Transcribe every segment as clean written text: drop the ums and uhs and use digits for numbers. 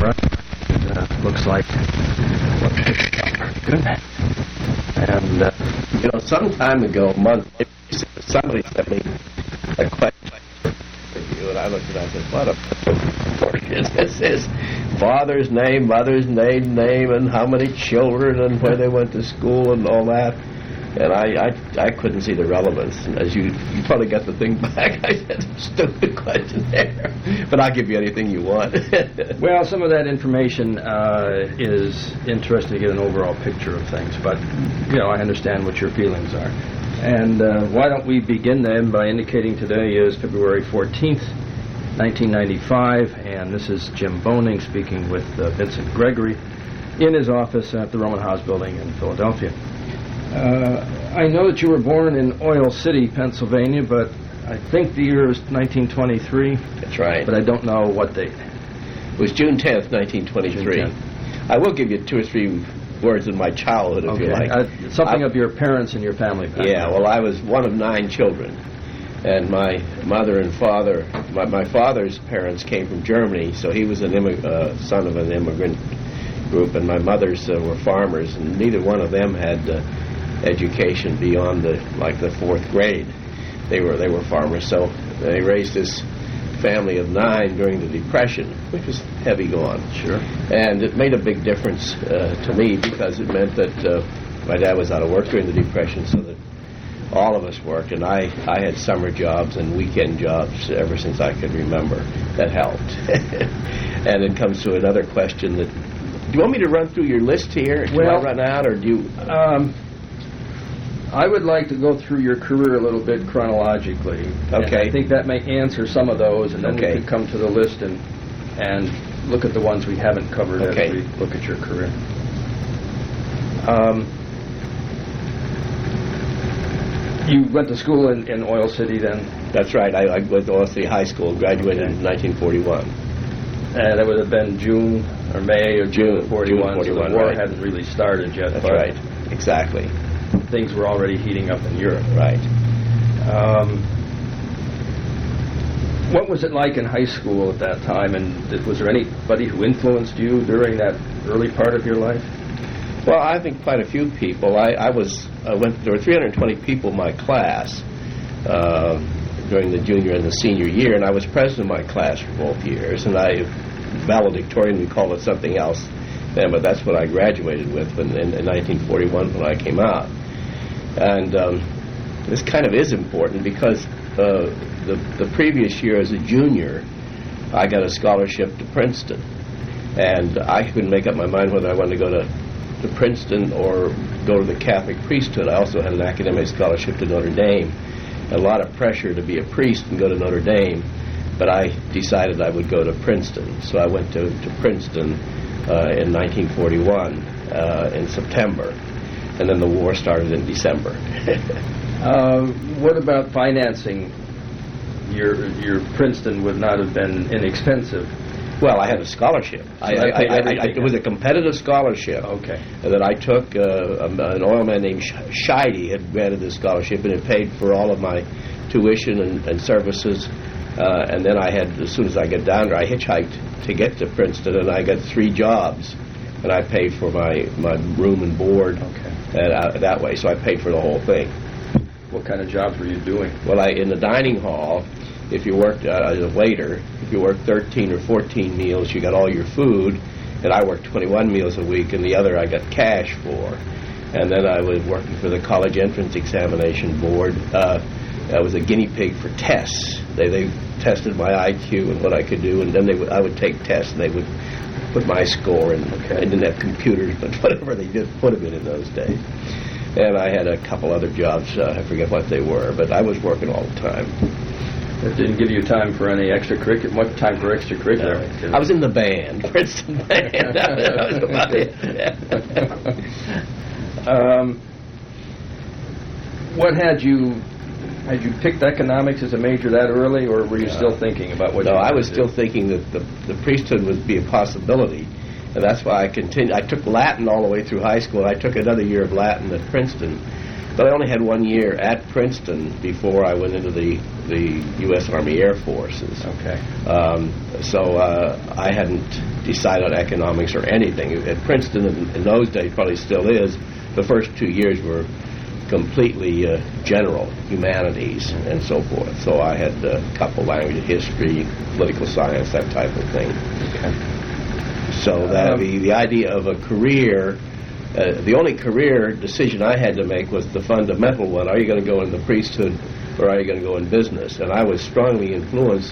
right. Looks like good. And some time ago, a month, somebody sent me a question for you, and I looked at it and I said, what a portion this is. Father's name, mother's name, and how many children, and where they went to school, and all that. And I couldn't see the relevance. And as you probably got the thing back, I said, stupid question there. But I'll give you anything you want. Well, some of that information is interesting to get an overall picture of things. But, I understand what your feelings are. And why don't we begin then by indicating today is February 14th, 1995. And this is Jim Boning speaking with Vincent Gregory in his office at the Roman Haas Building in Philadelphia. I know that you were born in Oil City, Pennsylvania, but I think the year is 1923. That's right. But I don't know what date. It was June 10th, 1923. June 10th. I will give you 2 or 3 words of my childhood, if you like. Something of your parents and your family background. Yeah, well, I was one of 9 children. And my mother and father, my father's parents came from Germany, so he was son of an immigrant group, and my mother's were farmers, and neither one of them had education beyond the 4th grade. They were farmers, so they raised this family of 9 during the Depression, which was heavy going. Sure. And it made a big difference to me, because it meant that my dad was out of work during the Depression, so that all of us worked, and I had summer jobs and weekend jobs ever since I could remember. That helped. And it comes to another question that, do you want me to run through your list here? Do I run out, or do you... I would like to go through your career a little bit chronologically. Okay. And I think that may answer some of those, and then we can come to the list and look at the ones we haven't covered as we look at your career. You went to school in Oil City then? That's right. I went to Oil City High School, graduated in 1941. And that would have been June or May or June 41, so the war hadn't really started yet. That's right. Exactly. Things were already heating up in Europe. Right. What was it like in high school at that time, and was there anybody who influenced you during that early part of your life? Well, I think quite a few people. There were 320 people in my class during the junior and the senior year, and I was president of my class for both years, and valedictorian, we call it something else then, but that's what I graduated with in 1941 when I came out. And this kind of is important because the previous year as a junior, I got a scholarship to Princeton, and I couldn't make up my mind whether I wanted to go to Princeton or go to the Catholic priesthood. I also had an academic scholarship to Notre Dame. A lot of pressure to be a priest and go to Notre Dame, but I decided I would go to Princeton. So I went to Princeton in 1941 in September, and then the war started in December. What about financing? Your Princeton would not have been inexpensive. Well, I had a scholarship. It was a competitive scholarship that I took. An oilman named Scheide had granted this scholarship, and it paid for all of my tuition and services. And then I had, as soon as I got down there, I hitchhiked to get to Princeton, and I got 3 jobs, and I paid for my room and board that way. So I paid for the whole thing. What kind of jobs were you doing? Well, in the dining hall, if you worked as a waiter, if you worked 13 or 14 meals, you got all your food, and I worked 21 meals a week, and the other I got cash for. And then I was working for the College Entrance Examination Board. I was a guinea pig for tests. They tested my IQ and what I could do, and then I would take tests, and they would put my score in. I didn't have computers, but whatever they did, put them in those days. And I had a couple other jobs. I forget what they were, but I was working all the time. That didn't give you time for any extracurricular. What time for extracurricular? I was in the band, Princeton band. That was about it. What had you picked economics as a major that early, or were you still thinking about what? No, I was still thinking that the priesthood would be a possibility, and that's why I continued. I took Latin all the way through high school. I took another year of Latin at Princeton. But I only had 1 year at Princeton before I went into the U.S. Army Air Forces. Okay. So I hadn't decided on economics or anything. At Princeton, in those days, probably still is, the first 2 years were completely general humanities and so forth. So I had a couple languages, history, political science, that type of thing. Okay. So that the idea of a career, the only career decision I had to make was the fundamental one: are you going to go in the priesthood or are you going to go in business? And I was strongly influenced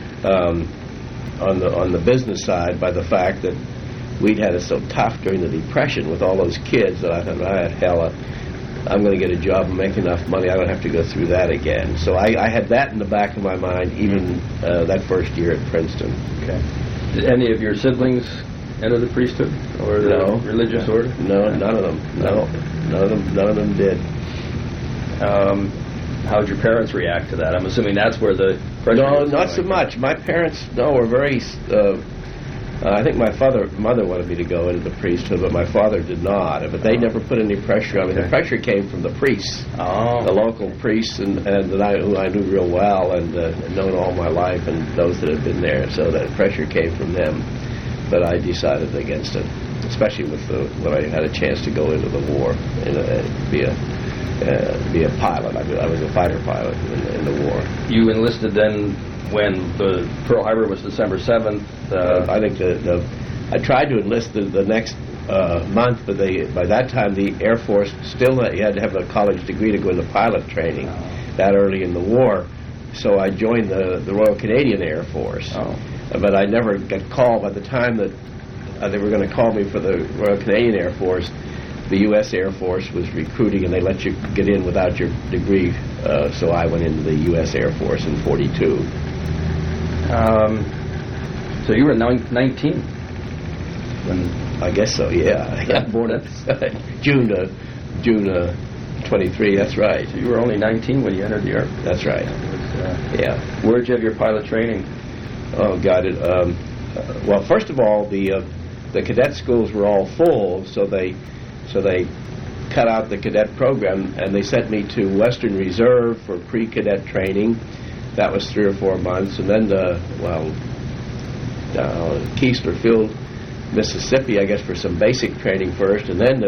on the business side by the fact that we'd had it so tough during the Depression with all those kids that I thought, hell, I'm going to get a job and make enough money, I don't have to go through that again. So I had that in the back of my mind even that first year at Princeton. Okay. Did any of your siblings enter the priesthood or the religious order? No, none of them. No, none of them did. How did your parents react to that? I'm assuming that's where the pressure No, was not going. so much. My parents, were very. I think my mother wanted me to go into the priesthood, but my father did not. But they never put any pressure on me. Okay. The pressure came from the priests, Oh. the local priests, and who I knew real well and known all my life, and those that had been there. So that pressure came from them. But I decided against it, especially when I had a chance to go into the war and be a pilot. I was a fighter pilot in the war. You enlisted then when the Pearl Harbor was December 7th? I think I tried to enlist the next month, but by that time the Air Force still you had to have a college degree to go into pilot training that early in the war. So I joined the Royal Canadian Air Force. Oh. But I never got called. By the time that they were going to call me for the Royal Canadian Air Force, the U.S. Air Force was recruiting, and they let you get in without your degree. So I went into the U.S. Air Force in '42. So you were 19 when I guess so. Yeah, I got born at June 23. That's right. you were only 19 when you entered the Air Force. That's right. Yeah. Where'd you have your pilot training? Oh God! Well, first of all, the cadet schools were all full, so they cut out the cadet program, and they sent me to Western Reserve for pre-cadet training. That was 3 or 4 months, and then Keesler Field, Mississippi, I guess, for some basic training first, and then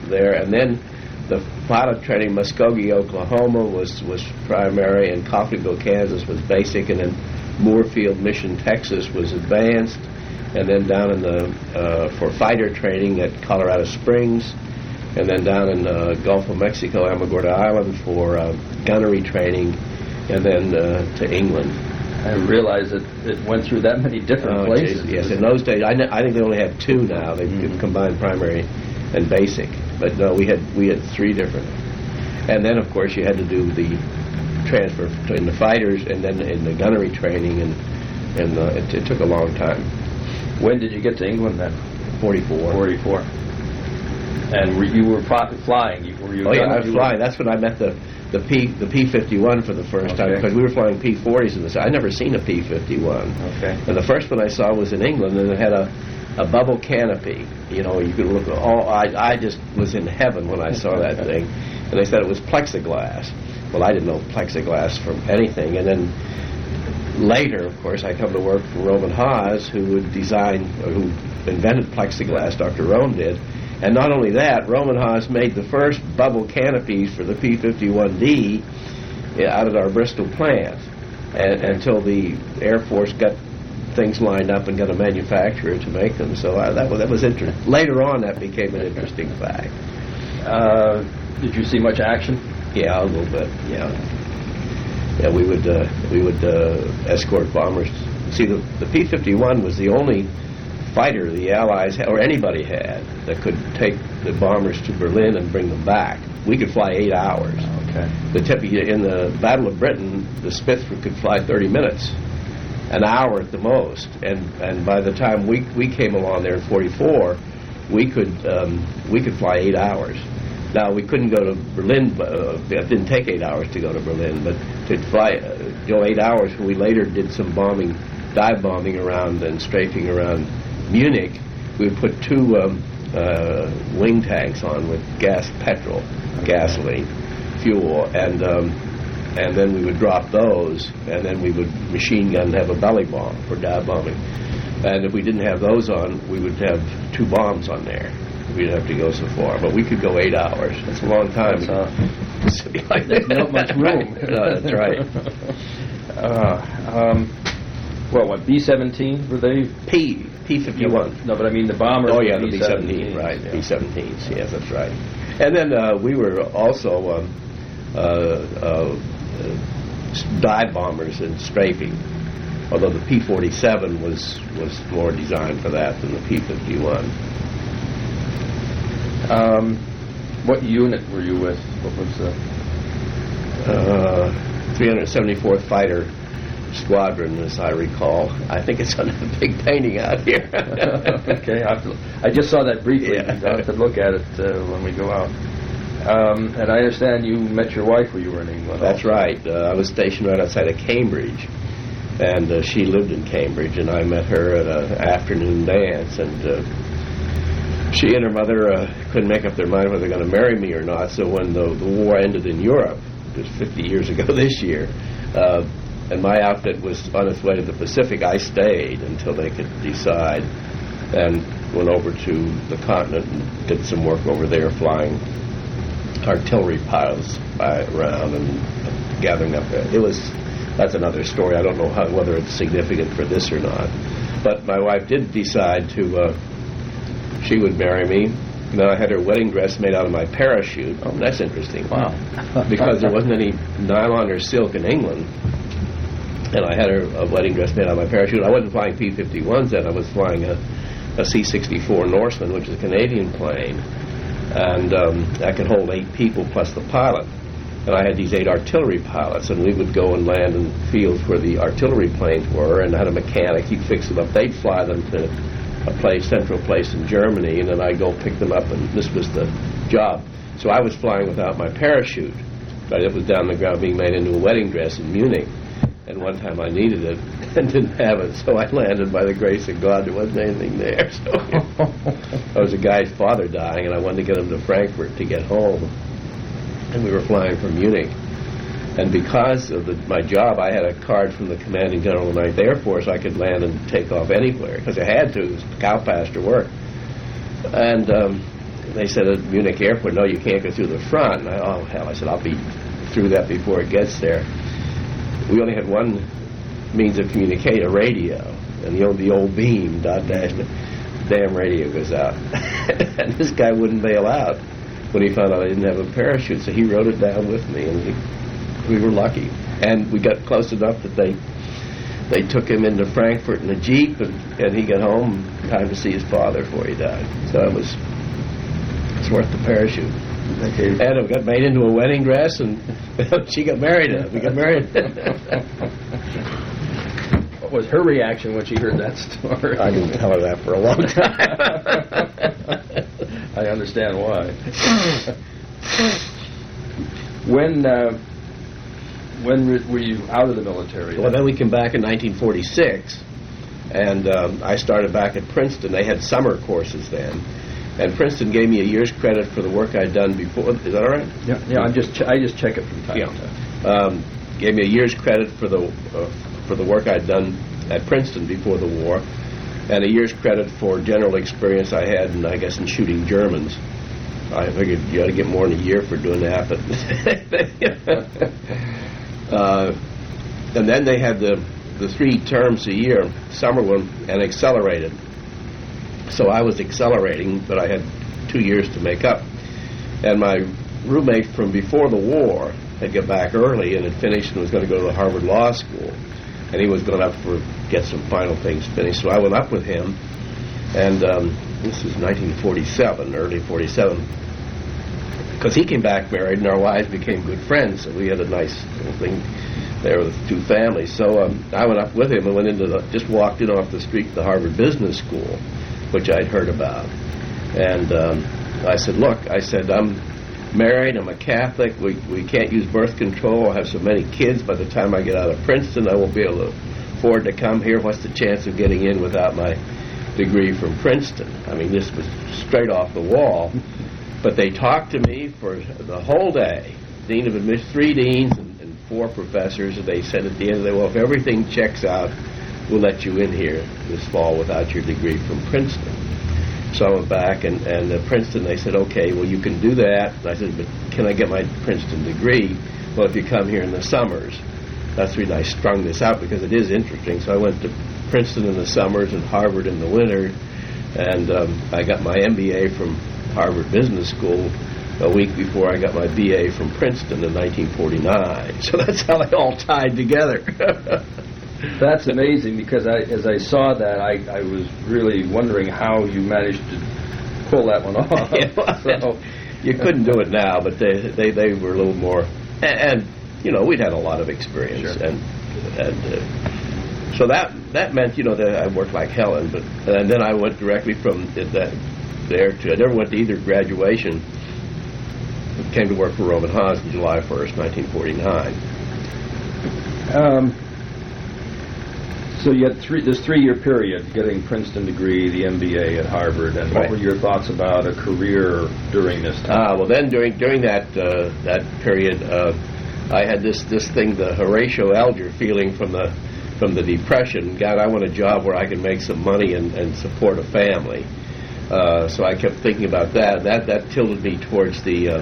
the pilot training. Muskogee, Oklahoma, was primary, and Coffeyville, Kansas, was basic, and then Moorfield, Mission, Texas, was advanced, and then down in for fighter training at Colorado Springs, and then down in Gulf of Mexico, Alamogordo Island, for gunnery training, and then to England. I realized that it went through that many different places. Geez, yes, in those days, I think they only have 2 now. They've combined primary and basic, but no, we had 3 different. And then, of course, you had to do the transfer in the fighters and then in the gunnery training, and it took a long time. When did you get to England then? 44. 44. And you were flying? I was flying. That's when I met the P-51 for the first time, because we were flying P-40s in the I'd never seen a P-51. Okay. And the first one I saw was in England, and it had a bubble canopy. You could look. I just was in heaven when I saw that thing. And they said it was plexiglass. Well, I didn't know plexiglass from anything. And then later, of course, I come to work for Roman Haas, who invented plexiglass. Dr. Rohn did. And not only that, Roman Haas made the first bubble canopies for the P-51D out at our Bristol plant, and until the Air Force got things lined up and got a manufacturer to make them. So that was interesting. Later on, that became an interesting fact. Did you see much action? Yeah, a little bit. Yeah. Yeah, we would escort bombers. See, the P-51 was the only fighter the Allies had, or anybody had, that could take the bombers to Berlin and bring them back. We could fly 8 hours. Okay. In the Battle of Britain, the Smith could fly 30 minutes, an hour at the most. And by the time we came along there in 44, we could fly 8 hours. Now, we couldn't go to Berlin. It didn't take 8 hours to go to Berlin, but to fly 8 hours, we later did some dive bombing around and strafing around Munich. We would put 2 wing tanks on with gasoline, fuel, and then we would drop those, and then we would machine gun and have a belly bomb for dive bombing. And if we didn't have those on, we would have 2 bombs on there. We'd have to go so far, but we could go 8 hours. That's a long time. There's not much room. No, that's right. Well, what, B-17, were they? P-51. No, but I mean the bombers. Oh, yeah, the B-17, right. Yeah. B-17s, yes, that's right. And then we were also dive bombers and strafing, although the P-47 was more designed for that than the P-51. What unit were you with? What was the... 374th Fighter Squadron, as I recall. I think it's on a big painting out here. Okay, I just saw that briefly. Yeah. I'll have to look at it when we go out. And I understand you met your wife when you were in England. That's also. right. I was stationed right outside of Cambridge, and she lived in Cambridge, and I met her at an afternoon dance, and she and her mother couldn't make up their mind whether they're going to marry me or not, so when the war ended in Europe, it was 50 years ago this year, and my outfit was on its way to the Pacific, I stayed until they could decide, and went over to the continent and did some work over there flying artillery pilots around and gathering up. That's another story. I don't know whether it's significant for this or not. But my wife did decide she would marry me. Then I had her wedding dress made out of my parachute. Oh, that's interesting. Wow. Because there wasn't any nylon or silk in England. And I had her a wedding dress made out of my parachute. I wasn't flying P-51s then. I was flying a C-64 Norseman, which is a Canadian plane. And I could hold 8 people plus the pilot. And I had these 8 artillery pilots, and we would go and land in fields where the artillery planes were, and I had a mechanic. He'd fix them up. They'd fly them to a central place in Germany, and then I'd go pick them up, and this was the job. So I was flying without my parachute, but it was down the ground being made into a wedding dress in Munich. And one time I needed it and didn't have it, so I landed by the grace of God. There wasn't anything there. So I was a guy's father dying, and I wanted to get him to Frankfurt to get home. And we were flying from Munich. And because of my job, I had a card from the commanding general of the 9th Air Force. I could land and take off anywhere, because I had to. It was cow pasture work. And they said at Munich Airport, no, you can't go through the front. And oh, hell, I said, I'll be through that before it gets there. We only had one means of communication, a radio. And the old beam, dot dash, the damn radio goes out. And this guy wouldn't bail out when he found out I didn't have a parachute. So he wrote it down with me, and we were lucky. And we got close enough that they took him into Frankfurt in a Jeep, and he got home in time to see his father before he died. So it's worth the parachute. Okay. And it got made into a wedding dress, and she got married. We got married. What was her reaction when she heard that story? I didn't tell her that for a long time. I understand why. When were you out of the military? Well, then we came back in 1946, and I started back at Princeton. They had summer courses then. And Princeton gave me a year's credit for the work I'd done before. Is that all right? Yeah. I just check it from time to time. Gave me a year's credit for the work I'd done at Princeton before the war, and a year's credit for general experience I had, in shooting Germans. I figured you ought to get more than a year for doing that, but and then they had the 3 terms a year, summer one, and accelerated. So I was accelerating, but I had 2 years to make up. And my roommate from before the war had got back early and had finished and was going to go to the Harvard Law School. And he was going up get some final things finished. So I went up with him, and this was 1947, early 47, because he came back married, and our wives became good friends. So we had a nice little thing there with 2 families. So I went up with him and just walked in off the street to the Harvard Business School, which I'd heard about. And I said, look, I'm married, I'm a Catholic, we can't use birth control, I have so many kids, by the time I get out of Princeton I won't be able to afford to come here. What's the chance of getting in without my degree from Princeton? I mean, this was straight off the wall. But they talked to me for the whole day, dean of admissions, 3 deans and 4 professors, and they said at the end of the day, well, if everything checks out, we'll let you in here this fall without your degree from Princeton. So I went back, and Princeton, they said, okay, well, you can do that. And I said, but can I get my Princeton degree? Well, if you come here in the summers. That's the reason I strung this out, because it is interesting. So I went to Princeton in the summers and Harvard in the winter, and I got my MBA from Harvard Business School a week before I got my BA from Princeton in 1949. So that's how they all tied together. That's amazing, because as I saw that, I was really wondering how you managed to pull that one off. Yeah, So, you couldn't do it now, but they were a little more, and you know, we'd had a lot of experience, sure. and so that meant, you know, that I worked like hell, and then I went directly from there to, I never went to either graduation. Came to work for Roman Haas on July 1st, 1949. So you had this 3-year period, getting Princeton degree, the MBA at Harvard, and what Right. were your thoughts about a career during this time? Well, then during that period, I had this thing, the Horatio Alger feeling from the Depression. God, I want a job where I can make some money and support a family. So I kept thinking about that. That tilted me towards the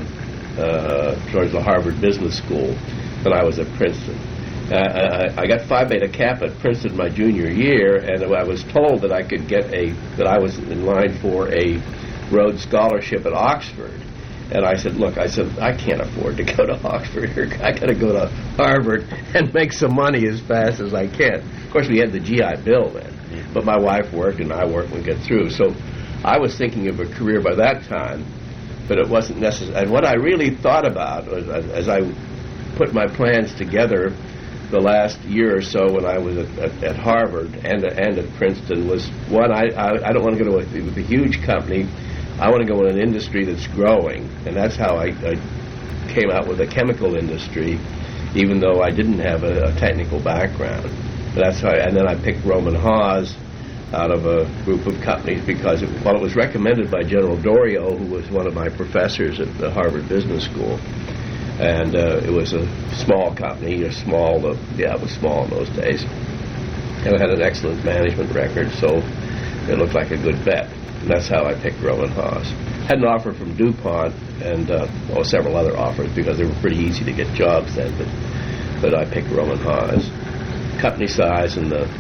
Harvard Business School when I was at Princeton. I got Phi Beta Kappa at Princeton my junior year, and I was told that I could get that I was in line for a Rhodes Scholarship at Oxford. And I said, look, I can't afford to go to Oxford here. I got to go to Harvard and make some money as fast as I can. Of course, we had the GI Bill then, but my wife worked and I worked and we get through. So I was thinking of a career by that time, but it wasn't necessary. And what I really thought about was, as I put my plans together the last year or so when I was at Harvard and at Princeton, was one, I don't want to go to a huge company. I want to go in an industry that's growing, and that's how I came out with the chemical industry, even though I didn't have a technical background. That's how, and then I picked Roman Haas out of a group of companies because it was recommended by General Dorio, who was one of my professors at the Harvard Business School, and it was a small company, it was small in those days, and it had an excellent management record, so it looked like a good bet. And that's how I picked Roman Haas. Had an offer from DuPont and several other offers because they were pretty easy to get jobs then, but I picked Roman Haas. Company size and the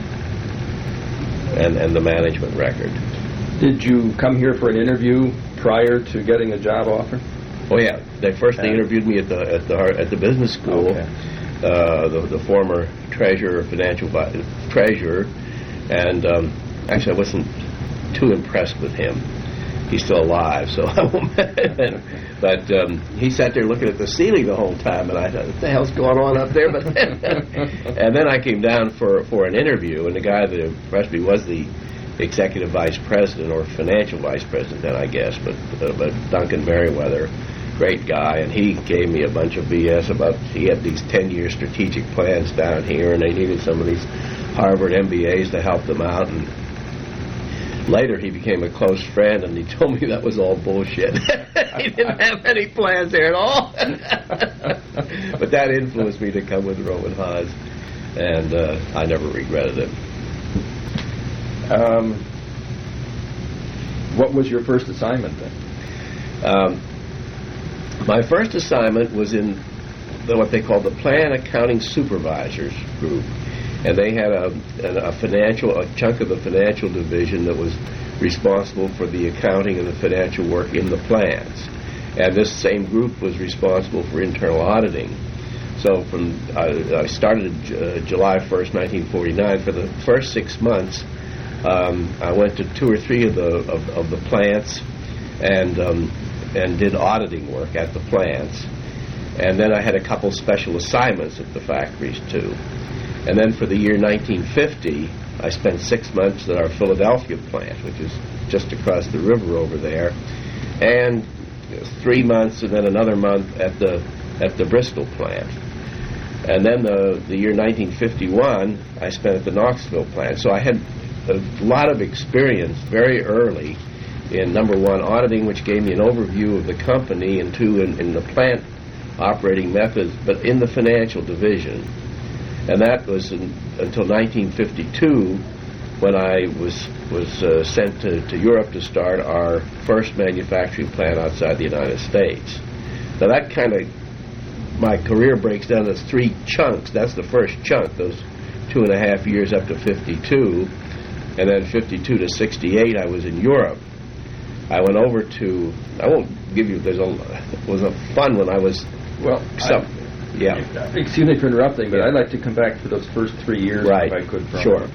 management record. Did you come here for an interview prior to getting a job offer? Oh yeah, they interviewed me at the business school. Okay. The former treasurer, treasurer, and actually I wasn't too impressed with him. He's still alive, so I won't. But he sat there looking at the ceiling the whole time, and I thought, what the hell's going on up there? But and then I came down for an interview, and the guy that impressed me was the executive vice president or financial vice president then, I guess, but Duncan Merriweather, great guy, and he gave me a bunch of BS about he had these 10-year strategic plans down here, and they needed some of these Harvard MBAs to help them out, and later, he became a close friend, and he told me that was all bullshit. He didn't have any plans there at all. But that influenced me to come with Roman Haas, and I never regretted it. What was your first assignment then? My first assignment was in what they called the Plan Accounting Supervisors Group. And they had a chunk of the financial division that was responsible for the accounting and the financial work in the plants. And this same group was responsible for internal auditing. So I started July 1st, 1949. For the first 6 months, I went to 2 or 3 of the plants and did auditing work at the plants. And then I had a couple special assignments at the factories too. And then for the year 1950, I spent 6 months at our Philadelphia plant, which is just across the river over there, and 3 months, and then another month at the Bristol plant. And then the year 1951, I spent at the Knoxville plant. So I had a lot of experience very early in, number one, auditing, which gave me an overview of the company, and 2, in the plant operating methods, but in the financial division. And that was until 1952, when I was sent to Europe to start our first manufacturing plant outside the United States. Now that kind of, my career breaks down as 3 chunks. That's the first chunk, those 2.5 years up to 52, and then 52 to 68 I was in Europe. I went over to, I won't give you, it was a fun when I was, yeah. Excuse me for interrupting, but I'd like to come back to those first 3 years Right. if I could. Sure.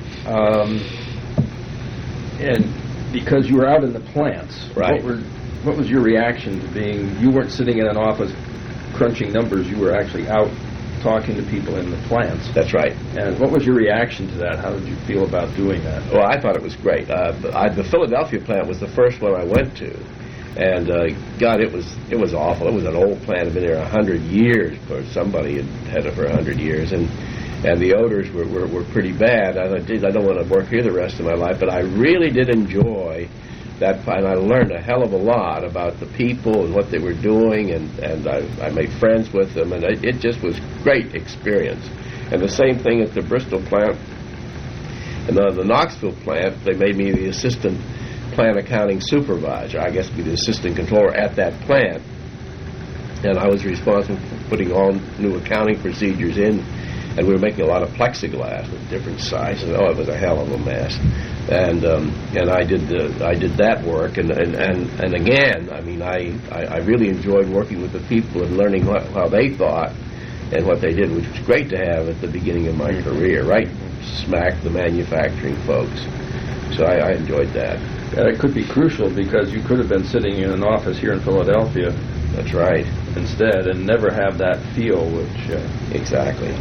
And because you were out in the plants, Right. what was your reaction to being, you weren't sitting in an office crunching numbers, you were actually out talking to people in the plants. That's right. And what was your reaction to that? How did you feel about doing that? Well, I thought it was great. The Philadelphia plant was the first one I went to, and God, it was awful. It was an old plant; had been there 100 years, or somebody had had it for 100 years, and the odors were pretty bad. I thought, geez, I don't want to work here the rest of my life, but I really did enjoy that plant. I learned a hell of a lot about the people and what they were doing, and I made friends with them, and it just was great experience. And the same thing at the Bristol plant. And the Knoxville plant, they made me the assistant plant accounting supervisor. I guess be the assistant controller at that plant. And I was responsible for putting all new accounting procedures in. And we were making a lot of plexiglass with different sizes. Oh, it was a hell of a mess. And I did that work. And again, I mean, I really enjoyed working with the people and learning how they thought and what they did, which was great to have at the beginning of my career, right smack the manufacturing folks. So I enjoyed that. It could be crucial because you could have been sitting in an office here in Philadelphia. That's right. Instead, and never have that feel, which... Exactly.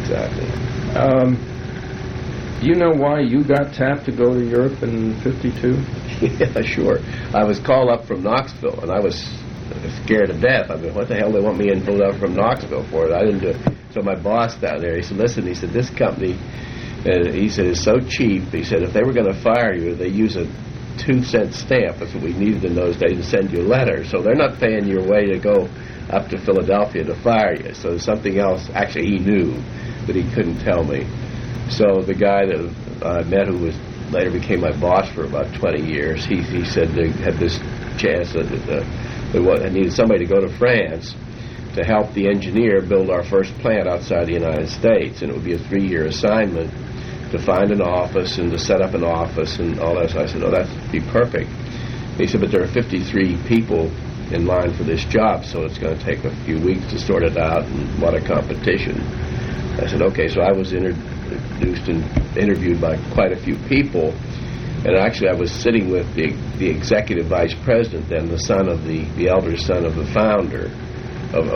Do you know why you got tapped to go to Europe in 52? Yeah, sure. I was called up from Knoxville, and I was scared to death. I mean, what the hell they want me in Philadelphia from Knoxville for? I didn't do it. So my boss down there, he said, listen, he said, this company, he said, is so cheap. He said, if they were going to fire you, they use a 2-cent stamp. That's what we needed in those days to send you a letter. So they're not paying your way to go up to Philadelphia to fire you. So something else, actually he knew, but he couldn't tell me. So the guy that I met, who was later became my boss for about 20 years, he said they had this chance that they needed somebody to go to France to help the engineer build our first plant outside the United States, and it would be a 3-year assignment to find an office and to set up an office and all that. So I said, oh, that'd be perfect. He said, but there are 53 people in line for this job, so it's going to take a few weeks to sort it out, and what a competition. I said, okay. So I was introduced and interviewed by quite a few people, and actually I was sitting with the executive vice president then, the son of the elder son of the founder of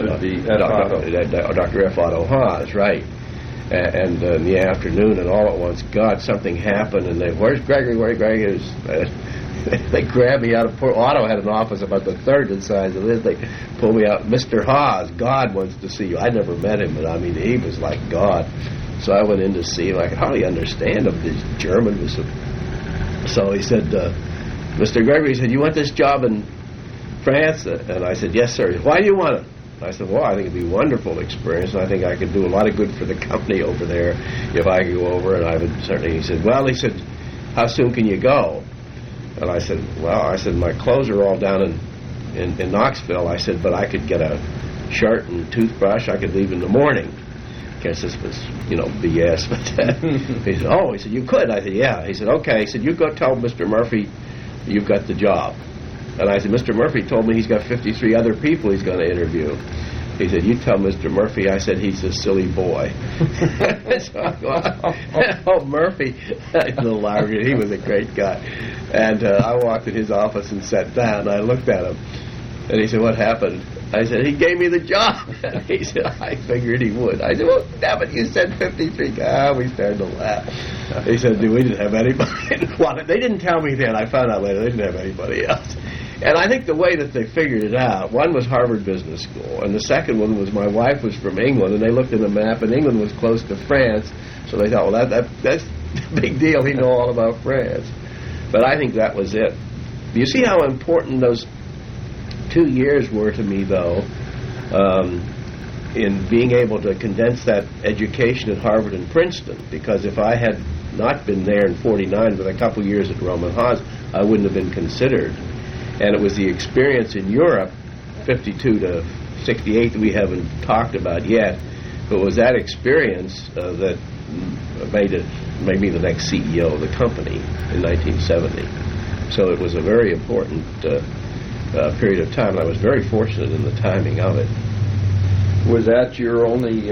Dr. F. Otto Haas, right? And in the afternoon, and all at once, God, something happened, and where's Gregory? Where Gregory is? They grabbed me out of poor Otto had an office about the third the size of this. They pulled me out. Mr. Haas, God wants to see you. I never met him, but I mean, he was like God. So I went in to see him. I could hardly understand him. This German was so he said, Mr. Gregory, he said, you want this job in France? And I said, yes, sir. Why do you want it? I said, well, I think it'd be a wonderful experience, and I think I could do a lot of good for the company over there if I could go over, and I would certainly. He said, well, how soon can you go? And I said, my clothes are all down in Knoxville. I said, but I could get a shirt and toothbrush. I could leave in the morning. I guess this was, BS. But he said, you could. I said, yeah. He said, okay. He said, you go tell Mr. Murphy you've got the job. And I said, Mr. Murphy told me he's got 53 other people he's going to interview. He said, you tell Mr. Murphy. I said, he's a silly boy. So I go, Murphy, little Larry, he was a great guy. And I walked in his office and sat down, and I looked at him. And he said, what happened? I said, he gave me the job. And he said, I figured he would. I said, well, damn it, you said 53. We started to laugh. He said, we didn't have anybody. They didn't tell me then. I found out later they didn't have anybody else. And I think the way that they figured it out, one was Harvard Business School, and the second one was my wife was from England, and they looked at the map, and England was close to France, so they thought, well, that's a big deal. He know all about France. But I think that was it. You see how important those 2 years were to me, though, in being able to condense that education at Harvard and Princeton, because if I had not been there in 49 with a couple years at Roman Haas, I wouldn't have been considered. And it was the experience in Europe, 52 to 68, that we haven't talked about yet, but it was that experience that made me the next CEO of the company in 1970. So it was a very important period of time, and I was very fortunate in the timing of it. Was that your only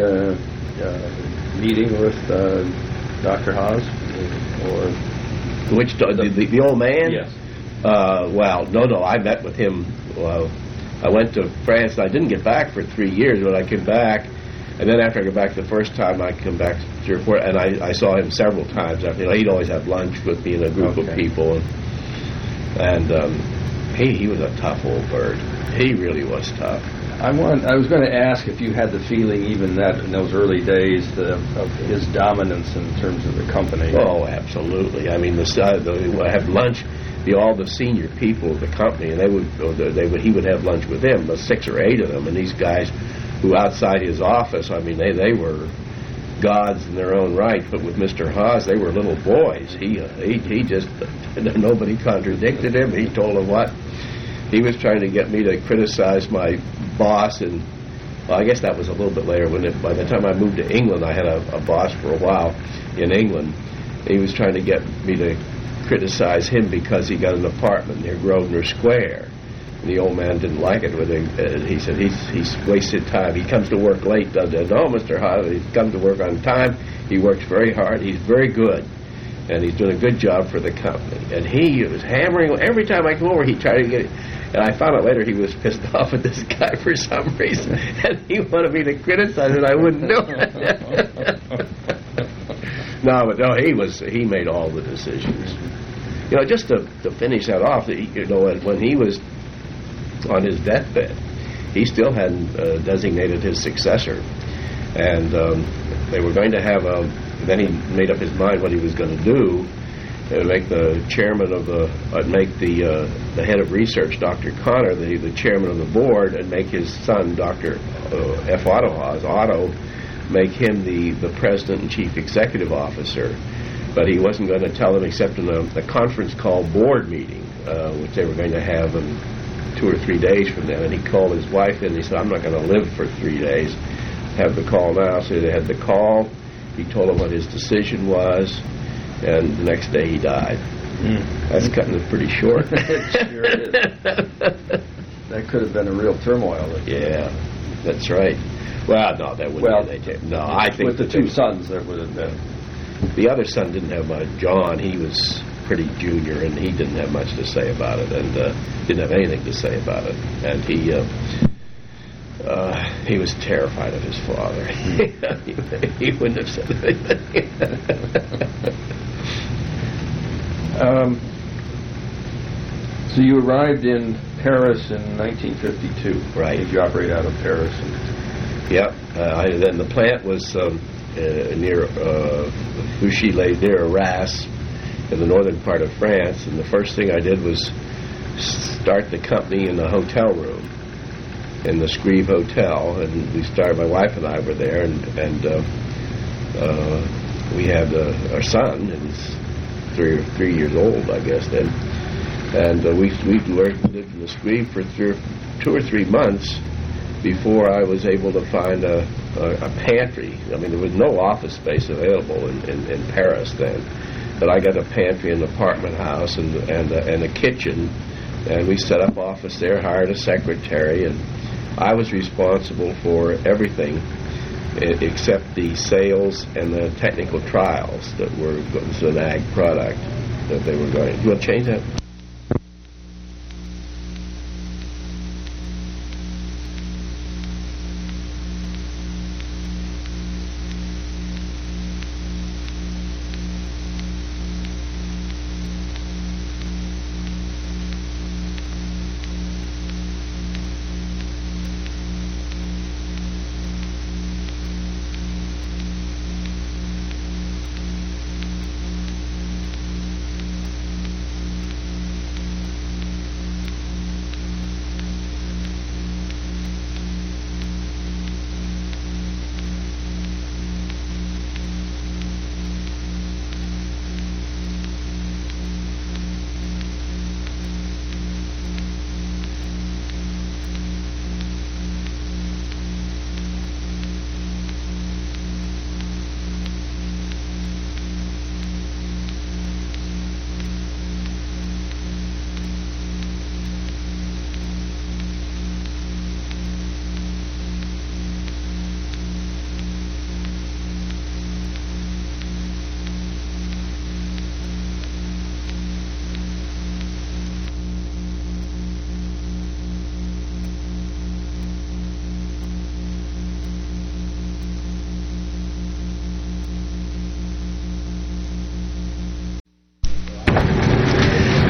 meeting with Dr. Haas? Or Which the old man? Yes. Well, no, I met with him. I went to France, and I didn't get back for 3 years. When I came back, and then after I got back the first time, I come back 3 or 4, and I saw him several times. He'd always have lunch with me and a group of people, and he was a tough old bird. He really was tough. I was going to ask if you had the feeling, even that in those early days, of his dominance in terms of the company. Oh, absolutely. I mean, I have lunch. All the senior people of the company, and he would have lunch with them, 6 or 8 of them, and these guys who outside his office, I mean, they were gods in their own right, but with Mr. Haas, they were little boys. He just, nobody contradicted him. He told them what. He was trying to get me to criticize my boss, and well, I guess that was a little bit later. By the time I moved to England, I had a boss for a while in England. He was trying to get me to criticize him because he got an apartment near Grosvenor Square. And the old man didn't like it. He said he's wasted time. He comes to work late. No, Mr. Haas, he comes to work on time. He works very hard. He's very good. And he's doing a good job for the company. And he was hammering. Every time I come over, he tried to get it. And I found out later he was pissed off at this guy for some reason. And he wanted me to criticize it. I wouldn't do it. No, he made all the decisions. Just to finish that off, when he was on his deathbed, he still hadn't designated his successor. And they were going to have then he made up his mind what he was going to do. Make the chairman of make the head of research, Dr. Connor, the chairman of the board, and make his son, Dr. F. Otto Haas, make him the president and chief executive officer. But he wasn't going to tell them except in a conference call board meeting, which they were going to have in 2 or 3 days from then. And he called his wife in, and he said, I'm not going to live for 3 days. Have the call now. So they had the call. He told them what his decision was. And the next day he died. That's cutting it pretty short. It sure is. That could have been a real turmoil. Yeah, that's right. Well, no, that wouldn't be. No, I think with the 2 sons, there would have been. The other son didn't have much. John, he was pretty junior, and he didn't have much to say about it, and didn't have anything to say about it. And he was terrified of his father. He wouldn't have said anything. So you arrived in Paris in 1952. Right. Did you operate out of Paris? Yeah. Then the plant was near Bouchy-les, near Arras, in the northern part of France. And the first thing I did was start the company in the hotel room, in the Scribe Hotel. And we started. My wife and I were there, and we had our son, and he's 3 years old, I guess then. And we lived in the Scribe for 2 or 3 months before I was able to find a pantry. I mean, there was no office space available in Paris then, but I got a pantry in the apartment house and a kitchen, and we set up office there, hired a secretary, and I was responsible for everything except the sales and the technical trials that were an ag product that they were going. You want to change that?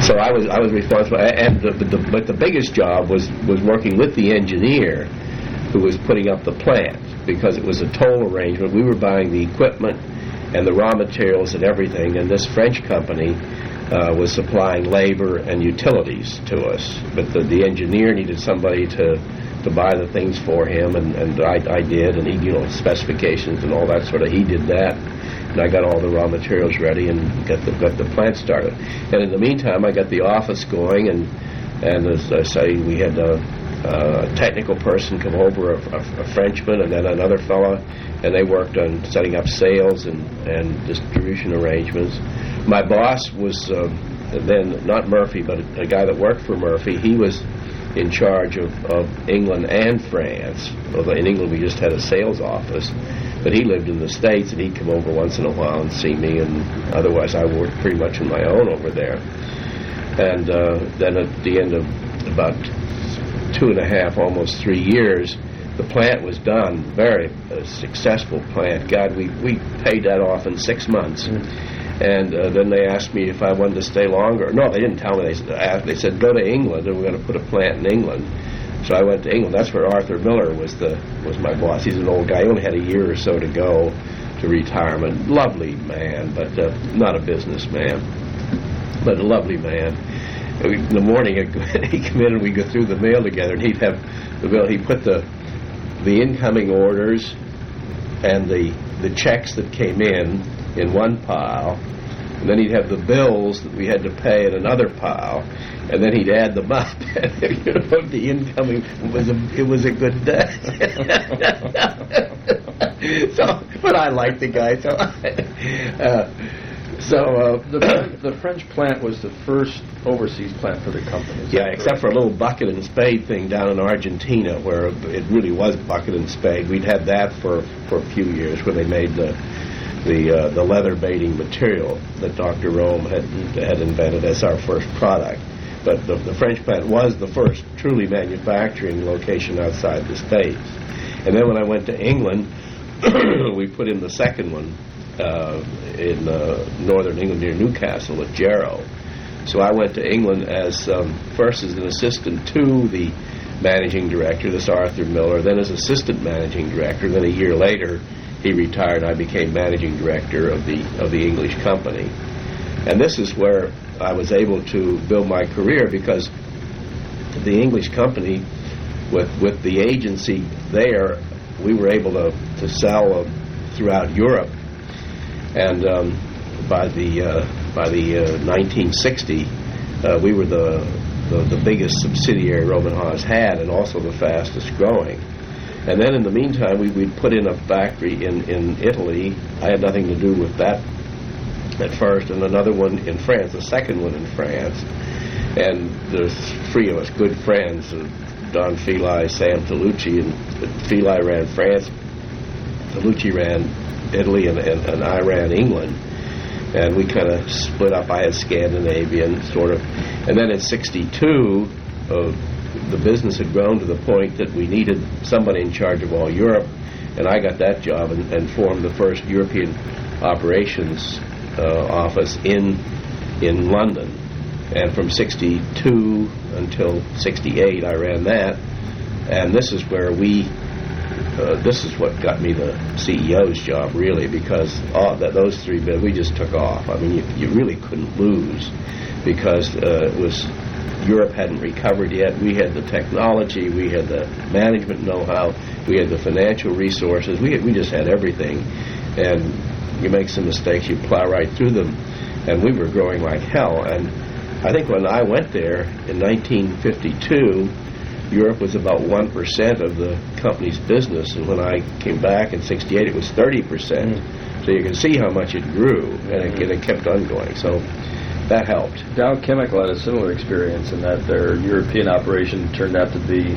So I was responsible, and but the biggest job was working with the engineer who was putting up the plant, because it was a toll arrangement. We were buying the equipment and the raw materials and everything, and this French company was supplying labor and utilities to us. But the engineer needed somebody to buy the things for him, and I did, and he, specifications and all that sort of, he did that. And I got all the raw materials ready and got the plant started. And in the meantime, I got the office going, and as I say, we had a technical person come over, a Frenchman, and then another fellow, and they worked on setting up sales and distribution arrangements. My boss was then not Murphy, but a guy that worked for Murphy. He was in charge of England and France. Although in England we just had a sales office, but he lived in the States, and he'd come over once in a while and see me, and otherwise I worked pretty much on my own over there. And then at the end of about 2.5, almost 3 years, the plant was done. Very successful plant. God, we paid that off in 6 months. And then they asked me if I wanted to stay longer. No, they didn't tell me. They said, go to England, and we're going to put a plant in England. So I went to England. That's where Arthur Miller was my boss. He's an old guy. He only had a year or so to go to retirement. Lovely man, but not a businessman, but a lovely man. In the morning, he'd come in and we'd go through the mail together, and he'd have the bill. He put the incoming orders and the checks that came in one pile, and then he'd have the bills that we had to pay in another pile, and then he'd add them up. The incoming it was a good day. But I liked the guy. The French plant was the first overseas plant for the company. Yeah, except for a little bucket and spade thing down in Argentina, where it really was bucket and spade. We'd had that for a few years, where they made the leather baiting material that Dr. Rome had invented as our first product. But the French plant was the first truly manufacturing location outside the States. And then when I went to England, we put in the second one in northern England near Newcastle at Jarrow. So I went to England first as an assistant to the managing director, this Arthur Miller, then as assistant managing director. Then a year later, he retired, and I became managing director of the English company. And this is where I was able to build my career, because the English company, with the agency there, we were able to sell throughout Europe. And by the 1960, we were the biggest subsidiary Rome and Haas had, and also the fastest growing. And then in the meantime, we'd put in a factory in Italy. I had nothing to do with that at first, and another one in France, the second one in France. And there's three of us, good friends, Don Feli, Sam Tolucci, and Feli ran France, Tolucci ran Italy, and I ran England. And we kind of split up. I had Scandinavian, sort of. And then in 1962, the business had grown to the point that we needed somebody in charge of all Europe, and I got that job and formed the first European operations office in London. And from 1962 until 1968, I ran that. And this is where this is what got me the CEO's job, really, because those three bits, we just took off. I mean, you really couldn't lose, because Europe hadn't recovered yet. We had the technology, we had the management know-how, we had the financial resources. We just had everything. And you make some mistakes, you plow right through them. And we were growing like hell. And I think when I went there in 1952, Europe was about 1% of the company's business, and when I came back in 1968, it was 30%. So you can see how much it grew, and it kept on going. So that helped. Dow Chemical had a similar experience in that their European operation turned out to be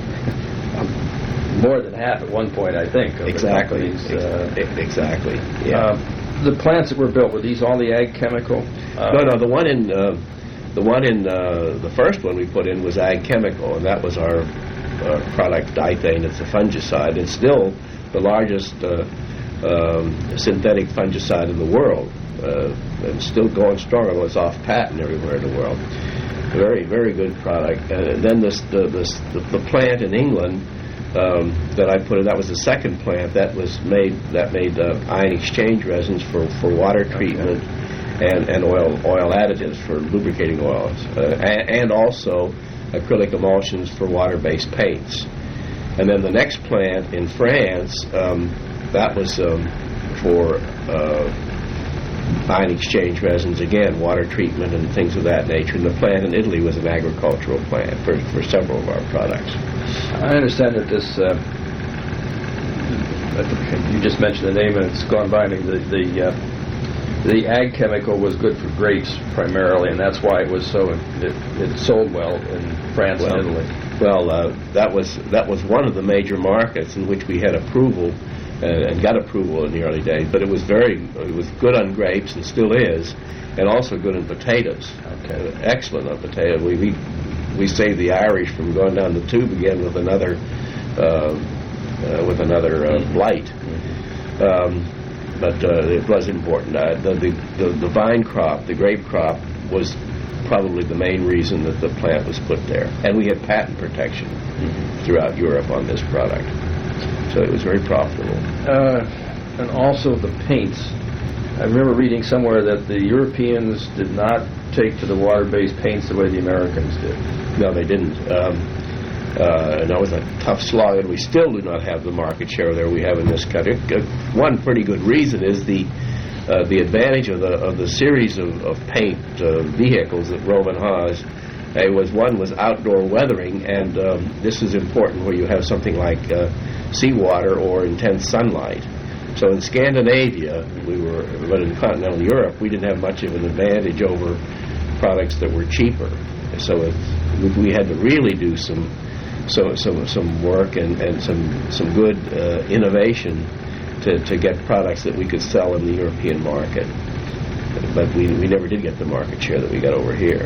more than half at one point, I think. Of exactly. Exactly. Yeah. The plants that were built, were these all the ag chemical? No. The one in the first one we put in was ag chemical, and that was our product Dithane. It's a fungicide. It's still the largest synthetic fungicide in the world, and still going strong, although it's off patent everywhere in the world. Very, very good product. Then the plant in England that I put in, that was the second plant that made ion exchange resins for water treatment and oil additives for lubricating oils, and also acrylic emulsions for water-based paints. And then the next plant in France, that was for ion exchange resins, again, water treatment and things of that nature. And the plant in Italy was an agricultural plant for several of our products. I understand that this, you just mentioned the name and it's gone by me, the ag chemical was good for grapes primarily, and that's why it sold well in France and Italy. Well, that was one of the major markets in which we had approval and got approval in the early days. But it was good on grapes and still is, and also good in potatoes. Okay. Excellent on potatoes. We saved the Irish from going down the tube again with another blight. But it was important. The vine crop, the grape crop, was probably the main reason that the plant was put there. And we had patent protection throughout Europe on this product. So it was very profitable. And also the paints. I remember reading somewhere that the Europeans did not take to the water-based paints the way the Americans did. No, they didn't. And that was a tough slog, and we still do not have the market share there we have in this country. One pretty good reason is the advantage of the series of paint vehicles that Roman has. One was outdoor weathering, and this is important where you have something like seawater or intense sunlight. So in Scandinavia, but in continental Europe, we didn't have much of an advantage over products that were cheaper. So we had to really do some work and some good innovation to get products that we could sell in the European market. But we never did get the market share that we got over here.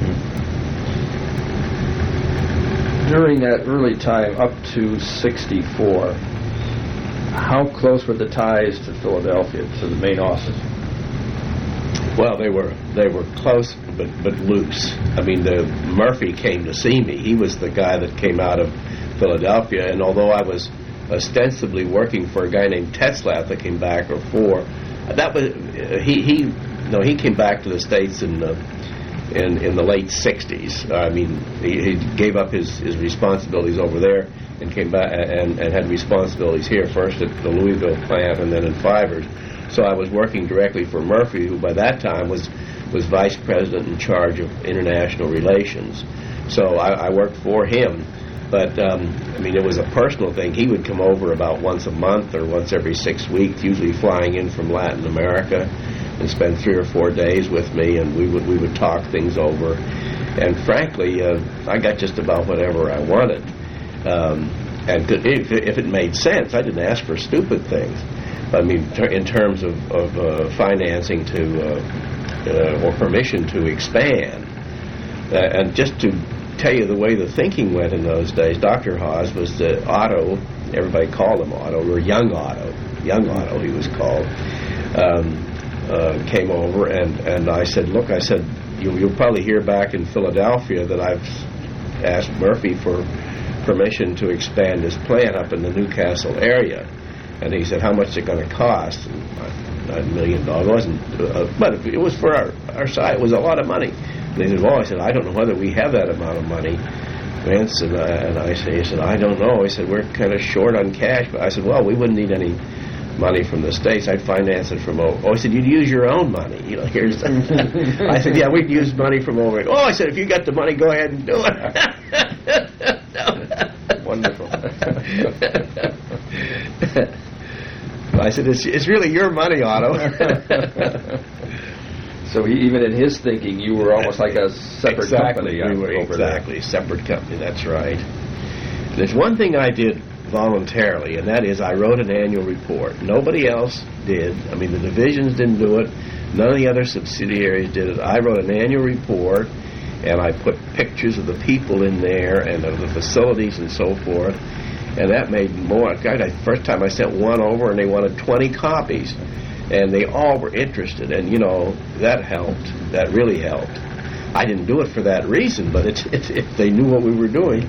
During that early time, up to 1964, how close were the ties to Philadelphia, to the main office? Well, they were close but loose. I mean, Murphy came to see me. He was the guy that came out of Philadelphia, and although I was ostensibly working for a guy named Tetzlaff that came back, he came back to the States in the late 60s. I mean, he gave up his responsibilities over there and came back and had responsibilities here, first at the Louisville plant and then in Fibers. So I was working directly for Murphy, who by that time was vice president in charge of international relations. So I worked for him. But, I mean, it was a personal thing. He would come over about once a month or once every 6 weeks, usually flying in from Latin America, and spend 3 or 4 days with me, and we would talk things over. And frankly, I got just about whatever I wanted. And if it made sense, I didn't ask for stupid things. I mean, in terms of financing or permission to expand. And just to tell you the way the thinking went in those days, Dr. Haas was the Otto, everybody called him Otto, or Young Otto he was called, came over, and I said, look, you'll probably hear back in Philadelphia that I've asked Murphy for permission to expand his plant up in the Newcastle area. And he said, how much is it going to cost? $1 million. It wasn't, but it was for our side. It was a lot of money. And he said, well, I said, I don't know whether we have that amount of money, Vince. And he said, I don't know. He said, we're kind of short on cash. But I said, well, we wouldn't need any money from the States. I'd finance it from over. Oh, he said, you'd use your own money. You know, here's. I said, yeah, we'd use money from over. Oh, I said, if you got the money, go ahead and do it. Wonderful. I said, it's really your money, Otto. So even in his thinking, you were almost like a separate company. We were exactly separate company. That's right. There's one thing I did voluntarily, and that is I wrote an annual report. Nobody else did. I mean, the divisions didn't do it. None of the other subsidiaries did it. I wrote an annual report, and I put pictures of the people in there and of the facilities and so forth. And that made more. God, first time I sent one over, and they wanted 20 copies. And they all were interested, and, you know, that helped. That really helped. I didn't do it for that reason, but if they knew what we were doing.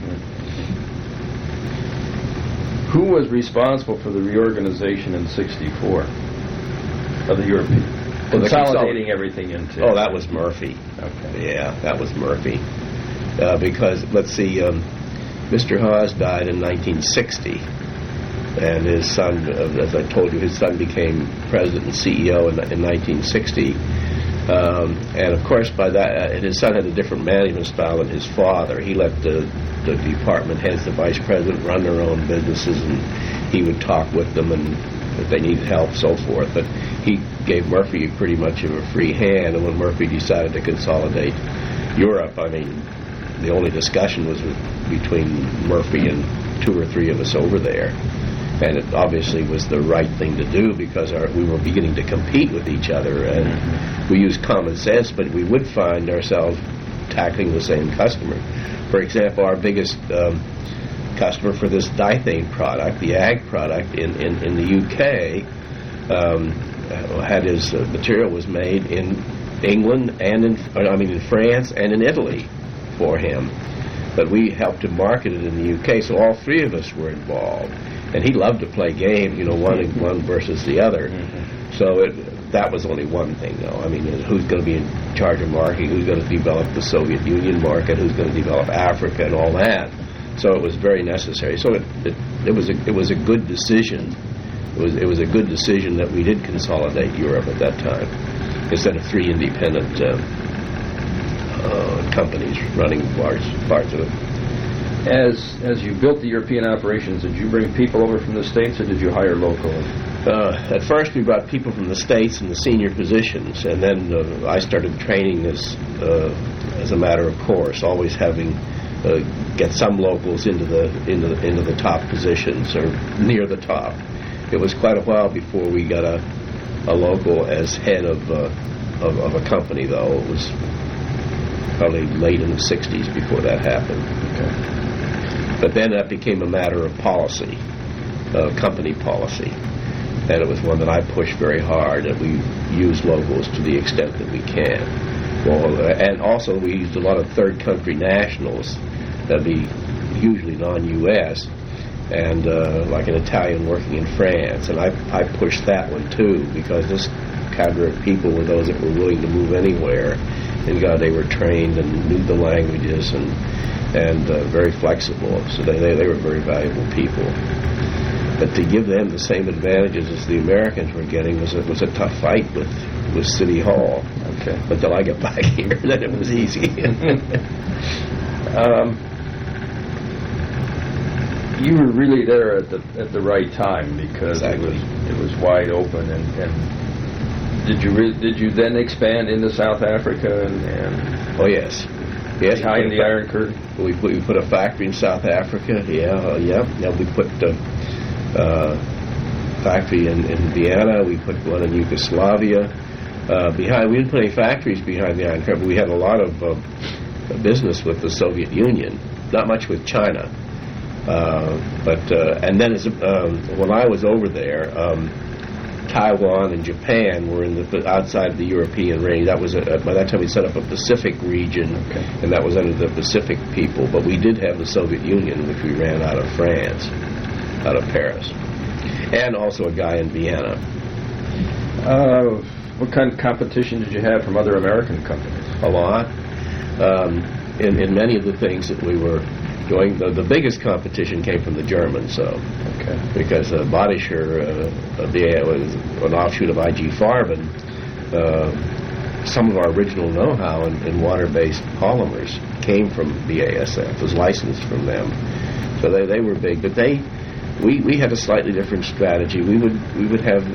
Who was responsible for the reorganization in '64 of the European? Consolidating everything into... Oh, that was Murphy. Okay. Yeah, that was Murphy. Because, let's see, Mr. Hawes died in 1960, and his son, as I told you, his son became president and CEO in 1960. And, of course, by that, his son had a different management style than his father. He let the department heads, the vice president, run their own businesses, and he would talk with them and if they needed help, so forth. But he gave Murphy pretty much of a free hand, and when Murphy decided to consolidate Europe, I mean, the only discussion was between Murphy and 2 or 3 of us over there. And it obviously was the right thing to do because we were beginning to compete with each other, and we used common sense, but we would find ourselves tackling the same customer. For example, our biggest customer for this Dythane product, the ag product in the UK, had his material was made in England and in France and in Italy for him. But we helped him market it in the UK, so all 3 of us were involved. And he loved to play games, one versus the other. So that was only one thing, though. I mean, who's going to be in charge of marketing? Who's going to develop the Soviet Union market? Who's going to develop Africa and all that? So it was very necessary. So it was a good decision. It was a good decision that we did consolidate Europe at that time instead of 3 independent companies running large parts of it. As you built the European operations, did you bring people over from the States, or did you hire locally? At first, we brought people from the States in the senior positions, and then I started training as a matter of course, always having get some locals into the top positions or near the top. It was quite a while before we got a local as head of a company, though. It was probably late in the 60s before that happened. Okay. But then that became a matter of policy, company policy. And it was one that I pushed very hard, that we use locals to the extent that we can. Well, and also we used a lot of third country nationals, that'd be usually non-U.S., and like an Italian working in France. And I pushed that one too, because this cadre of people were those that were willing to move anywhere. And God, they were trained and knew the languages and very flexible. So they were very valuable people. But to give them the same advantages as the Americans were getting was a tough fight with City Hall. Okay. Until I got back here, then it was easy. You were really there at the right time because exactly. it was wide open. And did you then expand into South Africa and oh yes. Yes, behind the Iron Curtain? We put a factory in South Africa. Yeah. We put factory in Vienna. We put one in Yugoslavia. We didn't put any factories behind the Iron Curtain, but we had a lot of business with the Soviet Union. Not much with China. And then when I was over there, Taiwan and Japan were outside of the European range. That was by that time we set up a Pacific region, okay. And that was under the Pacific people. But we did have the Soviet Union, which we ran out of France, out of Paris, and also a guy in Vienna. What kind of competition did you have from other American companies? A lot. In many of the things that we were doing, the biggest competition came from the Germans, okay. Because Bodischer was an offshoot of I.G. Farben. Some of our original know-how in water-based polymers came from BASF, was licensed from them. So they were big, but we had a slightly different strategy. We would have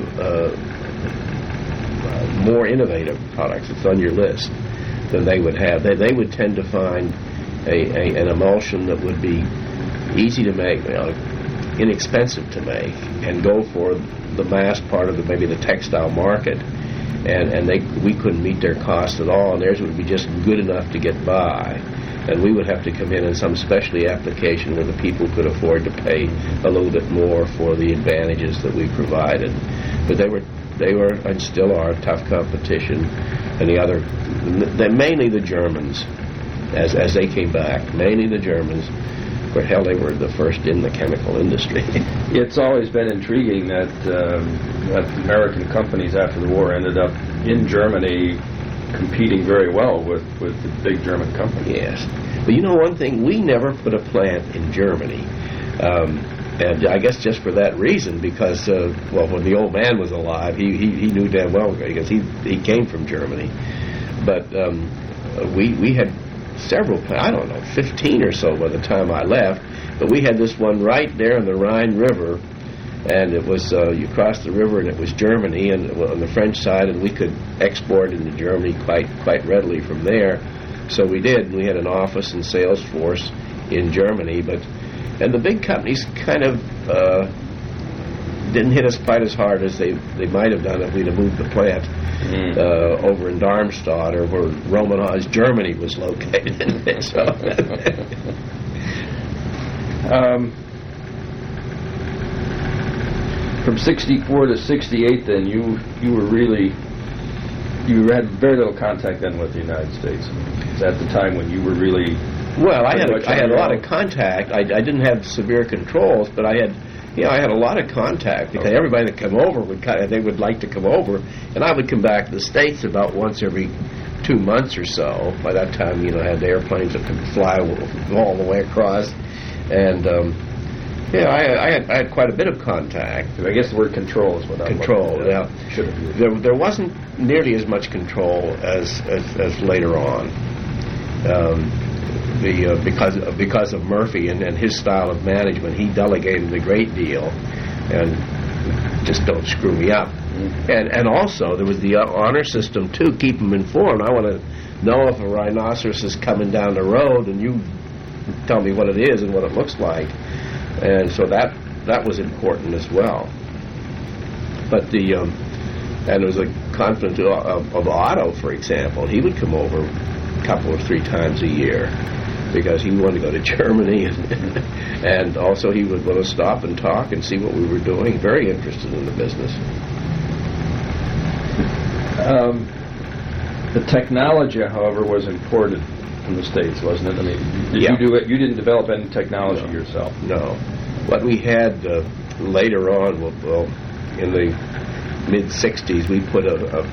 more innovative products. It's on your list than they would have. They would tend to find an emulsion that would be easy to make, inexpensive to make, and go for the mass part of maybe the textile market, and we couldn't meet their cost at all, and theirs would be just good enough to get by, and we would have to come in some specialty application where the people could afford to pay a little bit more for the advantages that we provided. But they were they were and still are tough competition, and mainly the Germans, as they came back, mainly the Germans. But hell, they were the first in the chemical industry. It's always been intriguing that American companies after the war ended up in Germany competing very well with the big German companies. Yes. But you know one thing, we never put a plant in Germany. And I guess just for that reason, because, when the old man was alive, he knew damn well, because he came from Germany. But we had several, I don't know, 15 or so by the time I left, but we had this one right there in the Rhine River, and it was, you crossed the river and it was Germany, and on the French side, and we could export into Germany quite readily from there. So we did, and we had an office and sales force in Germany, and the big companies kind of didn't hit us quite as hard as they might have done if we'd have moved the plant over in Darmstadt, or where Romanhaus, Germany was located. So from 64 to 68, then you had very little contact then with the United States. Is that the time when you were really? Well, I had a lot of contact. I didn't have severe controls, but I had a lot of contact, because everybody that came over they would like to come over, and I would come back to the States about once every 2 months or so. By that time, I had airplanes that could fly all the way across, and I had quite a bit of contact. I guess the word control is what I'm control. Yeah, should have. There wasn't nearly as much control as later on. Because of Murphy and his style of management, he delegated a great deal, and just don't screw me up. And also there was the honor system too. Keep them informed. I want to know if a rhinoceros is coming down the road, and you tell me what it is and what it looks like. And so that was important as well. But and there was a confidant of Otto, for example. He would come over a couple or 3 times a year, because he wanted to go to Germany, and also he would want to stop and talk and see what we were doing. Very interested in the business. The technology, however, was imported from the States, wasn't it? I mean, did you do it? You didn't develop any technology yourself. No. What we had later on, well, in the mid-'60s, we put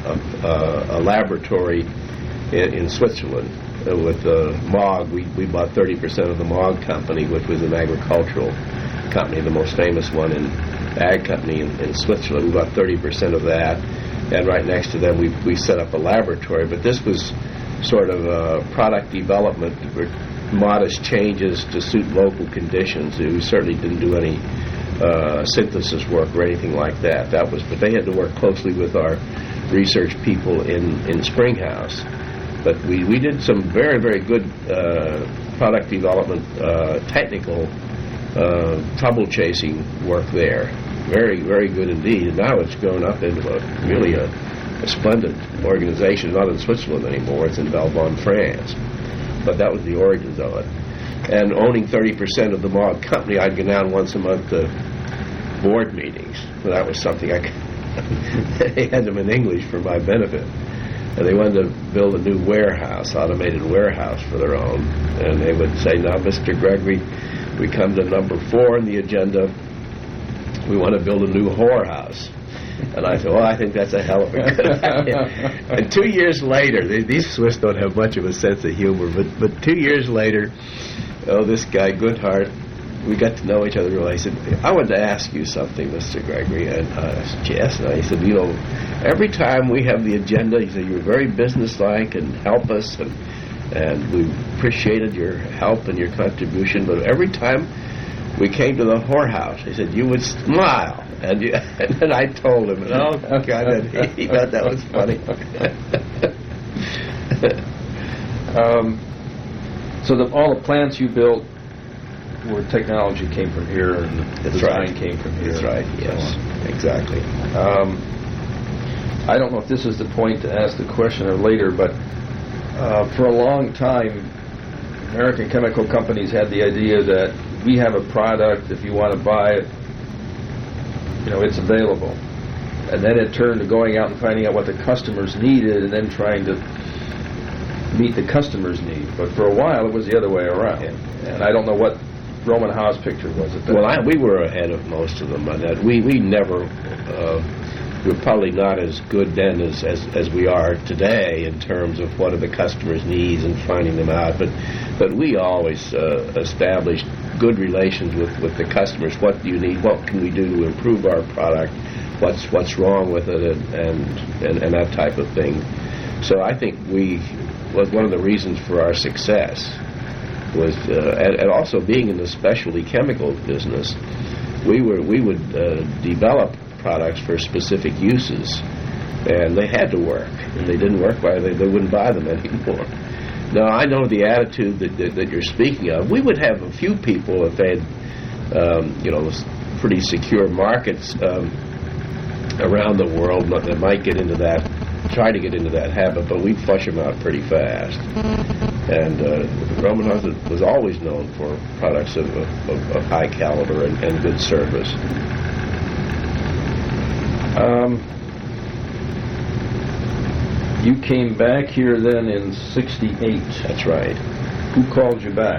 a laboratory in Switzerland. With Maag, we bought 30% of the Maag company, which was an agricultural company, the most famous one in ag company in Switzerland. We bought 30% of that, and right next to them we set up a laboratory. But this was sort of product development, modest changes to suit local conditions. We certainly didn't do any synthesis work or anything like that. But they had to work closely with our research people in Springhouse. But we did some very, very good product development, technical trouble chasing work there. Very, very good indeed. And now it's grown up into really a splendid organization. Not in Switzerland anymore. It's in Valbonne, France. But that was the origins of it. And owning 30% of the Maag company, I'd go down once a month to board meetings. So that was something they had them in English for my benefit. And they wanted to build a new warehouse, automated warehouse for their own. And they would say, now, Mr. Gregory, we come to number 4 on the agenda. We want to build a new whorehouse. And I said, well, I think that's a hell of a good idea. And 2 years later, these Swiss don't have much of a sense of humor, but 2 years later, this guy, Goodhart, we got to know each other really. He said, I wanted to ask you something, Mr. Gregory. And I said, yes. And he said, every time we have the agenda, he said, you're very businesslike and help us, and we appreciated your help and your contribution. But every time we came to the whorehouse, he said, you would smile. And then I told him, oh, God, and he thought that was funny. So all the plants you built, where technology came from here and the design came from here. That's right, yes, exactly. I don't know if this is the point to ask the question or later, but for a long time, American chemical companies had the idea that we have a product, if you want to buy it, it's available. and then it turned to going out and finding out what the customers needed, and then trying to meet the customer's need. But for a while, it was the other way around. Yeah. And I don't know what Roman Haas' picture was at that time. We were ahead of most of them on that. We never, we were probably not as good then as we are today in terms of what are the customer's needs and finding them out. But we always established good relations with the customers. What do you need? What can we do to improve our product? What's wrong with it? And that type of thing. So I think was one of the reasons for our success. Was and also being in the specialty chemical business, we would develop products for specific uses, and they had to work. If they didn't work, they wouldn't buy them anymore. Now I know the attitude that you're speaking of. We would have a few people if they had pretty secure markets around the world that might try to get into that habit, but we'd flush them out pretty fast. And Roman Haas was always known for products of high caliber and good service. You came back here then in '68. That's right. Who called you back?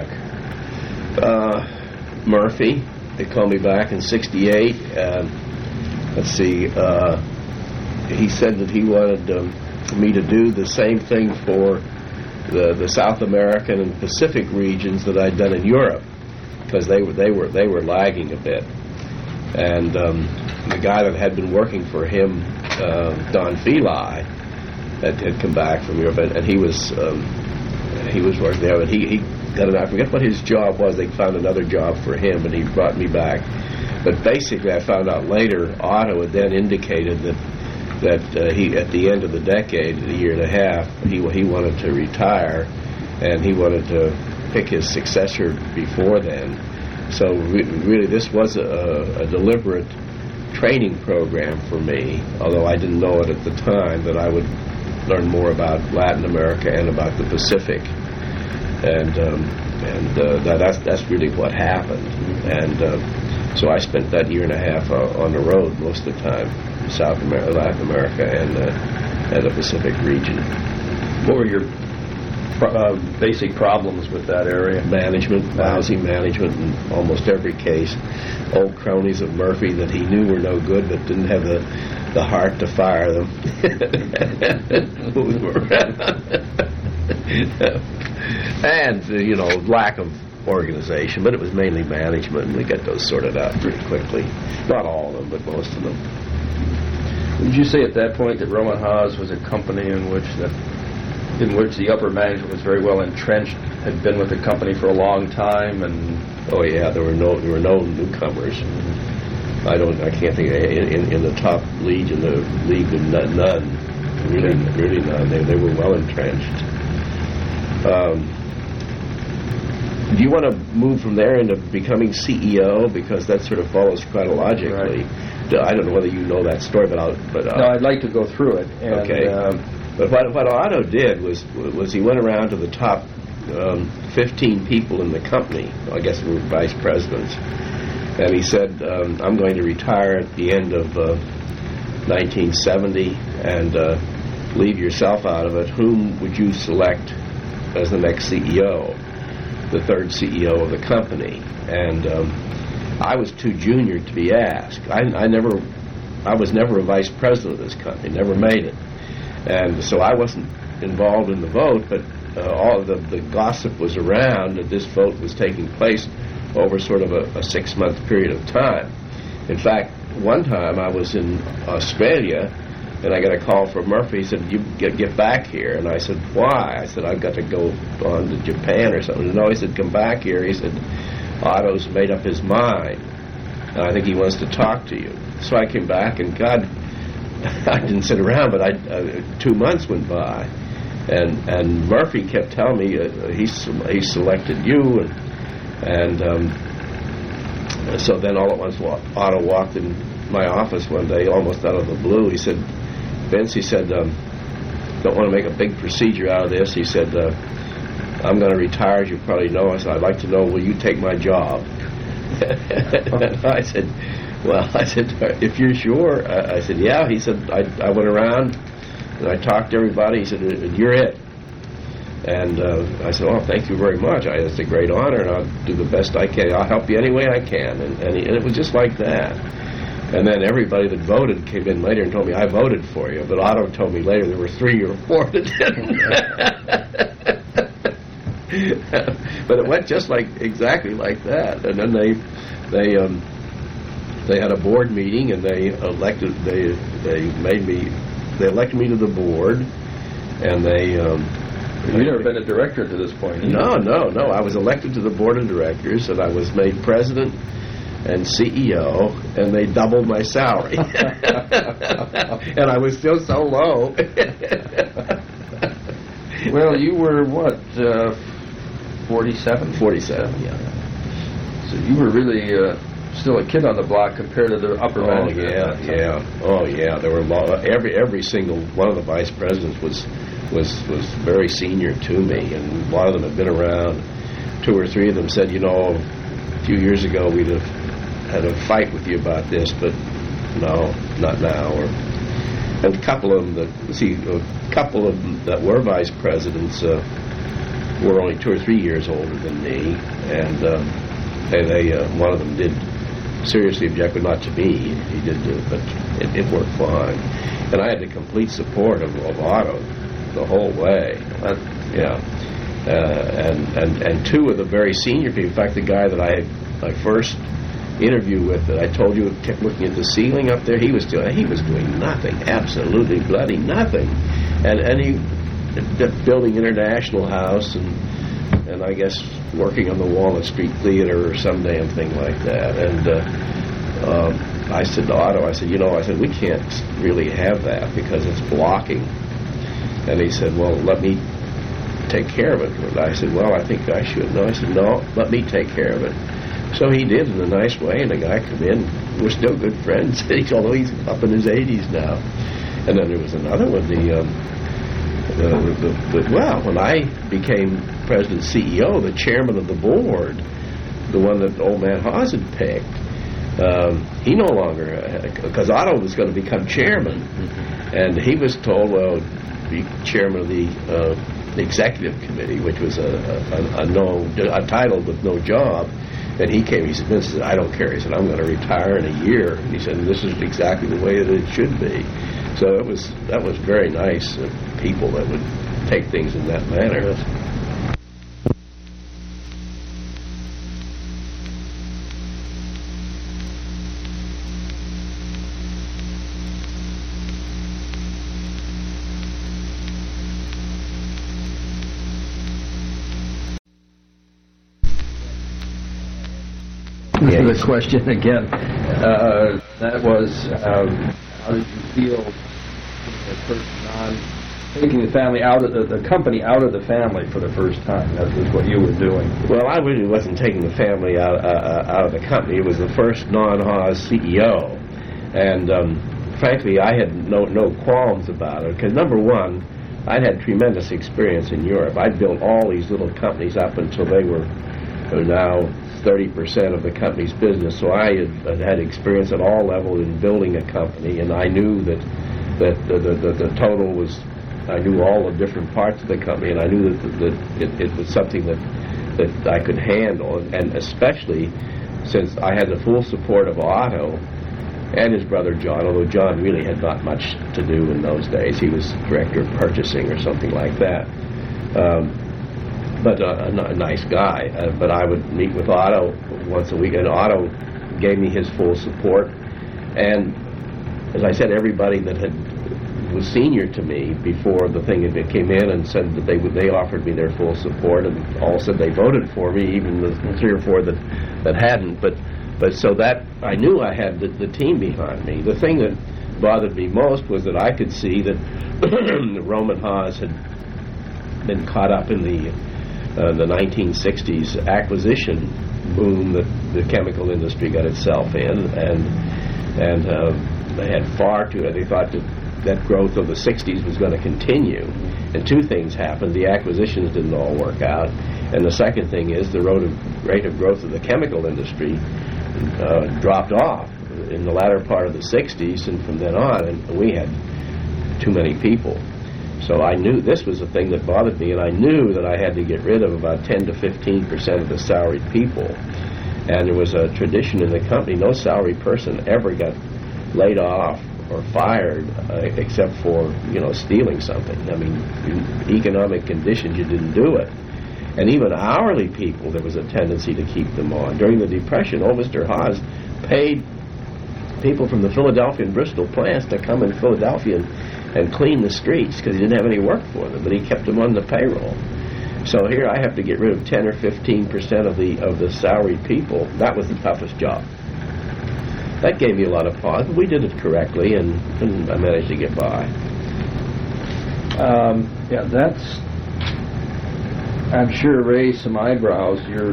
Murphy. They called me back in '68. Let's see. He said that he wanted me to do the same thing for the South American and Pacific regions that I'd done in Europe, because they were lagging a bit. And the guy that had been working for him, Don Feli, had come back from Europe, and he was working there. And he got I forget what his job was. They found another job for him, and he brought me back. But basically, I found out later, Otto had then indicated that he, at the end of the decade, a year and a half, he wanted to retire, and he wanted to pick his successor before then. So really, this was a deliberate training program for me, although I didn't know it at the time, that I would learn more about Latin America and about the Pacific. And that's really what happened. And so I spent that year and a half on the road most of the time, South America, Latin America, and the Pacific region. What were your basic problems with that area? Management, lousy management in almost every case. Old cronies of Murphy that he knew were no good but didn't have the heart to fire them. And, lack of organization, but it was mainly management, and we got those sorted out pretty quickly. Not all of them, but most of them. Would you say at that point that Roman Haas was a company in which the upper management was very well entrenched, had been with the company for a long time, and oh yeah, there were no newcomers. I can't think in the top league in the league, none, really none. They were well entrenched. Do you want to move from there into becoming CEO, because that sort of follows chronologically? Right. I don't know whether you know that story, no, I'd like to go through it. And, okay. But what Otto did was he went around to the top 15 people in the company, I guess we were vice presidents, and he said, I'm going to retire at the end of 1970 and leave yourself out of it. Whom would you select as the next CEO, the third CEO of the company? And I was too junior to be asked. I was never a vice president of this company, never made it. And so I wasn't involved in the vote, but all of the gossip was around that this vote was taking place over sort of a 6-month period of time. In fact, one time I was in Australia, and I got a call from Murphy. He said, you get back here. And I said, why? I said, I've got to go on to Japan or something. No, he said, come back here. He said, Otto's made up his mind, and I think he wants to talk to you. So I came back, and God, I didn't sit around, but 2 months went by, and Murphy kept telling me he selected you, and so then all at once Otto walked in my office one day, almost out of the blue. He said, Vince, he said, don't want to make a big procedure out of this. He said, I'm going to retire, as you probably know. I said, I'd like to know, will you take my job? And I said, Well, I said, if you're sure. I said, yeah. He said, I went around and I talked to everybody. He said, you're it. And I said, oh, thank you very much. It's a great honor, and I'll do the best I can. I'll help you any way I can. And it was just like that. And then everybody that voted came in later and told me, I voted for you. But Otto told me later there were 3 or 4 that didn't. But it went just exactly like that. And then they had a board meeting, and they elected me to the board, and they. You've never been a director to this point either. No. I was elected to the board of directors, and I was made president and CEO, and they doubled my salary. And I was still so low. Well, you were, what, 47? 47, yeah. So you were really still a kid on the block compared to the upper management. Oh, yeah. There were every single one of the vice presidents was very senior to me, and a lot of them had been around. 2 or 3 of them said, a few years ago we'd have had a fight with you about this, but no, not now. And a couple of them that were vice presidents were only 2 or 3 years older than me, and they one of them did seriously object, but not to me. He did, but it worked fine, and I had the complete support of Otto the whole way. And 2 of the very senior people. In fact, the guy that I first interview with, that I told you kept looking at the ceiling up there, he was doing nothing, absolutely bloody nothing, and he building International House and I guess working on the Walnut Street Theater or some damn thing like that. And I said to Otto, I said, we can't really have that because it's blocking. And he said, well, let me take care of it. And I said, well, I think I should. No, I said, no, let me take care of it. So he did in a nice way, and the guy come in. We're still good friends, although he's up in his 80s now. And then there was another one, when I became president CEO, the chairman of the board, the one that old man Haas had picked, he no longer, because Otto was going to become chairman, and he was told, well, be chairman of the executive committee, which was a title with no job. And he came, he said, Vince, I don't care. He said, I'm going to retire in a year. And he said, this is exactly the way that it should be. So that was very nice of people that would take things in that manner. The question again. That was, how did you feel taking the family out of the company out of the family for the first time? That was what you were doing. Well, I really wasn't taking the family out of the company. It was the first non-Haas CEO, and frankly, I had no qualms about it because number one, I'd had tremendous experience in Europe. I'd built all these little companies up until they were now 30% of the company's business. So I had experience at all levels in building a company, and I knew that the total was. I knew all the different parts of the company, and I knew that it was something that I could handle, and especially since I had the full support of Otto and his brother John, although John really had not much to do in those days. He was director of purchasing or something like that. But a nice guy. But I would meet with Otto once a week, and Otto gave me his full support. And as I said, everybody that was senior to me before the thing came in and said that they offered me their full support, and all said they voted for me, even the 3 or 4 that hadn't. But so that I knew I had the team behind me. The thing that bothered me most was that I could see that Roman Haas had been caught up in the 1960s acquisition boom that the chemical industry got itself in, and they had they thought that growth of the 60s was going to continue, and 2 things happened. The acquisitions didn't all work out, and the second thing is the rate of growth of the chemical industry dropped off. in the latter part of the 60s and from then on, and we had too many people. So I knew this was a thing that bothered me, and I knew that I had to get rid of about 10 to 15% of the salaried people. And there was a tradition in the company, no salaried person ever got laid off or fired except for, stealing something. I mean, in economic conditions, you didn't do it. And even hourly people, there was a tendency to keep them on. During the Depression, old Mr. Haas paid people from the Philadelphia and Bristol plants to come in Philadelphia and clean the streets because he didn't have any work for them, but he kept them on the payroll. So here I have to get rid of 10 or 15% of the salaried people. That was the toughest job. That gave me a lot of pause, but we did it correctly, and I managed to get by. That's, I'm sure, raised some eyebrows. You're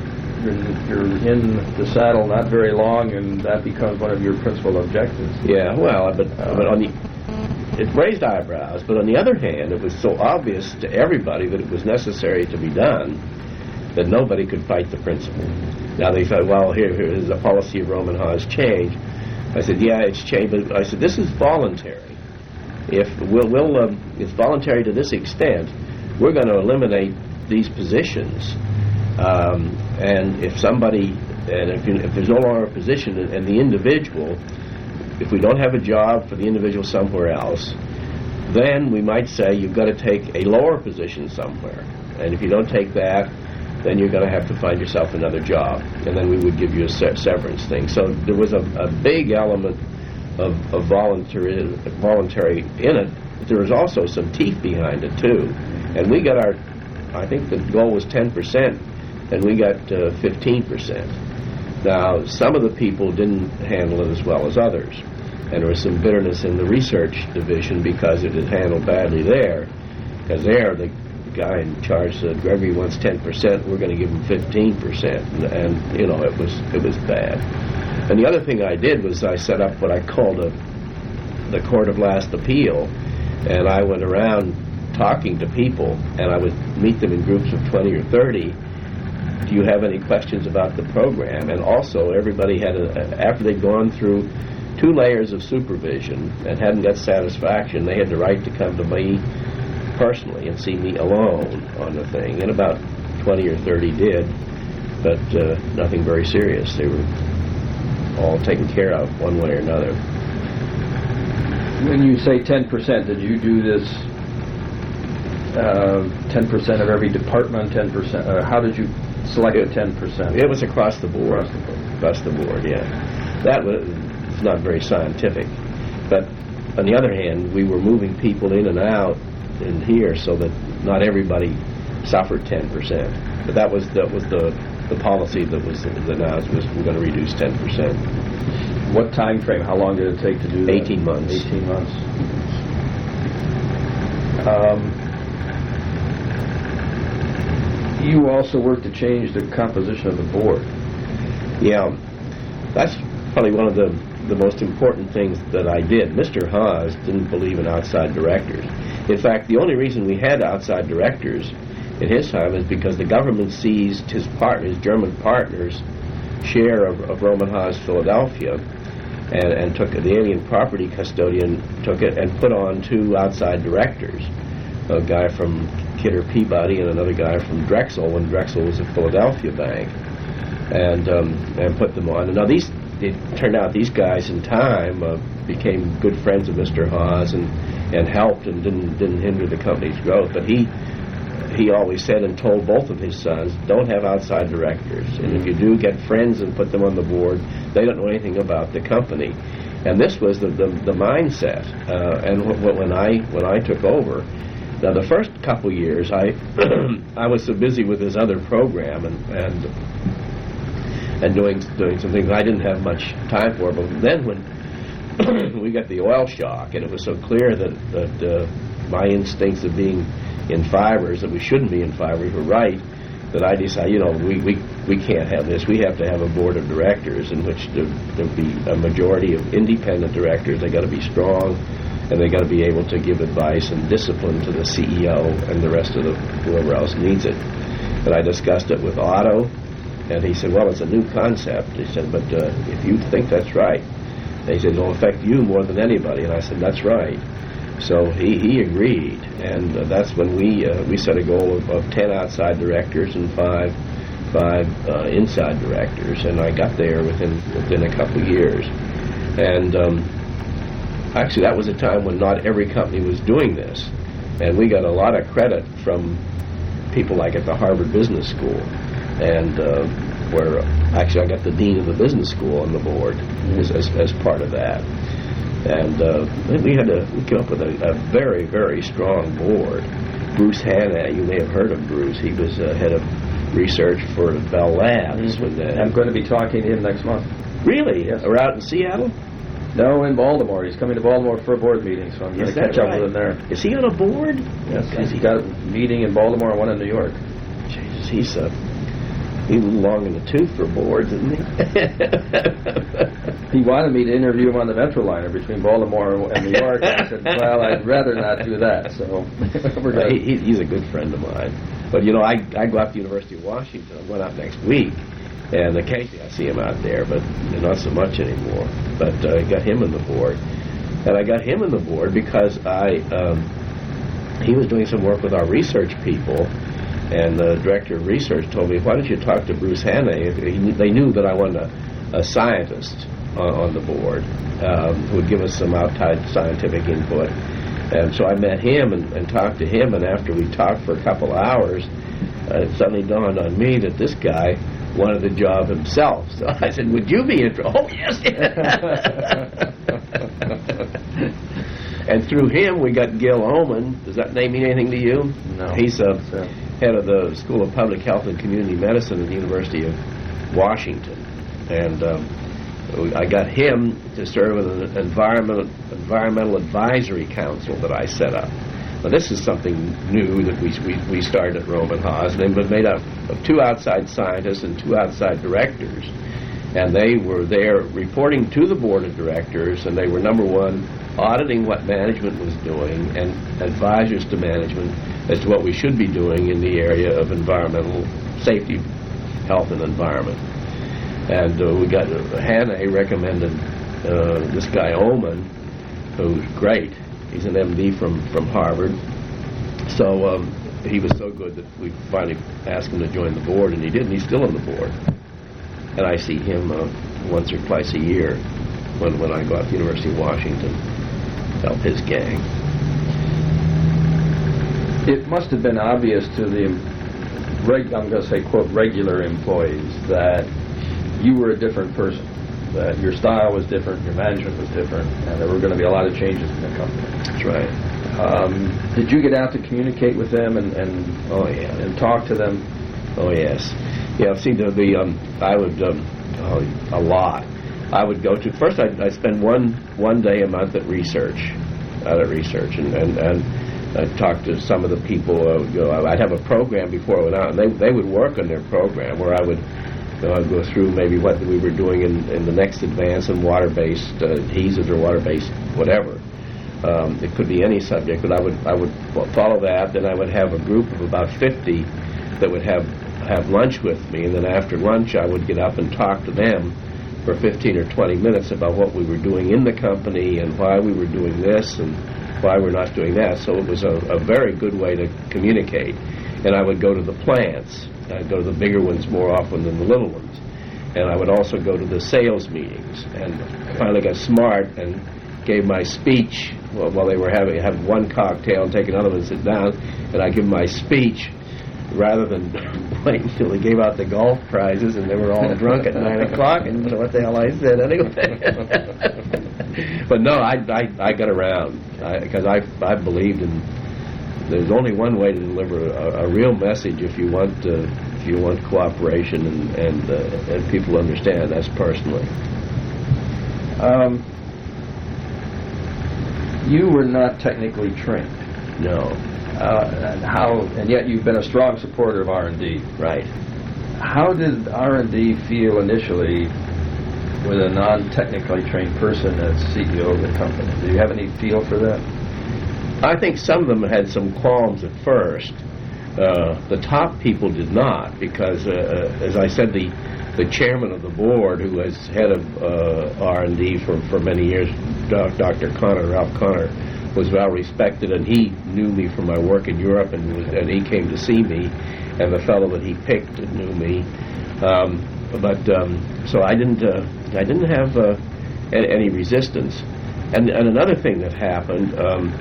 in the saddle not very long, and that becomes one of your principal objectives. Yeah, well, but it raised eyebrows, but on the other hand, it was so obvious to everybody that it was necessary to be done that nobody could fight the principle. Now they thought, well, here is the policy of Rohm and Haas change. I said, yeah, it's changed, but I said, this is voluntary. If it's voluntary to this extent, we're going to eliminate these positions. And if there's no longer a position, and the individual, if we don't have a job for the individual somewhere else, then we might say you've got to take a lower position somewhere. And if you don't take that, then you're going to have to find yourself another job. And then we would give you a severance thing. So there was a big element of voluntary in it. But there was also some teeth behind it, too. And we got I think the goal was 10%, and we got 15%. Now, some of the people didn't handle it as well as others. And there was some bitterness in the research division because it was handled badly there. Because there, the guy in charge said, Gregory wants 10%, we're going to give him 15%. And it was bad. And the other thing I did was I set up what I called the Court of Last Appeal. And I went around talking to people, and I would meet them in groups of 20 or 30. Do you have any questions about the program? And also, everybody had, after they'd gone through 2 layers of supervision and hadn't got satisfaction, they had the right to come to me personally and see me alone on the thing. And about 20 or 30 did, but nothing very serious. They were all taken care of one way or another. When you say 10%, did you do this 10% of every department, 10%? How did you select the 10%? It was across the board. Across the board, yeah. That was not very scientific. But on the other hand, we were moving people in and out in here so that not everybody suffered 10%. But that was the policy that was announced, was we're going to reduce 10%. What time frame? How long did it take to do that? 18 months. 18 months. You also worked to change the composition of the board. Yeah, that's probably one of the most important things that I did. Mr. Haas didn't believe in outside directors. In fact, the only reason we had outside directors in his time is because the government seized his German partner's share of Rohm and Haas Philadelphia, and took the alien property custodian took it and put on 2 outside directors, a guy from Kidder Peabody and another guy from Drexel, when Drexel was a Philadelphia bank, and put them on. And now it turned out these guys in time became good friends of Mr. Haas and helped and didn't hinder the company's growth. But he always said and told both of his sons, don't have outside directors. And if you do, get friends and put them on the board. They don't know anything about the company. And this was the mindset. And when I took over, now the first couple years, I was so busy with this other program and doing some things I didn't have much time for. But then when we got the oil shock, and it was so clear that my instincts of being in fibers, that we shouldn't be in fibers, were right, that I decided, we can't have this. We have to have a board of directors in which there'll be a majority of independent directors. They got to be strong, and they got to be able to give advice and discipline to the CEO and the rest of whoever else needs it. And I discussed it with Otto, and he said, well, it's a new concept. He said, but if you think that's right. He said, it'll affect you more than anybody. And I said, that's right. So he agreed, and that's when we set a goal of 10 outside directors and five inside directors, and I got there within a couple of years. And actually, that was a time when not every company was doing this, and we got a lot of credit from people like at the Harvard Business School, and where actually I got the dean of the business school on the board as part of that. And we came up with a very, very strong board. Bruce Hanna, you may have heard of Bruce. He was head of research for Bell Labs. I'm going to be talking to him next month. Really? Yes. Or out in Seattle? No, in Baltimore. He's coming to Baltimore for a board meeting, so I'm going to catch up with him there. Is he on a board? Yes, he's got a meeting in Baltimore and one in New York. Jesus, he's a little long in the tooth for boards, isn't he? He wanted me to interview him on the Metroliner between Baltimore and New York, and I said, well, I'd rather not do that, so we're going to... He's a good friend of mine. But, you know, I go out to the University of Washington. I'm going out next week, and occasionally I see him out there, but not so much anymore. But I got him on the board. And I got him on the board because he was doing some work with our research people, and the director of research told me, why don't you talk to Bruce Hanna? They knew that I wanted a scientist on the board who would give us some outside scientific input. And so I met him and talked to him, and after we talked for a couple of hours, it suddenly dawned on me that this guy wanted the job himself. So I said, would you be interested? Oh, yes. And through him, we got Gil Oman. Does that name mean anything to you? No. He's head of the School of Public Health and Community Medicine at the University of Washington. And I got him to serve with an environmental advisory council that I set up. Now, this is something new that we started at Rohm and Haas, and it was made up of 2 outside scientists and 2 outside directors. And they were there reporting to the board of directors, and they were, number one, auditing what management was doing and advisors to management as to what we should be doing in the area of environmental safety, health, and environment. And we got Hanna recommended this guy Oman, who's great. He's an MD from Harvard. So he was so good that we finally asked him to join the board, and he did, and he's still on the board. And I see him once or twice a year when I go out to the University of Washington to help his gang. It must have been obvious to the, I'm going to say, quote, regular employees that you were a different person, that your style was different, your management was different, and there were going to be a lot of changes in the company. That's right. Did you get out to communicate with them and oh yeah, and talk to them? Oh yes, yeah. See, I would a lot. I would go to first. I'd spend one day a month at research, and I'd talk to some of the people. I'd have a program before I went out, and they would work on their program where I would. I'd go through maybe what we were doing in the next advance in water-based adhesives or water-based whatever. It could be any subject, but I would follow that. Then I would have a group of about 50 that would have lunch with me, and then after lunch I would get up and talk to them for 15 or 20 minutes about what we were doing in the company and why we were doing this and why we're not doing that. So it was a very good way to communicate. And I would go to the plants. I'd go to the bigger ones more often than the little ones. And I would also go to the sales meetings. And I finally got smart and gave my speech while they were having one cocktail and take another one and sit down. And I give my speech rather than wait until they gave out the golf prizes and they were all drunk at 9 o'clock and you know what the hell I said anyway. But no, I got around because I believed in. There's only one way to deliver a real message if you want cooperation and people understand. That's personally. You were not technically trained. No. And yet you've been a strong supporter of R&D. Right. How did R&D feel initially with a non-technically trained person as CEO of the company? Do you have any feel for that? I think some of them had some qualms at first. The top people did not, because, as I said, the chairman of the board, who was head of R&D for many years, Dr. Connor, Ralph Connor, was well respected, and he knew me from my work in Europe, and he came to see me, and the fellow that he picked knew me. So I didn't have any resistance. And another thing that happened,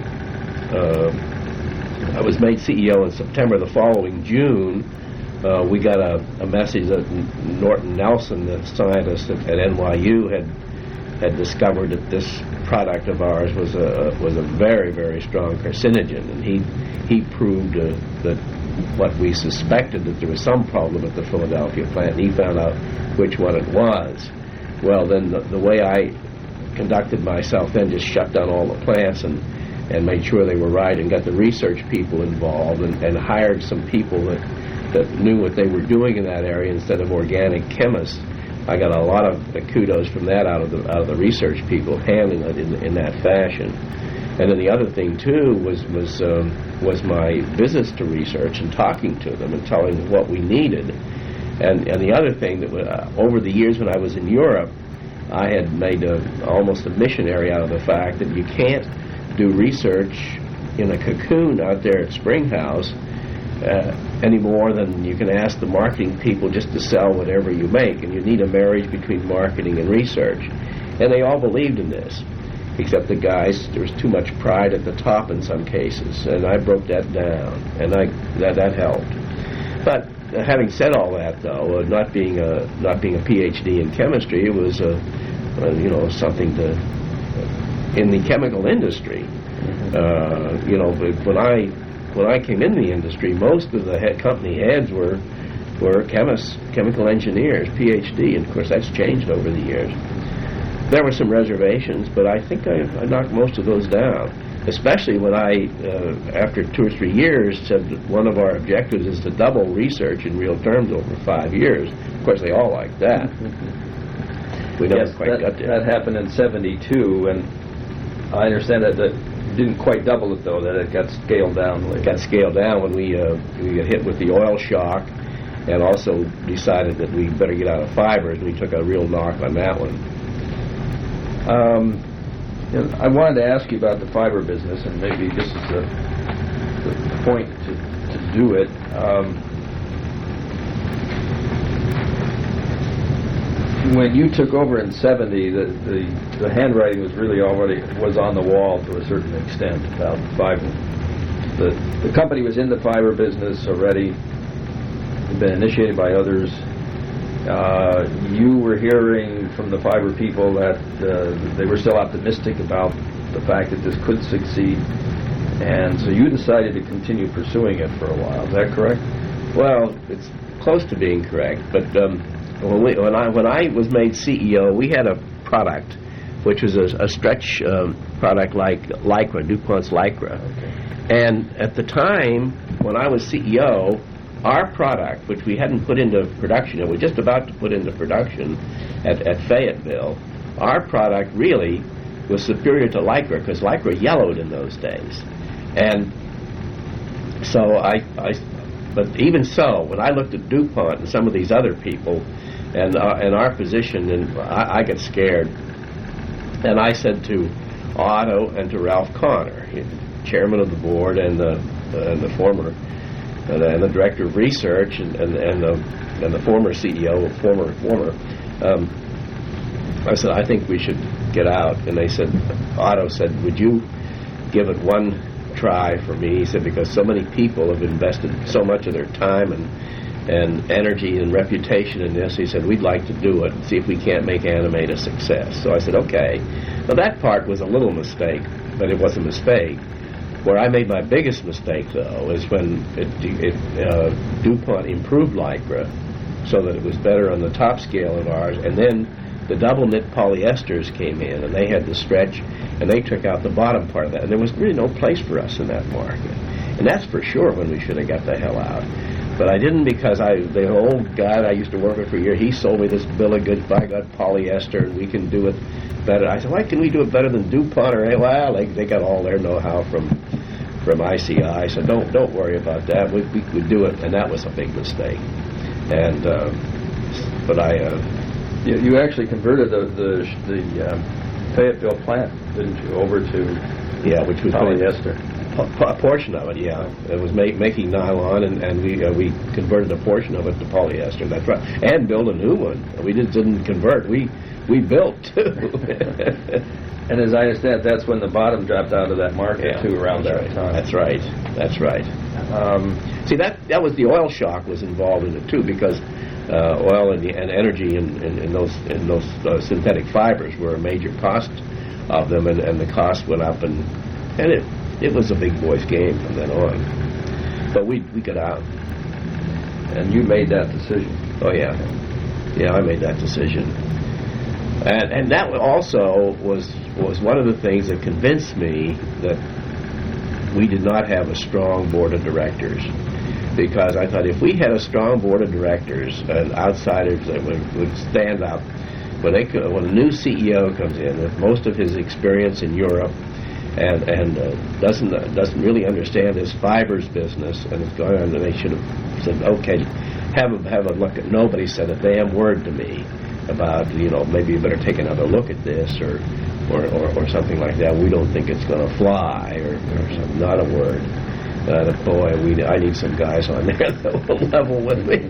I was made CEO in September. The following June, we got a message that Norton Nelson, the scientist at NYU, had discovered that this product of ours was a very, very strong carcinogen, and he proved that what we suspected, that there was some problem at the Philadelphia plant, and he found out which one it was. Well, then the way I conducted myself then, just shut down all the plants and made sure they were right, and got the research people involved, and hired some people that knew what they were doing in that area instead of organic chemists. I got a lot of kudos from that out of the research people handling it in that fashion. And then the other thing too was my visits to research and talking to them and telling them what we needed. And the other thing that over the years when I was in Europe, I had made almost a missionary out of the fact that you can't do research in a cocoon out there at Springhouse any more than you can ask the marketing people just to sell whatever you make, and you need a marriage between marketing and research. And they all believed in this, except the guys, there was too much pride at the top in some cases, and I broke that down, and that helped. But having said all that, though, not being a PhD in chemistry, it was something to in the chemical industry. When I came in the industry, most of the company heads were chemists, chemical engineers, PhD, and of course that's changed over the years. There were some reservations, but I think I knocked most of those down, especially when I, after 2 or 3 years, said that one of our objectives is to double research in real terms over 5 years. Of course, they all liked that. We never quite got there. That happened in 1972, and I understand that didn't quite double it, though, that it got scaled down later. It got scaled down when we got hit with the oil shock, and also decided that we better get out of fibers, and we took a real knock on that one. I wanted to ask you about the fiber business, and maybe this is the point to do it. When you took over in 1970, the handwriting was really already on the wall to a certain extent about fiber. The company was in the fiber business already. Had been initiated by others. You were hearing from the fiber people that they were still optimistic about the fact that this could succeed, and so you decided to continue pursuing it for a while. Is that correct? Well, it's close to being correct, but when I was made CEO, we had a product which was a stretch product like Lycra, DuPont's Lycra. Okay. And at the time, when I was CEO, our product, which we hadn't put into production, and we're just about to put into production at Fayetteville, our product really was superior to Lycra, because Lycra yellowed in those days. And so but even so, when I looked at DuPont and some of these other people and our position, and I got scared. And I said to Otto and to Ralph Connor, chairman of the board and the former and the director of research and the former CEO, I said, I think we should get out. And they said, Otto said, would you give it one try for me? He said, because so many people have invested so much of their time and energy and reputation in this. He said, we'd like to do it and see if we can't make Animate a success. So I said, okay. Well, that part was a little mistake, but it was a mistake. Where I made my biggest mistake, though, is when DuPont improved Lycra so that it was better on the top scale of ours, and then the double knit polyesters came in, and they had the stretch, and they took out the bottom part of that, and there was really no place for us in that market. And that's for sure when we should have got the hell out. But I didn't, because the old guy that I used to work with for a year, he sold me this bill of goods, I got polyester, and we can do it better. I said, why can we do it better than DuPont? Or, well, they got all their know-how from ICI, so don't worry about that. We could do it, and that was a big mistake. And but I You actually converted the Fayetteville plant, didn't you, over to which was polyester? A portion of it, yeah. It was making nylon, and we converted a portion of it to polyester. That's right, and built a new one. We just didn't convert. We built too. And as I understand, that's when the bottom dropped out of that market too, around that time. That's right. See, that was the oil shock was involved in it too, because oil and energy in those synthetic fibers were a major cost of them, and the cost went up, and it was a big boys game from then on. But we got out. And you made that decision. Oh yeah, I made that decision, and that also was one of the things that convinced me that we did not have a strong board of directors. Because I thought if we had a strong board of directors and outsiders that would stand up when a new CEO comes in with most of his experience in Europe and doesn't really understand his fibers business and is going on, and they should have said, okay, have a look at. Nobody said a damn word to me about maybe you better take another look at this or something like that. We don't think it's going to fly or something. Not a word. Boy, I need some guys on there that will level with me.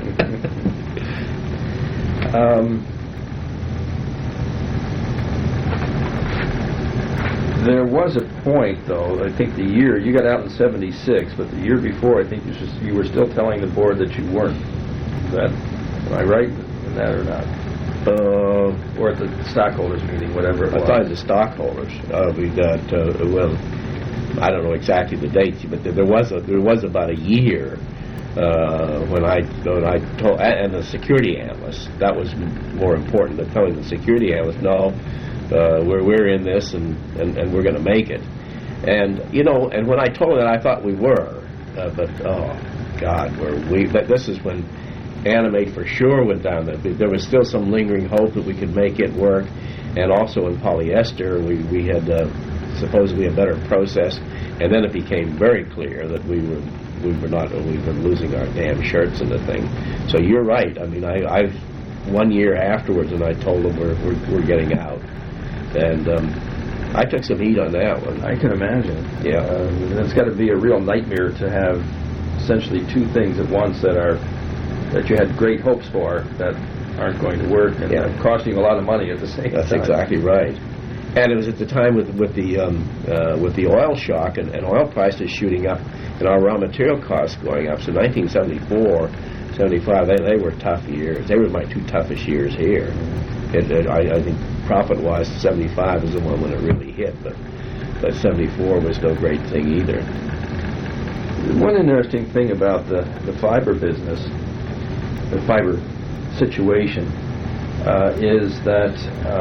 There was a point, though, I think you got out in '76, but the year before, I think you were still telling the board that you weren't. Am I right in that or not? Or at the stockholders meeting, whatever it was. I thought the stockholders. We got, I don't know exactly the dates, but there was about a year when I told, and the security analyst, that was more important than telling the security analyst, no, we're in this and we're going to make it. And and when I told her that, I thought we were, but oh God, but this is when Animate for sure went down. There was still some lingering hope that we could make it work, and also in polyester we had supposedly a better process, and then it became very clear that we were losing our damn shirts in the thing. So you're right. I mean, I 1 year afterwards, and I told them we're getting out, and I took some heat on that one. I can imagine. Yeah, it's got to be a real nightmare to have essentially two things at once that you had great hopes for that aren't going to work, and costing a lot of money at the same time. That's exactly right. And it was at the time with the oil shock and oil prices shooting up and our raw material costs going up. So 1974, 75, they were tough years. They were my two toughest years here. I think profit-wise, 75 was the one when it really hit, but 74 was no great thing either. One interesting thing about the fiber business, the fiber situation, is that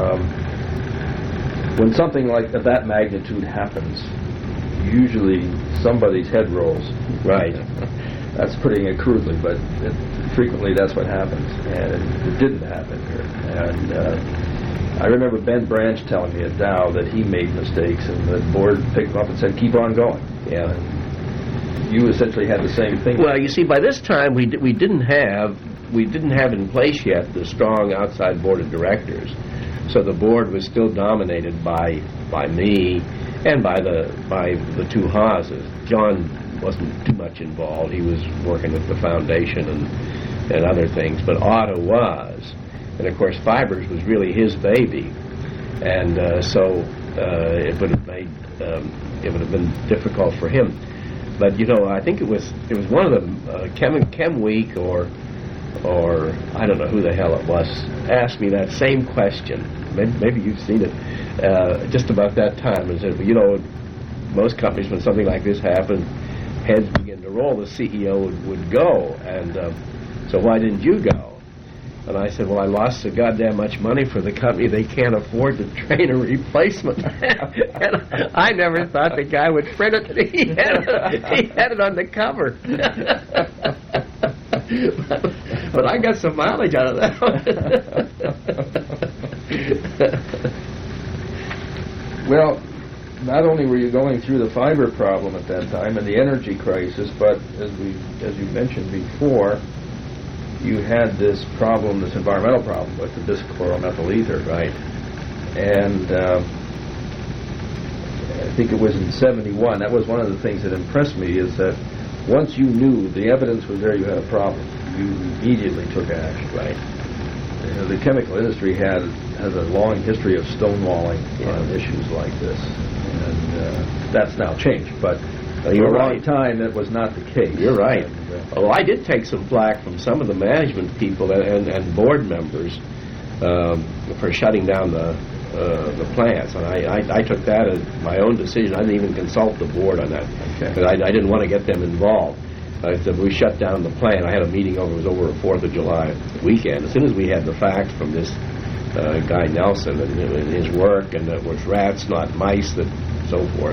when something like that magnitude happens, usually somebody's head rolls. Right. That's putting it crudely, but frequently that's what happens, and it didn't happen here. And I remember Ben Branch telling me at Dow that he made mistakes, and the board picked him up and said, keep on going. Yeah. And you essentially had the same thing. Well, you see, by this time we didn't have in place yet the strong outside board of directors. So the board was still dominated by me and by the two Haases. John wasn't too much involved. He was working with the foundation and other things, but Otto was. And of course, fibers was really his baby, and so it would have been difficult for him. But I think it was one of them, Chem Week or I don't know who the hell it was, asked me that same question. Maybe you've seen it just about that time. And said, most companies, when something like this happens, heads begin to roll. The CEO would go, and so why didn't you go? And I said, well, I lost so goddamn much money for the company, they can't afford to train a replacement. And I never thought the guy would print it. He had it on the cover. But I got some mileage out of that one. Well, not only were you going through the fiber problem at that time and the energy crisis, but as you mentioned before, you had this problem, this environmental problem with the bischloromethyl ether. Right. And I think it was in '71, that was one of the things that impressed me, is that once you knew the evidence was there, you had a problem, you immediately took action. Right. The chemical industry has a long history of stonewalling on issues like this, and that's now changed. But for a long time, that was not the case. You're right. And, well, I did take some flack from some of the management people and board members for shutting down the plants, and I took that as my own decision. I didn't even consult the board on that, because I didn't want to get them involved. I said, we shut down the plant. I had a meeting it was over a 4th of July weekend. As soon as we had the facts from this guy Nelson and his work, and that was rats, not mice, that so forth,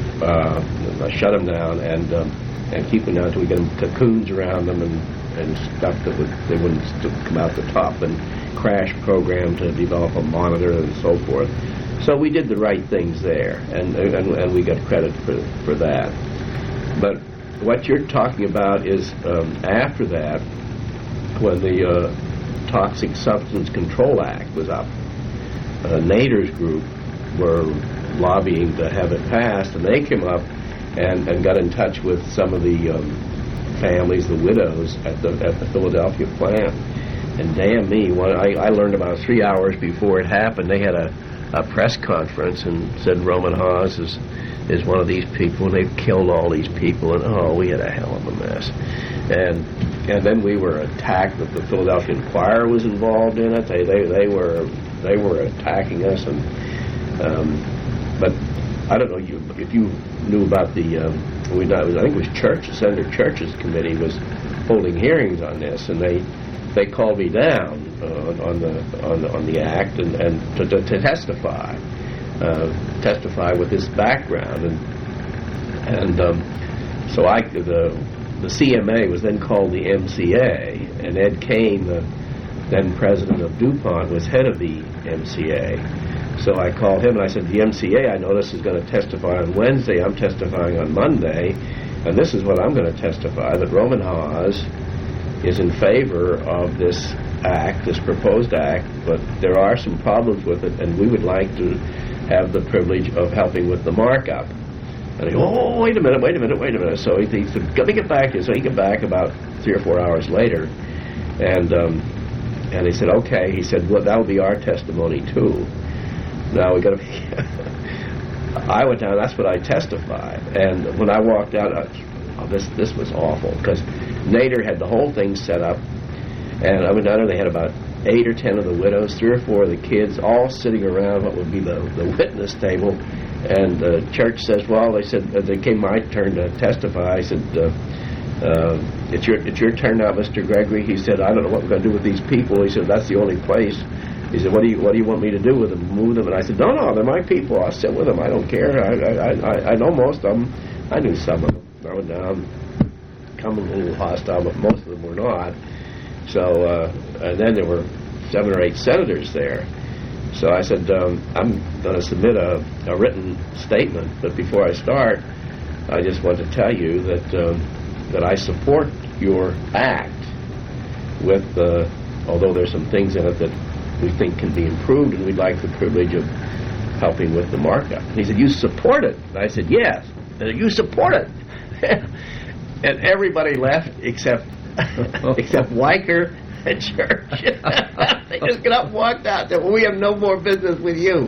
I shut them down and keep them down until we get them cocoons around them and stuff that they wouldn't come out the top, and crash program to develop a monitor and so forth. So we did the right things there, and we got credit for that. But what you're talking about is after that, when the Toxic Substance Control Act was up, Nader's group were lobbying to have it passed, and they came up and got in touch with some of the families, the widows at the Philadelphia plant. And damn me, I learned about 3 hours before it happened. They had a press conference and said Roman Haas is one of these people, and they've killed all these people, and we had a hell of a mess. And then we were attacked. That the Philadelphia Inquirer was involved in it. They were attacking us, and but I don't know if you knew about the I think it was Senator Church's committee was holding hearings on this, and they called me down on the act and to testify with this background, and so the CMA was then called the MCA, and Ed Kane, the then president of DuPont, was head of the MCA. So I called him and I said, the MCA, I notice, is going to testify on Wednesday. I'm testifying on Monday, and this is what I'm going to testify, that Roman Haas is in favor of this act, this proposed act, but there are some problems with it, and we would like to have the privilege of helping with the markup. And he goes, wait a minute. So he said, let me get back to you. So he got back about 3 or 4 hours later, and he said, okay. He said, well, that'll be our testimony too. Now we got to be... I went down, that's what I testified. And when I walked out, this was awful, because Nader had the whole thing set up, and I went down there, they had about 8 or 10 of the widows, 3 or 4 of the kids, all sitting around what would be the witness table. And the church says, well, they said, it came my turn to testify. I said, it's your turn now, Mr. Gregory. He said, I don't know what we're going to do with these people. He said, that's the only place. He said, what do you want me to do with them? Move them? And I said, no, they're my people. I'll sit with them. I don't care. I know most of them. I knew some of them. I went down, becoming a little hostile, but most of them were not. So, and then there were 7 or 8 senators there. So I said, I'm going to submit a written statement, but before I start, I just want to tell you that I support your act, with although there's some things in it that we think can be improved, and we'd like the privilege of helping with the markup. And he said, you support it? And I said, yes. And you support it? And everybody left except Weicker and Church. They just got up and walked out. Said, well, we have no more business with you.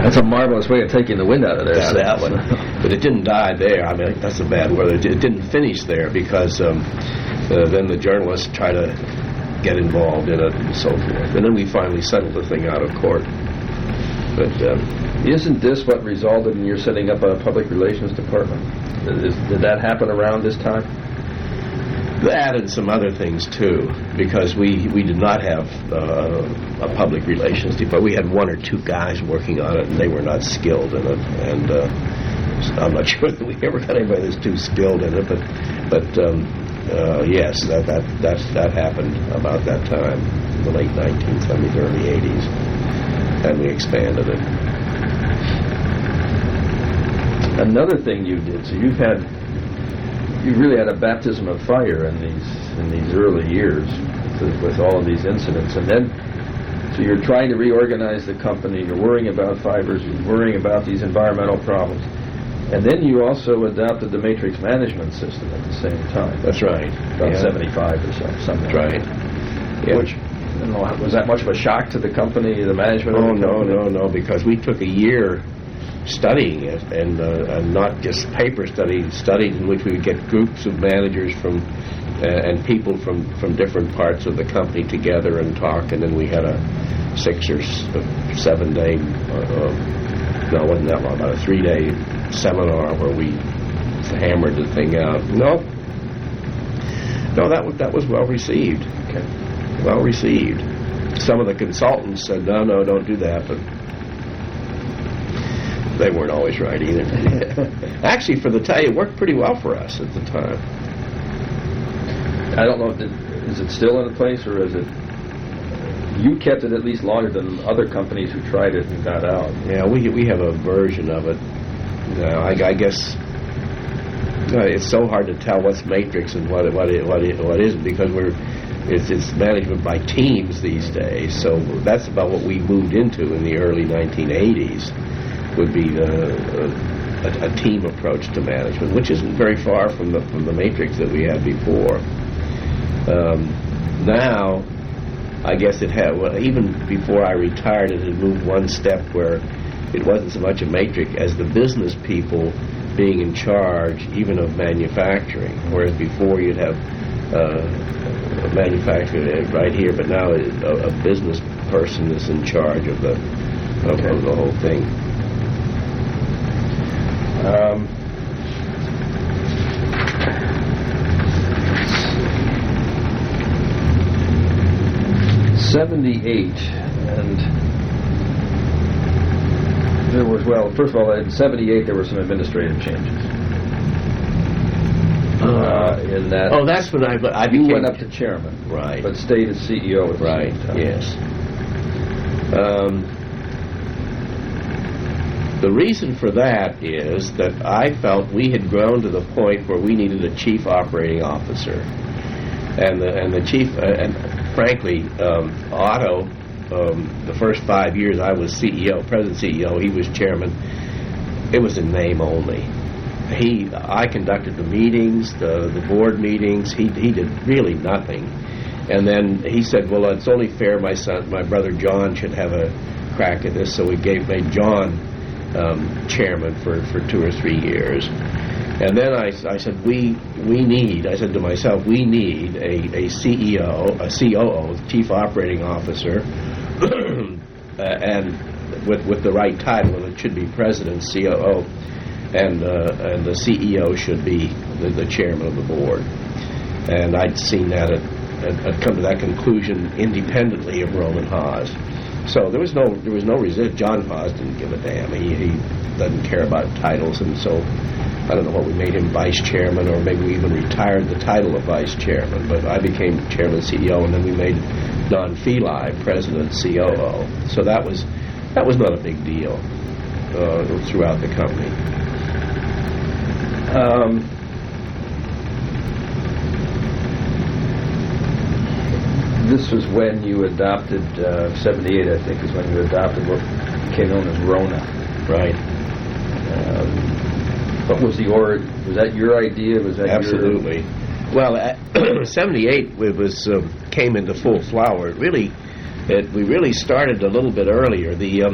That's a marvelous way of taking the wind out of there. Yeah, that one. But it didn't die there. I mean, that's a bad word. It didn't finish there because then the journalists try to get involved in it and so forth. And then we finally settled the thing out of court. But isn't this what resulted in your setting up a public relations department? Did that happen around this time? that and some other things too, because we did not have a public relations department. We had one or two guys working on it, and they were not skilled in it. And so I'm not sure that we ever got anybody that's too skilled in it. But yes, that happened about that time, the late 1970s, early 80s, and we expanded it. Another thing you did, so you really had a baptism of fire in these early years with all of these incidents, and then so you're trying to reorganize the company, you're worrying about fibers, you're worrying about these environmental problems, and then you also adopted the matrix management system at the same time. That's right. About 75 or something. That's right. Yeah. Which, I don't know, was that much of a shock to the company, the management? Oh, no, because we took a year studying it, and not just paper studies in which we would get groups of managers from and people from different parts of the company together and talk, and then we had a 6 or 7 day, no, it wasn't that long, about a 3-day seminar where we hammered the thing out. No, that was well received. Okay. Well received. Some of the consultants said, no, don't do that, but they weren't always right either. Actually, it worked pretty well for us at the time. I don't know, is it still in place, or is it... You kept it at least longer than other companies who tried it and got out. Yeah, we have a version of it. Now, I guess it's so hard to tell what's matrix and what isn't, because it's management by teams these days. So that's about what we moved into in the early 1980s. Would be a team approach to management, which isn't very far from the matrix that we had before. Now, I guess it had, even before I retired, it had moved one step where it wasn't so much a matrix as the business people being in charge even of manufacturing, whereas before you'd have manufacturing right here, but now a business person is in charge of the whole thing. 78, and there was, first of all, in 78 there were some administrative changes. In that, that's when I you went up to chairman, right? But stayed as CEO at the right. same time. Yes. The reason for that is that I felt we had grown to the point where we needed a chief operating officer, and the chief, and frankly, Otto, the first 5 years I was president CEO, he was chairman. It was in name only. I conducted the meetings, the board meetings. He did really nothing, and then he said, "Well, it's only fair my brother John should have a crack at this," so we made John chairman for 2 or 3 years. And then I said, I said to myself, we need a CEO, a COO, Chief Operating Officer, and with the right title, and it should be President, COO, and the CEO should be the chairman of the board. And I'd seen that, I'd come to that conclusion independently of Roman Haas. So there was no resist. John Haas didn't give a damn. He doesn't care about titles, and so I don't know what we made him vice chairman, or maybe we even retired the title of vice chairman. But I became chairman CEO, and then we made Don Feli president COO. So that was not a big deal throughout the company. This was when you adopted, 78 I think is when you adopted what became known as RONA. Right. What was was that your idea? Was that Absolutely. Well, 78 came into full flower. We really started a little bit earlier.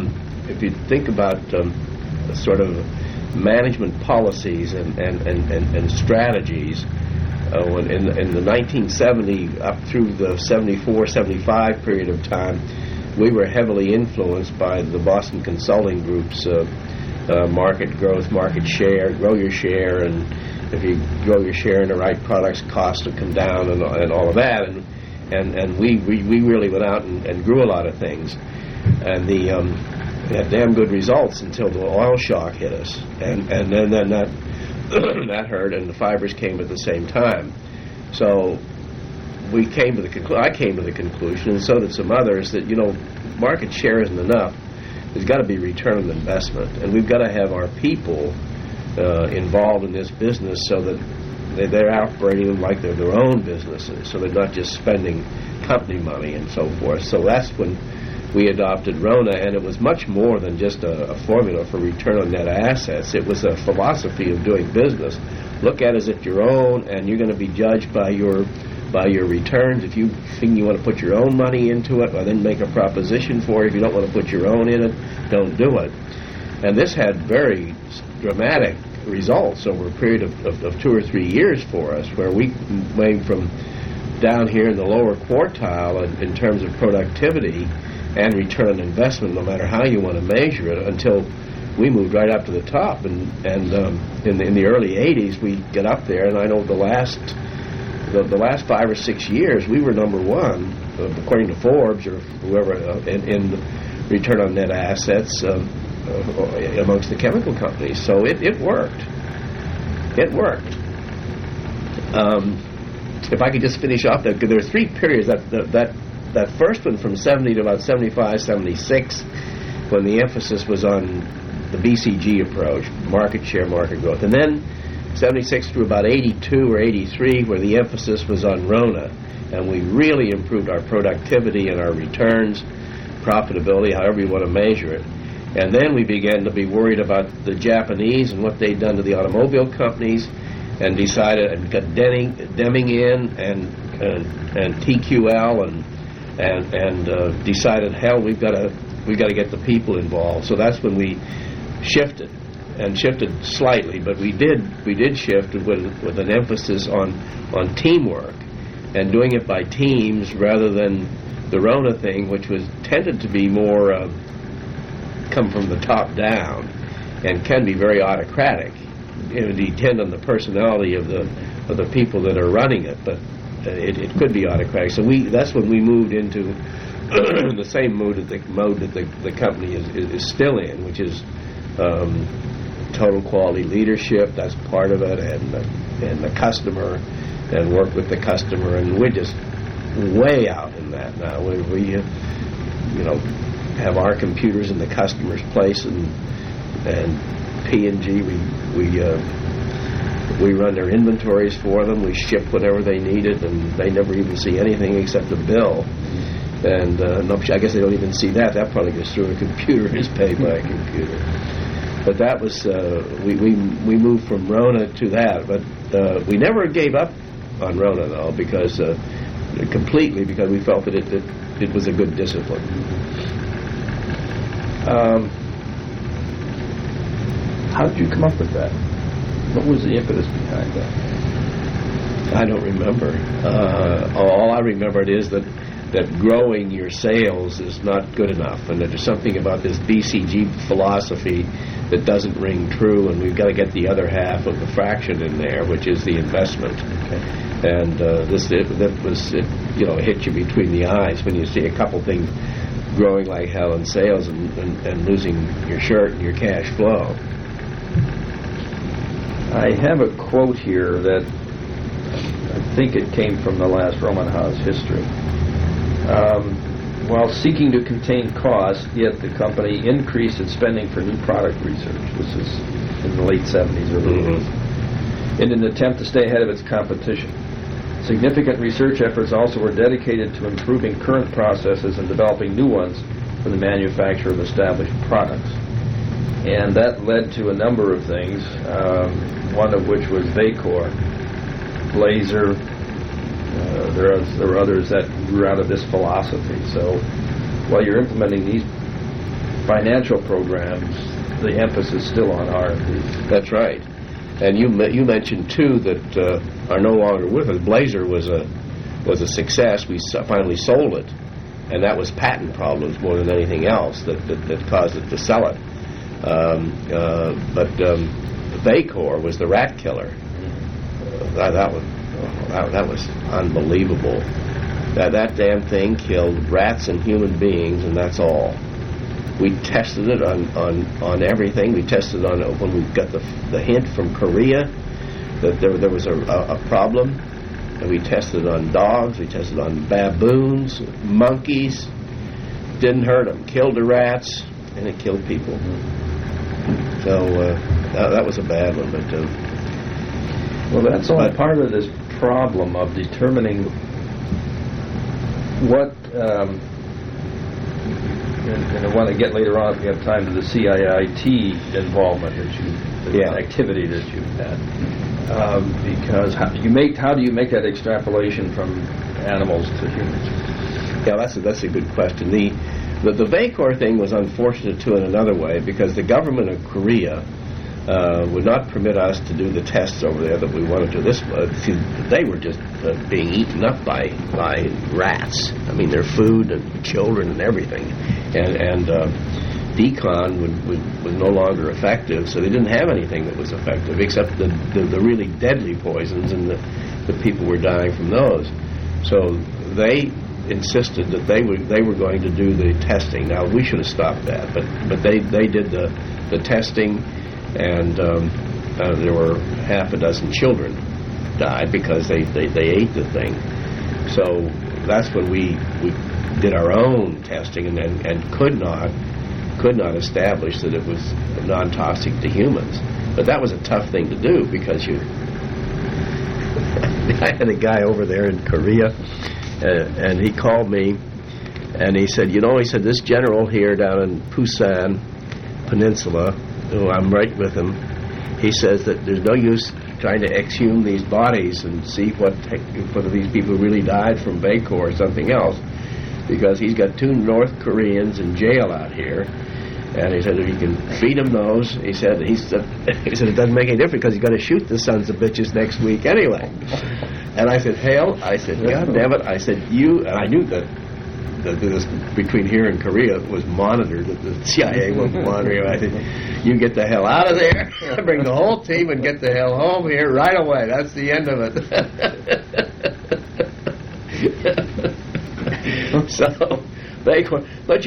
if you think about sort of management policies and strategies, when in the 1970 up through the 74, 75 period of time, we were heavily influenced by the Boston Consulting Group's market growth, market share, grow your share, and if you grow your share in the right products, costs will come down, and all of that. And we really went out and grew a lot of things, and we had damn good results until the oil shock hit us, and then that that hurt, and the fibers came at the same time. So I came to the conclusion, and so did some others, that market share isn't enough. There's got to be return on investment, and we've got to have our people involved in this business so that they're operating them like they're their own businesses, so they're not just spending company money and so forth. So that's when we adopted RONA, and it was much more than just a formula for return on net assets. It was a philosophy of doing business. Look at it as if your own, and you're going to be judged by your returns. If you think you want to put your own money into it, well, then make a proposition for it. If you don't want to put your own in it, don't do it. And this had very dramatic results over a period of 2 or 3 years for us, where we went from down here in the lower quartile in terms of productivity and return on investment, no matter how you want to measure it, until we moved right up to the top. And in the early 80s, we get up there, and I know the last 5 or 6 years, we were number one, according to Forbes or whoever, in return on net assets amongst the chemical companies. So it worked. It worked. If I could just finish off, there are 3 periods. That first one from 70 to about 75, 76, when the emphasis was on the BCG approach, market share, market growth. And then 76 through about 82 or 83, where the emphasis was on RONA, and we really improved our productivity and our returns, profitability, however you want to measure it. And then we began to be worried about the Japanese and what they'd done to the automobile companies, and decided, and got Deming in and TQL and decided, hell, we've got to get the people involved. So that's when we shifted slightly, but we did shift with an emphasis on teamwork and doing it by teams rather than the RONA thing, which was tended to be more come from the top down and can be very autocratic. It would depend on the personality of the people that are running it, but it could be autocratic. So that's when we moved into the same mode that the company is still in, which is total quality leadership. That's part of it, and the customer, and work with the customer, and we're just way out in that now. We have our computers in the customer's place, and P&G, we run their inventories for them. We ship whatever they needed, and they never even see anything except a bill. And I guess they don't even see that. That probably goes through a computer, is paid by a computer. But that was we moved from RONA to that. But we never gave up on RONA, though, because we felt that it was a good discipline. How did you come up with that? What was the impetus behind that? I don't remember. All I remembered is that growing your sales is not good enough, and that there's something about this BCG philosophy that doesn't ring true, and we've got to get the other half of the fraction in there, which is the investment. Okay. And it hit you between the eyes when you see a couple things growing like hell in sales and losing your shirt and your cash flow. I have a quote here that I think it came from the last Rohm and Haas history. While seeking to contain costs, yet the company increased its spending for new product research. This is in the late 70s, early 80s, in an attempt to stay ahead of its competition. Significant research efforts also were dedicated to improving current processes and developing new ones for the manufacture of established products. And that led to a number of things, one of which was Vacor, Blazer. There were others that grew out of this philosophy. So while you're implementing these financial programs, the emphasis still on R&D. That's right. And you mentioned too that are no longer with us. Blazer was a success. We finally sold it, and that was patent problems more than anything else that caused it to sell it. But Vacor was the rat killer. That was unbelievable. That damn thing killed rats and human beings, and that's all. We tested it on everything. We tested on it when we got the hint from Korea that there was a problem, and we tested on dogs. We tested on baboons, monkeys. Didn't hurt them. Killed the rats, and it killed people. So that was a bad one. But well, that's all part of this problem of determining what. And I want to get later on, if we have time, to the CIIT involvement activity that you had, because how do you make that extrapolation from animals to humans? Yeah, that's a good question. The Vacor thing was unfortunate too in another way, because the government of Korea would not permit us to do the tests over there that we wanted to. They were just being eaten up by rats. I mean, their food and children and everything, and decon was no longer effective. So they didn't have anything that was effective except the really deadly poisons, and the people were dying from those. So they insisted that they were going to do the testing. Now we should have stopped that, but they did the testing. And there were half a dozen children died because they ate the thing. So that's when we did our own testing and could not establish that it was non-toxic to humans. But that was a tough thing to do, because I had a guy over there in Korea, and he called me, and he said, this general here down in Busan Peninsula, who I'm right with him, he says that there's no use trying to exhume these bodies and see whether these people really died from Vacor or something else, because he's got 2 North Koreans in jail out here, and he said if you can feed them those, he said it doesn't make any difference, because he's going to shoot the sons of bitches next week anyway. And I said, Hale, God damn it, and I knew that this between here and Korea was monitored, that the CIA was monitoring. I said, you get the hell out of there, bring the whole team and get the hell home here right away. That's the end of it. So, but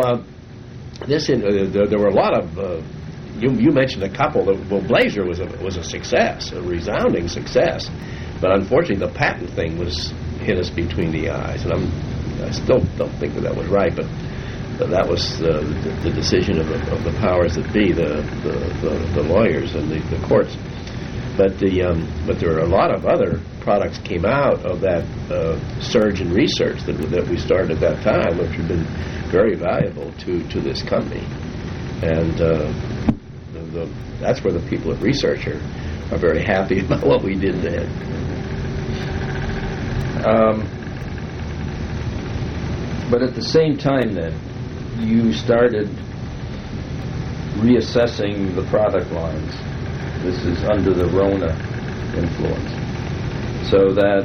there were a lot of, you mentioned a couple, Blazer was a success, a resounding success, but unfortunately the patent thing hit us between the eyes, and I still don't think that was right, but that was the decision of the powers that be, the lawyers and the courts. But there are a lot of other products came out of that surge in research that we started at that time, which have been very valuable to this company, and that's where the people at research are very happy about what we did then. But at the same time, then, you started reassessing the product lines. This is under the Rona influence. So that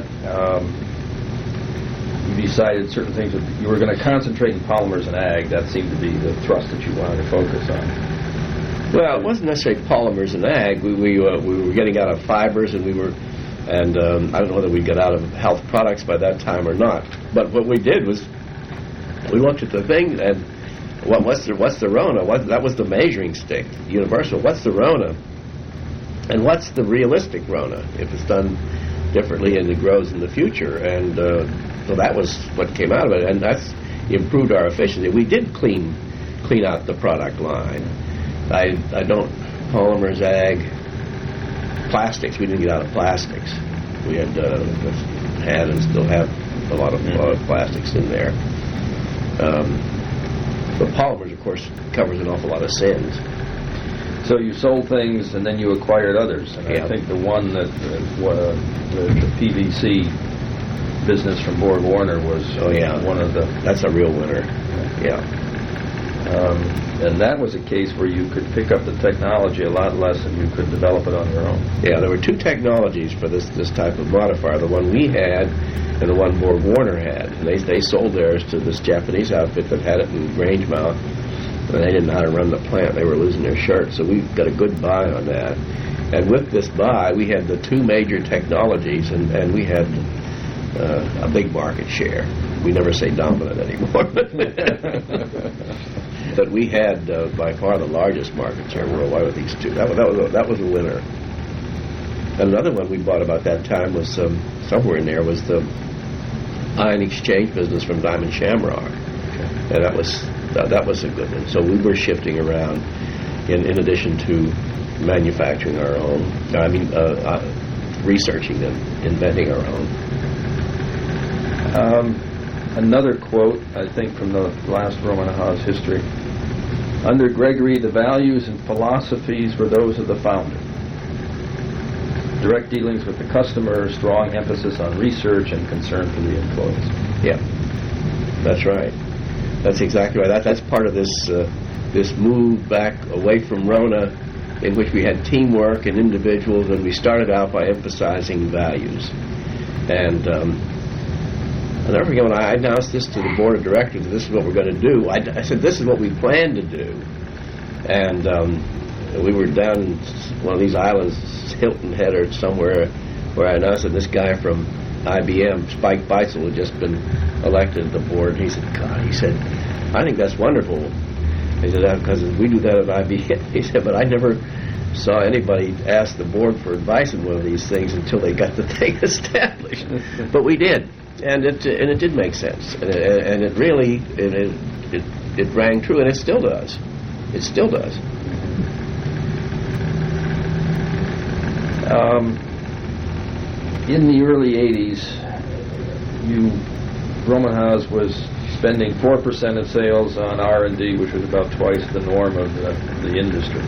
you decided certain things that you were going to concentrate in polymers and ag. That seemed to be the thrust that you wanted to focus on. Well, it wasn't necessarily polymers and ag. We were getting out of fibers, and I don't know whether we got out of health products by that time or not. But what we did was, we looked at the thing, and what's the Rona? That was the measuring stick, universal. What's the Rona? And what's the realistic Rona if it's done differently and it grows in the future? And so that was what came out of it, and that's improved our efficiency. We did clean out the product line. I don't polymers, ag, plastics. We didn't get out of plastics. We had and still have a lot of plastics in there. The polymers, of course, covers an awful lot of sins. So you sold things and then you acquired others. And yeah. I think the one that the PVC business from Borg Warner was one of the... That's a real winner. Yeah. And that was a case where you could pick up the technology a lot less than you could develop it on your own. Yeah, there were two technologies for this type of modifier, the one we had and the one Borg Warner had. And they sold theirs to this Japanese outfit that had it in range mount, and they didn't know how to run the plant. They were losing their shirt, so we got a good buy on that. And with this buy, we had the two major technologies, and we had a big market share. We never say dominant anymore. But we had by far the largest market share worldwide with these two. That was a winner. And another one we bought about that time was somewhere in there was the ion exchange business from Diamond Shamrock, and that was a good one. So we were shifting around in addition to manufacturing our own. Researching and inventing our own. Another quote, I think, from the last Rohm and Haas history. Under Gregory, the values and philosophies were those of the founder. Direct dealings with the customer, strong emphasis on research, and concern for the employees. Yeah, that's right. That's exactly right. That's part of this move back away from Rona, in which we had teamwork and individuals, and we started out by emphasizing values. And I'll never forget when I announced this to the board of directors, this is what we're going to do. I said, this is what we plan to do. And we were down in one of these islands, Hilton Head or somewhere, where I announced that this guy from IBM, Spike Beitzel, had just been elected to the board. And he said, God, I think that's wonderful. He said, because we do that at IBM. He said, but I never saw anybody ask the board for advice on one of these things until they got the thing established. But we did. And it did make sense, and it really it rang true, and it still does. It still does. In the early '80s, Rohm and Haas was spending 4% of sales on R&D, which was about twice the norm of the industry.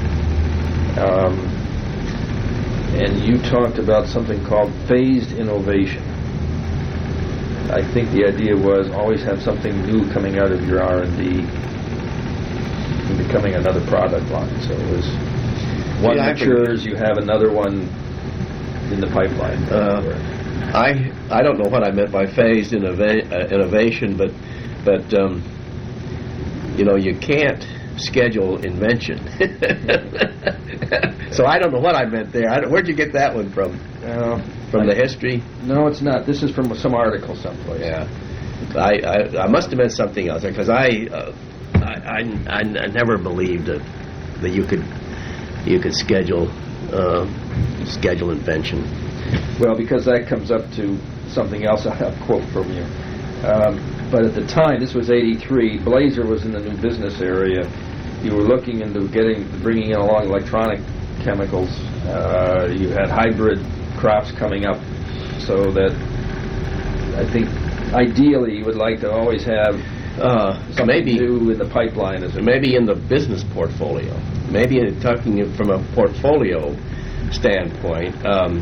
And you talked about something called phased innovation. I think the idea was always have something new coming out of your R&D and becoming another product line. So it was one matures, you have another one in the pipeline. I don't know what I meant by phased innovation, but you can't schedule invention. So I don't know what I meant there. Where'd you get that one from? From the history? No, it's not. This is from some article someplace. Yeah, I must have meant something else, because I never believed that you could schedule invention. Well, because that comes up to something else I have a quote from you. But at the time, this was '83. Blazer was in the new business area. You were looking into bringing in along electronic chemicals. You had hybrid crops coming up, so that I think ideally you would like to always have something new in the pipeline. Maybe in the business portfolio. Maybe talking from a portfolio standpoint,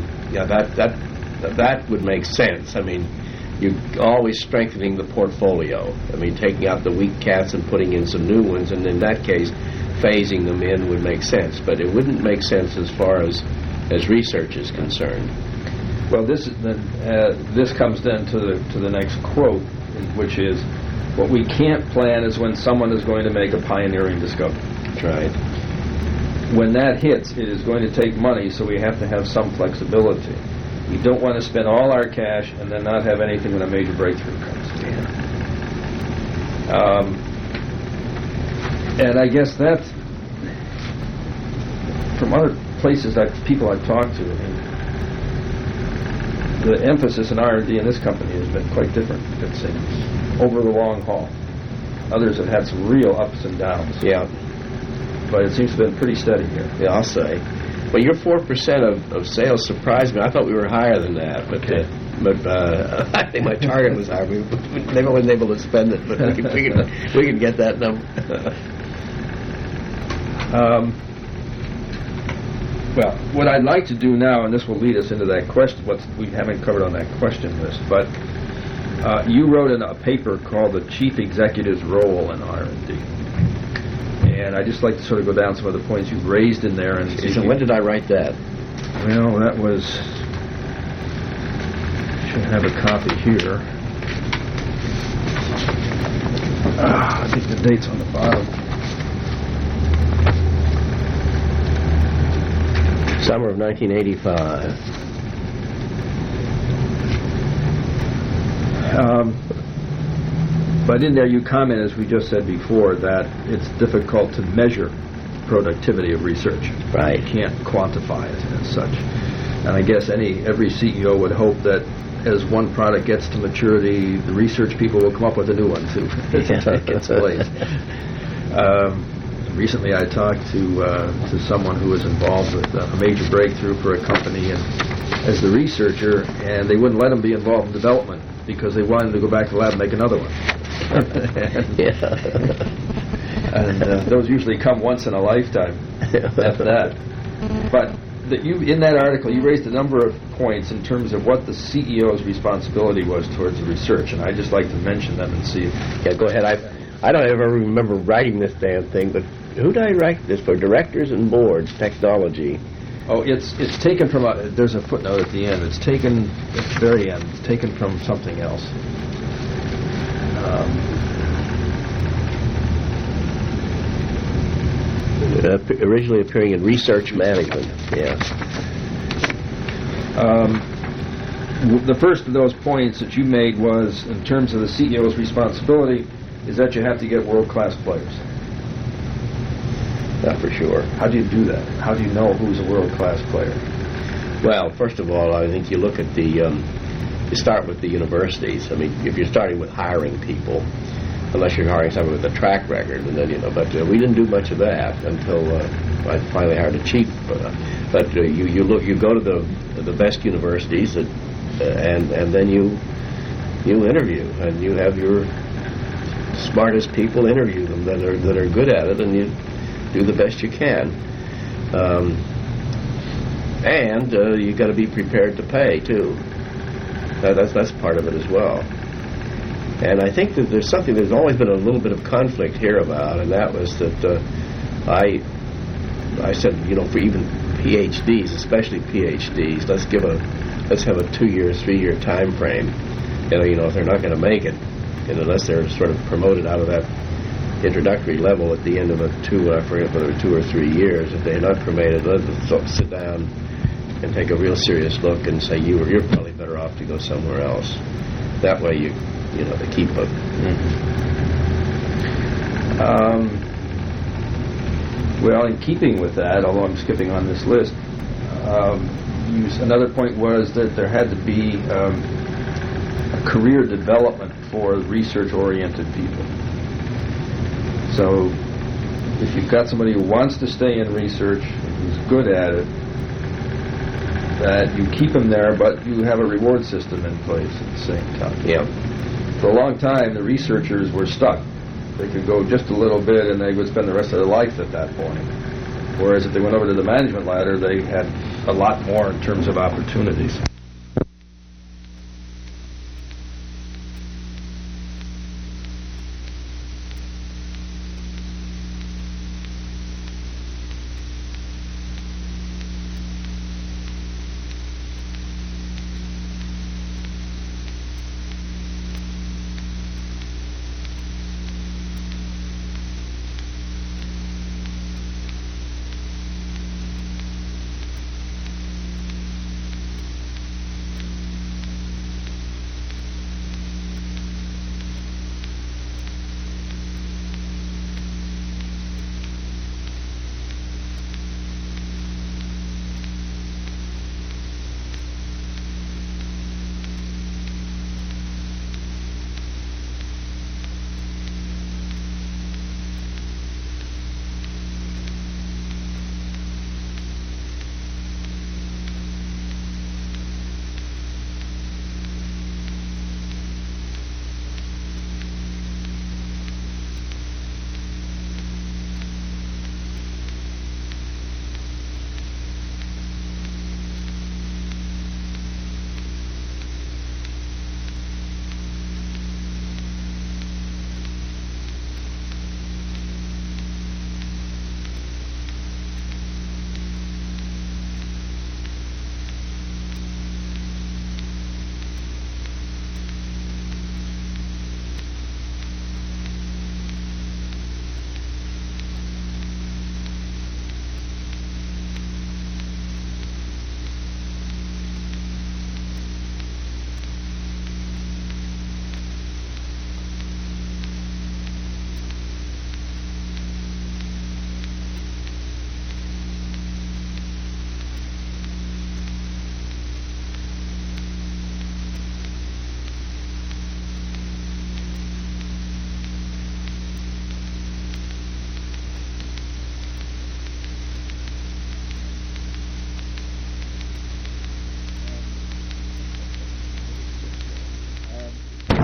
that would make sense. I mean, you're always strengthening the portfolio. I mean, taking out the weak cats and putting in some new ones, and in that case, phasing them in would make sense. But it wouldn't make sense as far as research is concerned. Well, this comes then to the next quote, which is, what we can't plan is when someone is going to make a pioneering discovery. That's right. When that hits, it is going to take money, so we have to have some flexibility. We don't want to spend all our cash and then not have anything when a major breakthrough comes. And I guess that's, from other places, people I've talked to, the emphasis in R&D in this company has been quite different, it seems, over the long haul. Others have had some real ups and downs. Yeah. But it seems to have been pretty steady here. Yeah, I'll say. Well, your 4% of sales surprised me. I thought we were higher than that, but I think my target was higher. Maybe I wasn't able to spend it, but we can get that number. Well, what I'd like to do now, and this will lead us into that question, what we haven't covered on that question list, but you wrote in a paper called The Chief Executive's Role in R&D. I'd just like to sort of go down some of the points you've raised in there. And So when did I write that? Well, that was... should have a copy here. I think the date's on the bottom. Summer of 1985. But in there you comment, as we just said before, that it's difficult to measure productivity of research. Right. You can't quantify it as such. And I guess every CEO would hope that as one product gets to maturity, the research people will come up with a new one too. As the time gets late. Recently I talked to someone who was involved with a major breakthrough for a company, and as the researcher, and they wouldn't let him be involved in development because they wanted to go back to the lab and make another one. And those usually come once in a lifetime at that. But in that article, you raised a number of points in terms of what the CEO's responsibility was towards the research, and I'd just like to mention them and see if... Yeah, go ahead. I don't ever remember writing this damn thing, but who did I write this for? Directors and boards, technology. Oh, it's taken from there's a footnote at the end. It's taken at the very end. It's taken from something else. Originally appearing in Research Management. Yeah. The first of those points that you made was, in terms of the CEO's responsibility, is that you have to get world-class players. Not for sure. How do you do that? How do you know who's a world-class player? Well, first of all, I think you look at you start with the universities. I mean, if you're starting with hiring people, unless you're hiring someone with a track record, and then but we didn't do much of that until I finally hired a chief. But you go to the best universities, and then you interview, and you have your smartest people interview them that are good at it, and you do the best you can. And you got to be prepared to pay too. That's part of it as well. And I think that there's always been a little bit of conflict here about, and that was that I said, for even PhDs, especially PhDs, let's have a 2-year, 3-year time frame. If they're not going to make it, and unless they're sort of promoted out of that introductory level at the end of I forget whether 2 or 3 years, if they're not promoted, let's sit down and take a real serious look and say you're probably better off to go somewhere else. That way they keep up. Well, in keeping with that, although I'm skipping on this list, another point was that there had to be a career development for research-oriented people. So if you've got somebody who wants to stay in research, who's good at it, that you keep them there, but you have a reward system in place at the same time. Yeah. For a long time, the researchers were stuck. They could go just a little bit, and they would spend the rest of their life at that point. Whereas if they went over to the management ladder, they had a lot more in terms of opportunities.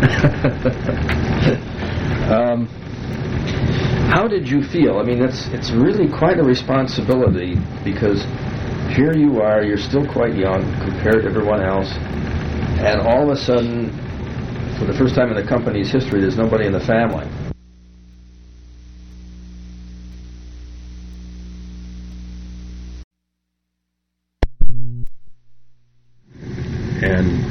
How did you feel? I mean, it's really quite a responsibility, because here you are, you're still quite young compared to everyone else, and all of a sudden, for the first time in the company's history, there's nobody in the family. And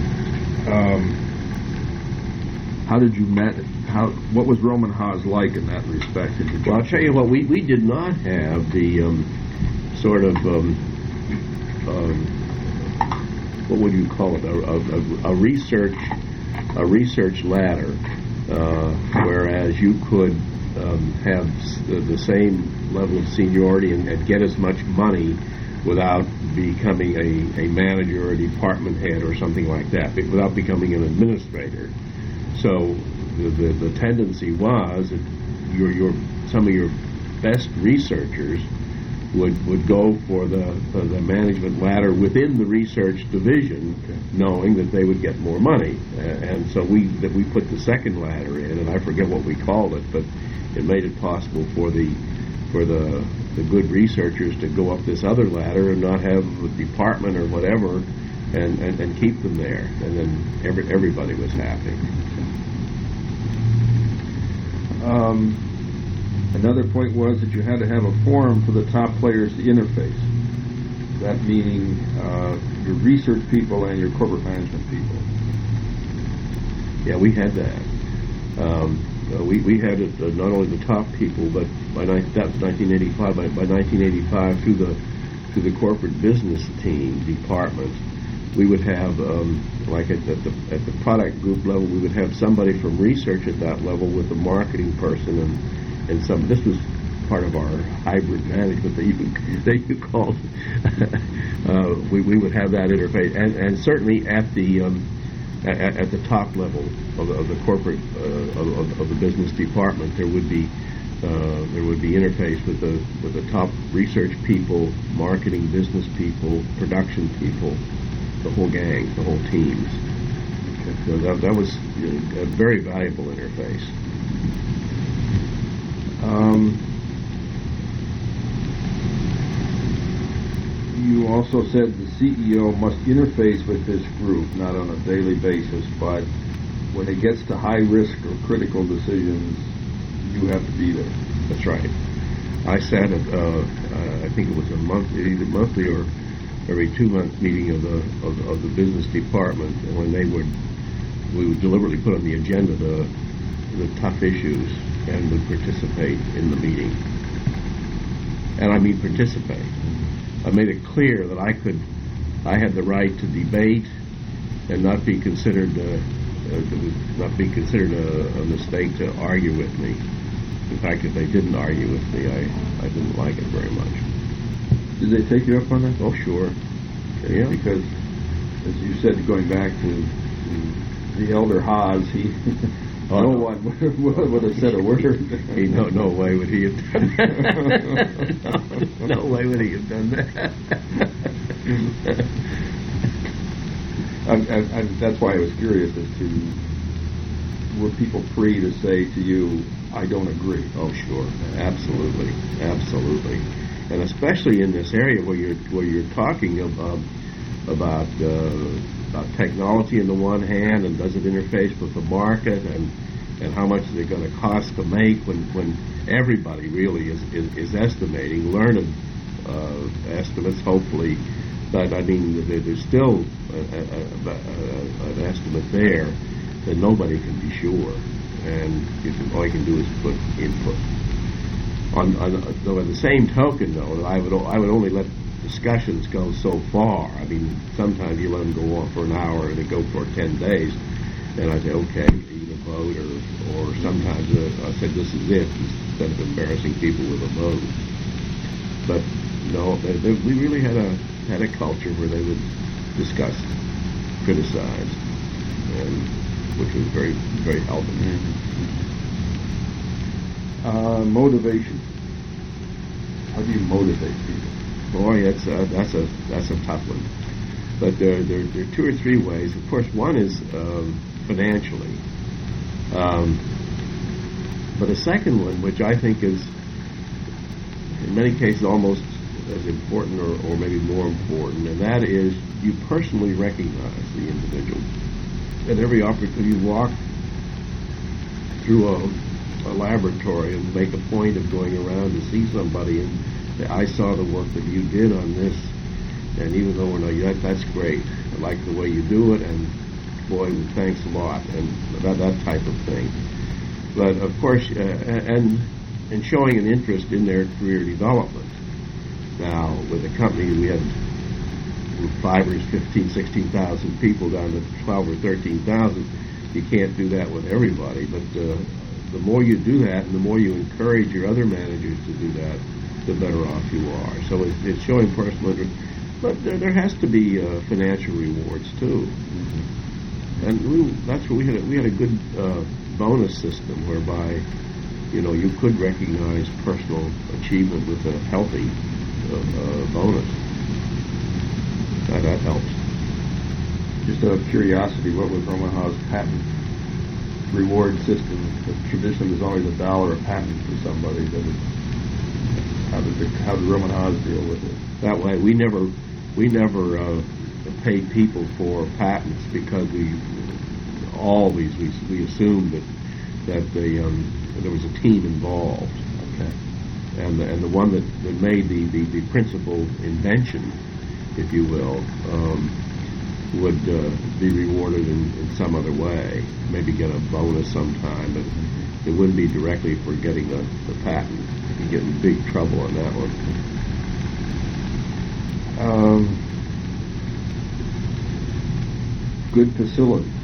how did you met? What was Roman Haas like in that respect? Well, I'll tell you what, we did not have the sort of what would you call it, a research ladder, whereas you could have the same level of seniority and get as much money without becoming a manager or a department head or something like that, without becoming an administrator. So the tendency was that some of your best researchers would go for the management ladder within the research division, knowing that they would get more money. And so we put the second ladder in, and I forget what we called it, but it made it possible for the good researchers to go up this other ladder and not have a department or whatever, and keep them there, and then everybody was happy. Another point was that you had to have a forum for the top players to interface. That meaning your research people and your corporate management people. Yeah, we had that. We had not only the top people, but that was 1985. By 1985, through the corporate business team department, we would have like at the product group level, we would have somebody from research at that level with a marketing person, and some. This was part of our hybrid management that you called. We would have that interface, and certainly at the top level of the corporate of the business department, there would be interface with the top research people, marketing, business people, production people, the whole gang, the whole teams. So that was a very valuable interface. You also said the CEO must interface with this group, not on a daily basis, but when it gets to high risk or critical decisions, you have to be there. That's right. I sat at I think it was either monthly or every 2-month meeting of the business department, and when we would deliberately put on the agenda the tough issues and would participate in the meeting. And I mean participate. I made it clear that I had the right to debate and not be considered a mistake to argue with me. In fact, if they didn't argue with me, I didn't like it very much. Did they take you up on that? Oh, sure. Yeah. Because, as you said, going back to the elder Haas, no one would have said a word. No way would he have done that. No way would he have done that. That's why I was curious as to, were people free to say to you, I don't agree? Oh, sure. Absolutely. And especially in this area where you're talking about technology on the one hand, and does it interface with the market, and how much is it going to cost to make, when everybody really is estimating, learned estimates hopefully, but I mean there's still an estimate there that nobody can be sure, and all you can do is put input. Though at the same token, though, I would only let discussions go so far. I mean, sometimes you let them go on for an hour and they go for 10 days, and I say, okay, either vote, or sometimes I said, this is it, instead of embarrassing people with a vote. But no, we really had a culture where they would discuss, criticize, and which was very, very helpful. Motivation. How do you motivate people? Boy, that's a tough one. But there are 2 or 3 ways. Of course, one is financially. But a second one, which I think is in many cases almost as important or maybe more important, and that is you personally recognize the individual. At every opportunity, you walk through a laboratory and make a point of going around to see somebody and say, I saw the work that you did on this, and even though we're not, that's great. I like the way you do it, and boy, thanks a lot, and that type of thing. But of course, and showing an interest in their career development. Now, with the company, we had 5 or 15, 16,000 people down to 12 or 13,000. You can't do that with everybody, but the more you do that and the more you encourage your other managers to do that, the better off you are. So it's showing personal interest. But there has to be financial rewards, too. Mm-hmm. And that's what we had a good bonus system whereby, you could recognize personal achievement with a healthy bonus. That helps. Just out of curiosity, what was Omaha's patent reward system? Traditionally, there's always $1 a patent for somebody. How did Omaha's deal with it? That way, we never paid people for patents because we assumed that there was a team involved. Okay. And the one that made the principal invention, if you will, would be rewarded in some other way. Maybe get a bonus sometime, but it wouldn't be directly for getting the patent. You could get in big trouble on that one. Good facilities.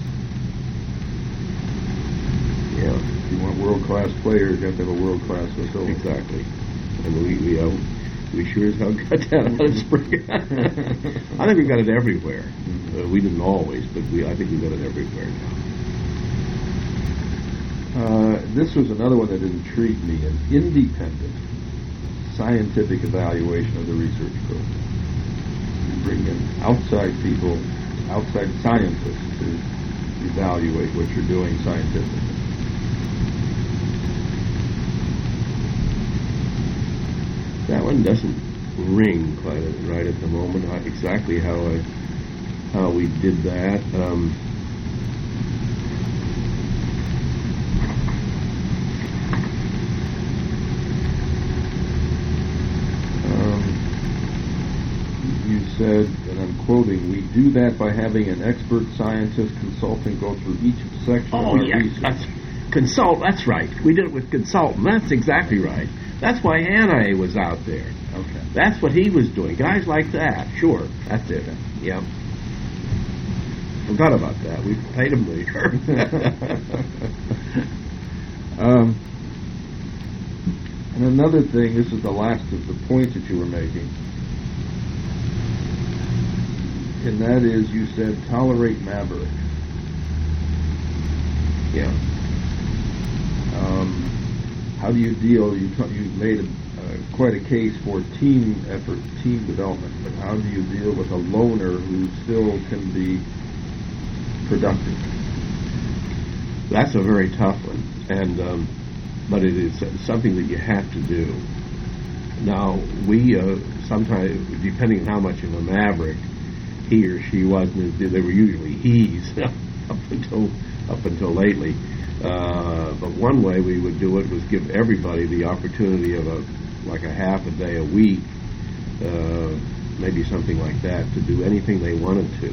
Yeah. If you want world-class players, you have to have a world-class facility. Exactly. And we sure as hell got that out of Spring. I think we got it everywhere. Mm-hmm. We didn't always, but I think we got it everywhere now. This was another one that intrigued me, an independent scientific evaluation of the research program. You bring in outside people, outside scientists to evaluate what you're doing scientifically. That one doesn't ring quite right at the moment. Exactly how we did that. You said, and I'm quoting, we do that by having an expert scientist consultant go through each section of our research. That's right. We did it with consultant. That's exactly right. That's why Anna was out there. Okay. That's what he was doing. Guys like that. Sure. That's it. Yeah. Forgot about that. We paid him later. And another thing, this is the last of the points that you were making, and that is you said tolerate maverick. Yeah. How do you deal? You made quite a case for team effort, team development, but how do you deal with a loner who still can be productive? That's a very tough one, and but it is something that you have to do. Now, we sometimes, depending on how much of a maverick he or she was, they were usually he's up until lately. But one way we would do it was give everybody the opportunity of a half a day a week, maybe something like that, to do anything they wanted to.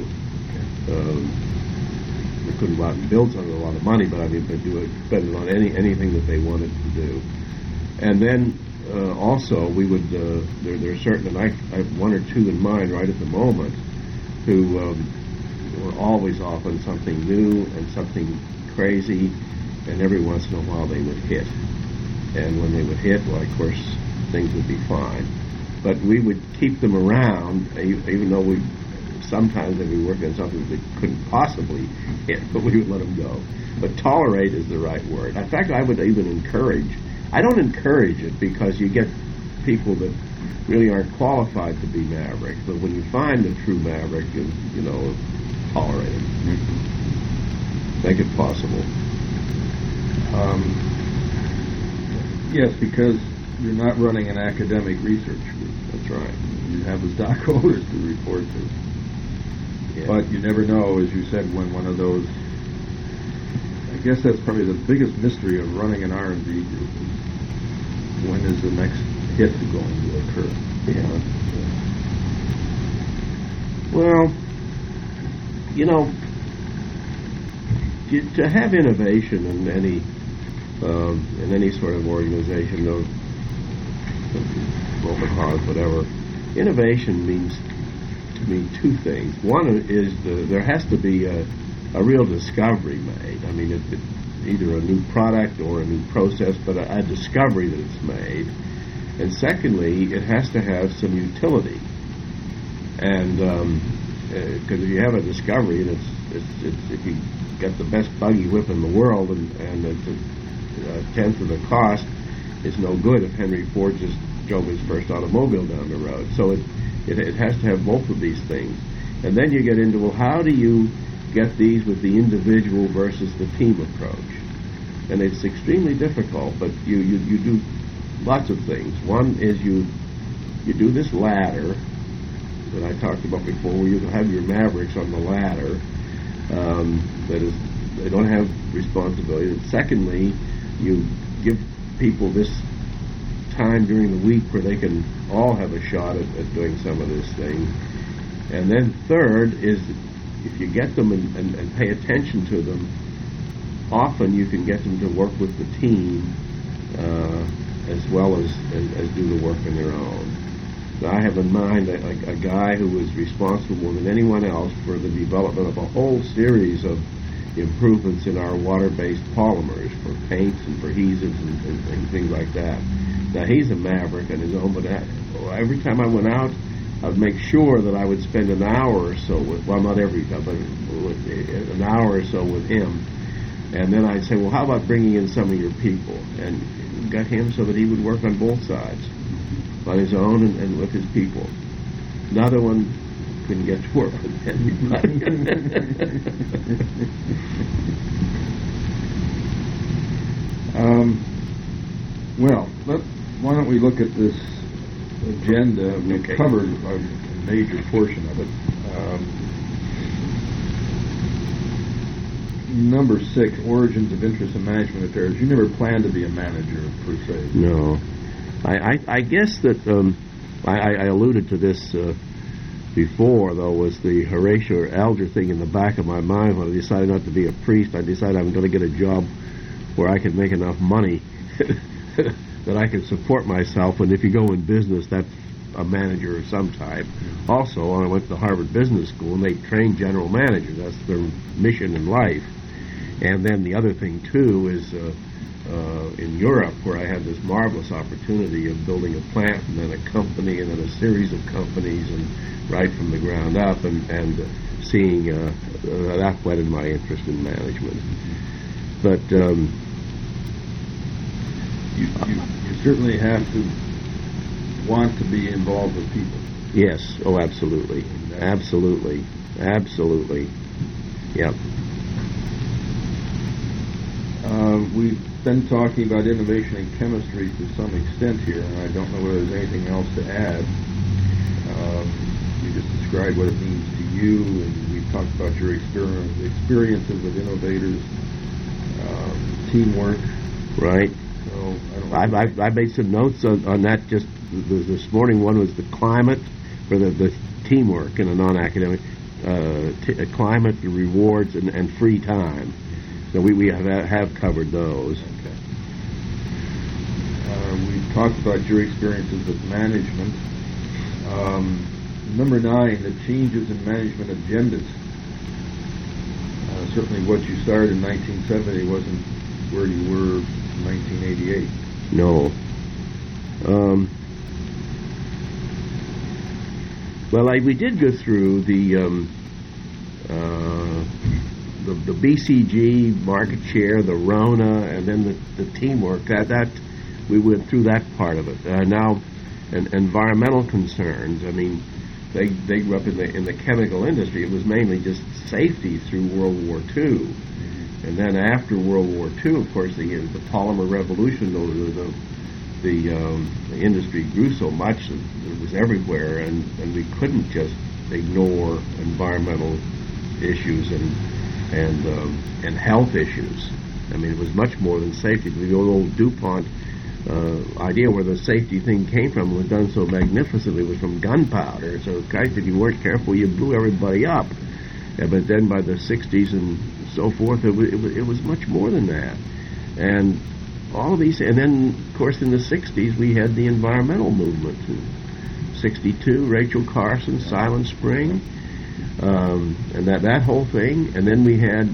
They couldn't go out and build something with a lot of money, but spend it on anything that they wanted to do. And then also we would there are certain, and I have one or two in mind right at the moment, who were always off on something new and something crazy, and every once in a while they would hit. And when they would hit, well, of course, things would be fine. But we would keep them around, even though sometimes they'd be working on something that they couldn't possibly hit, but we would let them go. But tolerate is the right word. In fact, I would even encourage. I don't encourage it because you get people that really aren't qualified to be mavericks, but when you find the true maverick, tolerate it. Make it possible. Yes, because you're not running an academic research group. That's right. You have the stockholders to report to. Yeah. But you never know, as you said, when one of those... I guess that's probably the biggest mystery of running an R&D group is when is the next hit going to occur? Yeah. Well, you know, to have innovation in any sort of organization, or local cause, whatever, innovation means to me two things. One is there has to be a real discovery made. I mean, either a new product or a new process, but a discovery that it's made. And secondly, it has to have some utility. And because if you have a discovery and it's if you get the best buggy whip in the world and it's a tenth of the cost, it's no good if Henry Ford just drove his first automobile down the road. So it has to have both of these things. And then you get into, well, how do you get these with the individual versus the team approach? And it's extremely difficult, but you do lots of things. One is you do this ladder that I talked about before, where you have your mavericks on the ladder. That is, they don't have responsibility. And secondly, you give people this time during the week where they can all have a shot at doing some of this thing. And then third is, if you get them and pay attention to them, often you can get them to work with the team as well as do the work on their own. Now, I have in mind a guy who was responsible more than anyone else for the development of a whole series of improvements in our water-based polymers for paints and for adhesives and things like that. Now, he's a maverick on his own, but every time I went out, I would make sure that I would spend an hour or so with, well, not every time, but an hour or so with him. And then I'd say, well, how about bringing in some of your people? And got him so that he would work on both sides, on his own and with his people. Another one couldn't get to work with anybody. Well, why don't we look at this agenda? We've Okay. covered a major portion of it. Number 6, origins of interest in management affairs. You never planned to be a manager, per se. No. I guess that I alluded to this before, though, was the Horatio Alger thing in the back of my mind. When I decided not to be a priest, I decided I'm going to get a job where I could make enough money that I could support myself. And if you go in business, that's a manager of some type. Also, I went to Harvard Business School, and they train general managers. That's their mission in life. And then the other thing, too, is in Europe, where I had this marvelous opportunity of building a plant and then a company and then a series of companies, and right from the ground up, and seeing that whetted my interest in management. But You certainly have to want to be involved with people. yes, oh, absolutely, absolutely, absolutely, yeah. We've been talking about innovation in chemistry to some extent here, and I don't know whether there's anything else to add. You just described what it means to you, and we talked about your experiences with innovators, teamwork. Right. So I don't. I made some notes on that just this morning. One was the climate, or the teamwork in a non-academic climate, the rewards, and free time. So we have covered those. Okay. We've talked about your experiences with management. Number 9, the changes in management agendas. Certainly what you started in 1970 wasn't where you were in 1988. No. Well, we did go through the BCG market share, the RONA, and then the teamwork. That we went through that part of it. Now, environmental concerns. I mean, they grew up in the chemical industry. It was mainly just safety through World War II, And then after World War II, of course, the polymer revolution, the industry grew so much that it was everywhere, and we couldn't just ignore environmental issues and health issues. I mean, it was much more than safety. The old DuPont idea where the safety thing came from was done so magnificently was from gunpowder. So, Christ, if you weren't careful, you blew everybody up. Yeah, but then by the 60s and so forth, it was much more than that. And all of these, and then, of course, in the 60s, we had the environmental movement. In 62, Rachel Carson, Silent Spring, and that whole thing. And then we had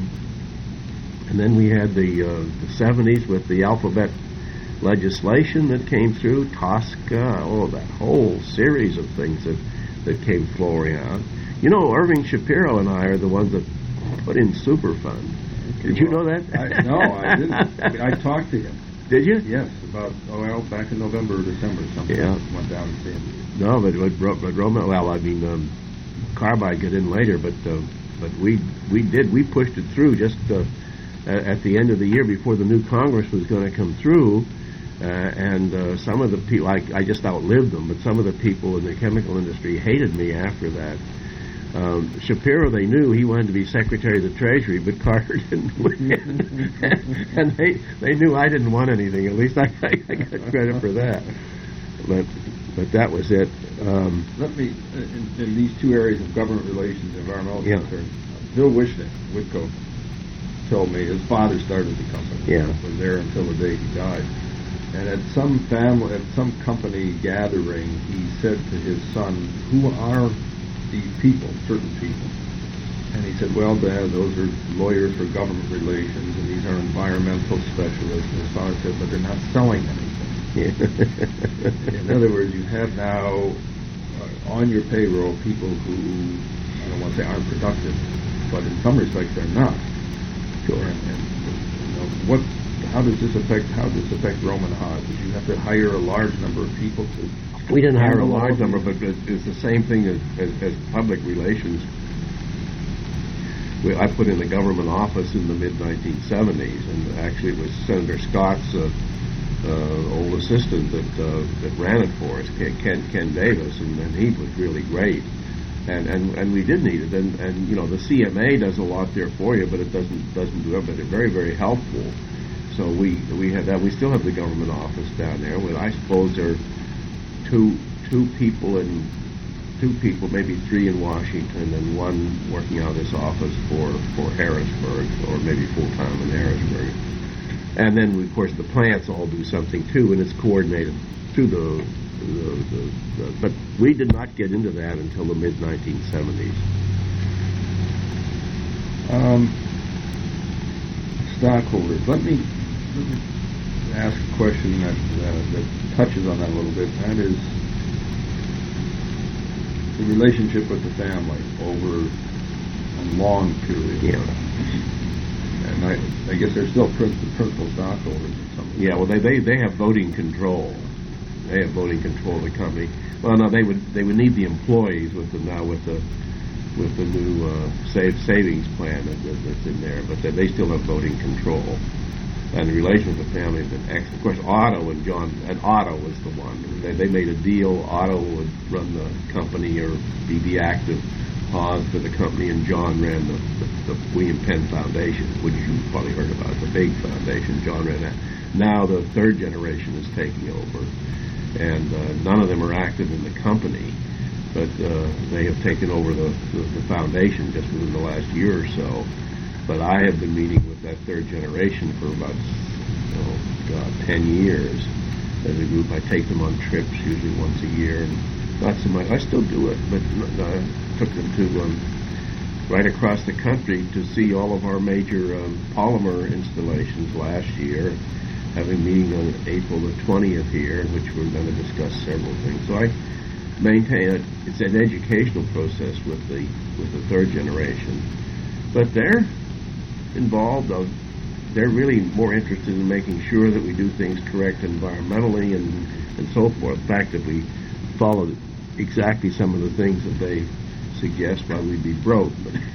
the 70s with the alphabet legislation that came through, TSCA, that whole series of things that came flowing out. You know, Irving Shapiro and I are the ones that put in Superfund. Did you know that? No, I didn't. I talked to him. Did you? Yes, back in November or December or something. Yeah. Went down and seen him. No, but Roman, Carbide got in later, but we pushed it through just at the end of the year before the new Congress was going to come through. And some of the people, I just outlived them, but some of the people in the chemical industry hated me after that. Shapiro, they knew he wanted to be Secretary of the Treasury, but Carter didn't win. And they knew I didn't want anything. At least I got credit for that. But that was it. Let me, in these two areas of government relations, environmental concern, Bill Whitcoe told me his father started the company. Yeah. Was there until the day he died. And at some company gathering, he said to his son, "Who are these people, certain people?" And he said, "Well, Dad, those are lawyers for government relations, and these are environmental specialists." And his father said, "But they're not selling anything." Yeah. In other words, you have now on your payroll people who, I don't want to say aren't productive, but in some respects they're not. Sure. And how does this affect Roman Haas? Did you have to hire a large number of people to? We didn't hire a large number, but it's the same thing as public relations. I put in the government office in the mid-1970s, and actually it was Senator Scott's old assistant that ran it for us, Ken Davis, and he was really great. And we did need it, and you know, the CMA does a lot there for you, but it doesn't do it. But they're very, very helpful. So we had that. We still have the government office down there. Well, I suppose there are two people, maybe three in Washington, and one working out of this office for Harrisburg, or maybe full time in Harrisburg. And then, of course, the plants all do something too, and it's coordinated through but we did not get into that until the mid-1970s. Stockholders. Let me ask a question that touches on that a little bit. That is the relationship with the family over a long period. Yeah. And I guess they're still principal stockholders or something. Yeah. Well, they have voting control. They have voting control of the company. Well, no, they would need the employees with the new savings plan that's in there, but they still have voting control. And the relation with the family has been excellent. Of course, Otto was the one. They made a deal. Otto would run the company or be the active cause for the company, and John ran the William Penn Foundation, which you've probably heard about, the big foundation. John ran that. Now the third generation is taking over. And none of them are active in the company, but they have taken over the foundation just within the last year or so. But I have been meeting with that third generation for about 10 years as a group. I take them on trips usually once a year, and not so much. I still do it, but I took them to right across the country to see all of our major polymer installations last year. Having a meeting on April the 20th here, in which we're going to discuss several things. So I maintain it's an educational process with the third generation, but they're involved. They're really more interested in making sure that we do things correct environmentally and so forth. The fact that we follow exactly some of the things that they suggest why we'd be broke.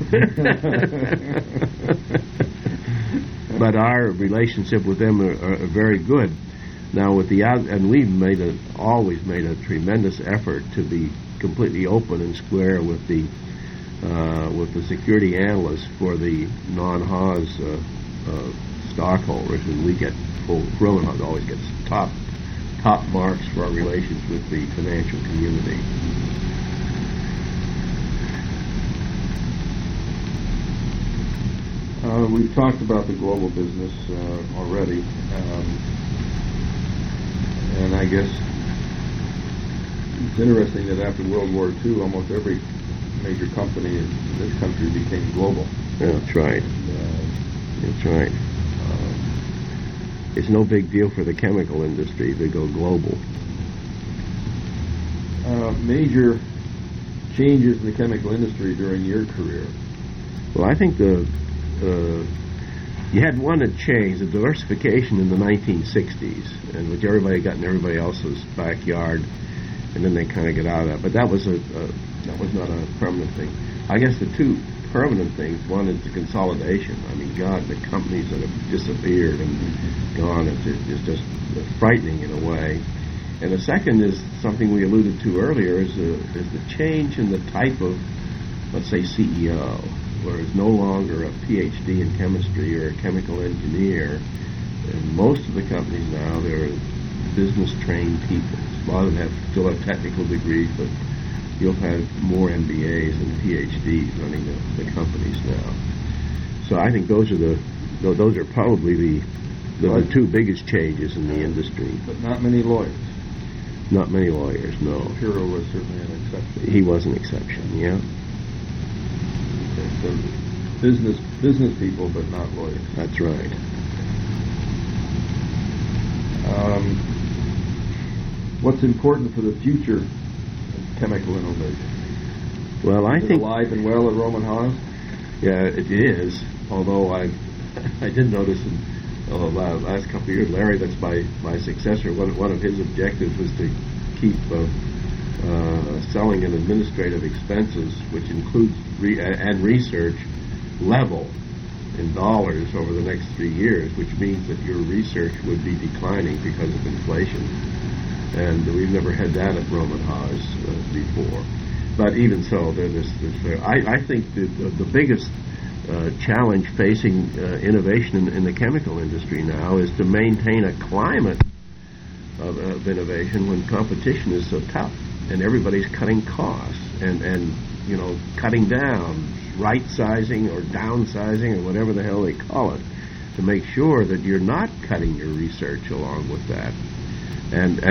But our relationship with them are very good. Now, and we've always made a tremendous effort to be completely open and square with the security analysts for the non-Haas stockholders, and we get Roman Haas always gets top marks for our relations with the financial community. We've talked about the global business already, and I guess it's interesting that after World War II, almost every major company in this country became global. Yeah, that's right. That's right. It's no big deal for the chemical industry to go global. Major changes in the chemical industry during your career. Well, I think you had one that changed, the diversification in the 1960s, and which everybody got in everybody else's backyard, and then they kind of get out of that. But that was not a permanent thing. I guess the two permanent things, one is the consolidation. I mean, God, the companies that have disappeared and gone, it's just frightening in a way. And the second is something we alluded to earlier, is the change in the type of, let's say, CEO, where it's no longer a PhD in chemistry or a chemical engineer. And most of the companies now, they're business-trained people. A lot of them still have technical degrees, but you'll have more MBAs and PhDs running the companies now. So I think those are probably the two biggest changes in the industry. But not many lawyers. Not many lawyers, no. Shapiro was certainly an exception. He was an exception, yeah. So business people, but not lawyers. That's right. What's important for the future of chemical innovation? Well, I think alive and well at Roman Haas. Yeah, it is. Although I did notice in the last couple of years, Larry, that's my successor. One of his objectives was to keep selling and administrative expenses, which includes and research, level in dollars over the next 3 years, which means that your research would be declining because of inflation. And we've never had that at Roman Haas before. But even so, I think the biggest challenge facing innovation in the chemical industry now is to maintain a climate of innovation when competition is so tough and everybody's cutting costs and cutting down, right-sizing or downsizing or whatever the hell they call it, to make sure that you're not cutting your research along with that. And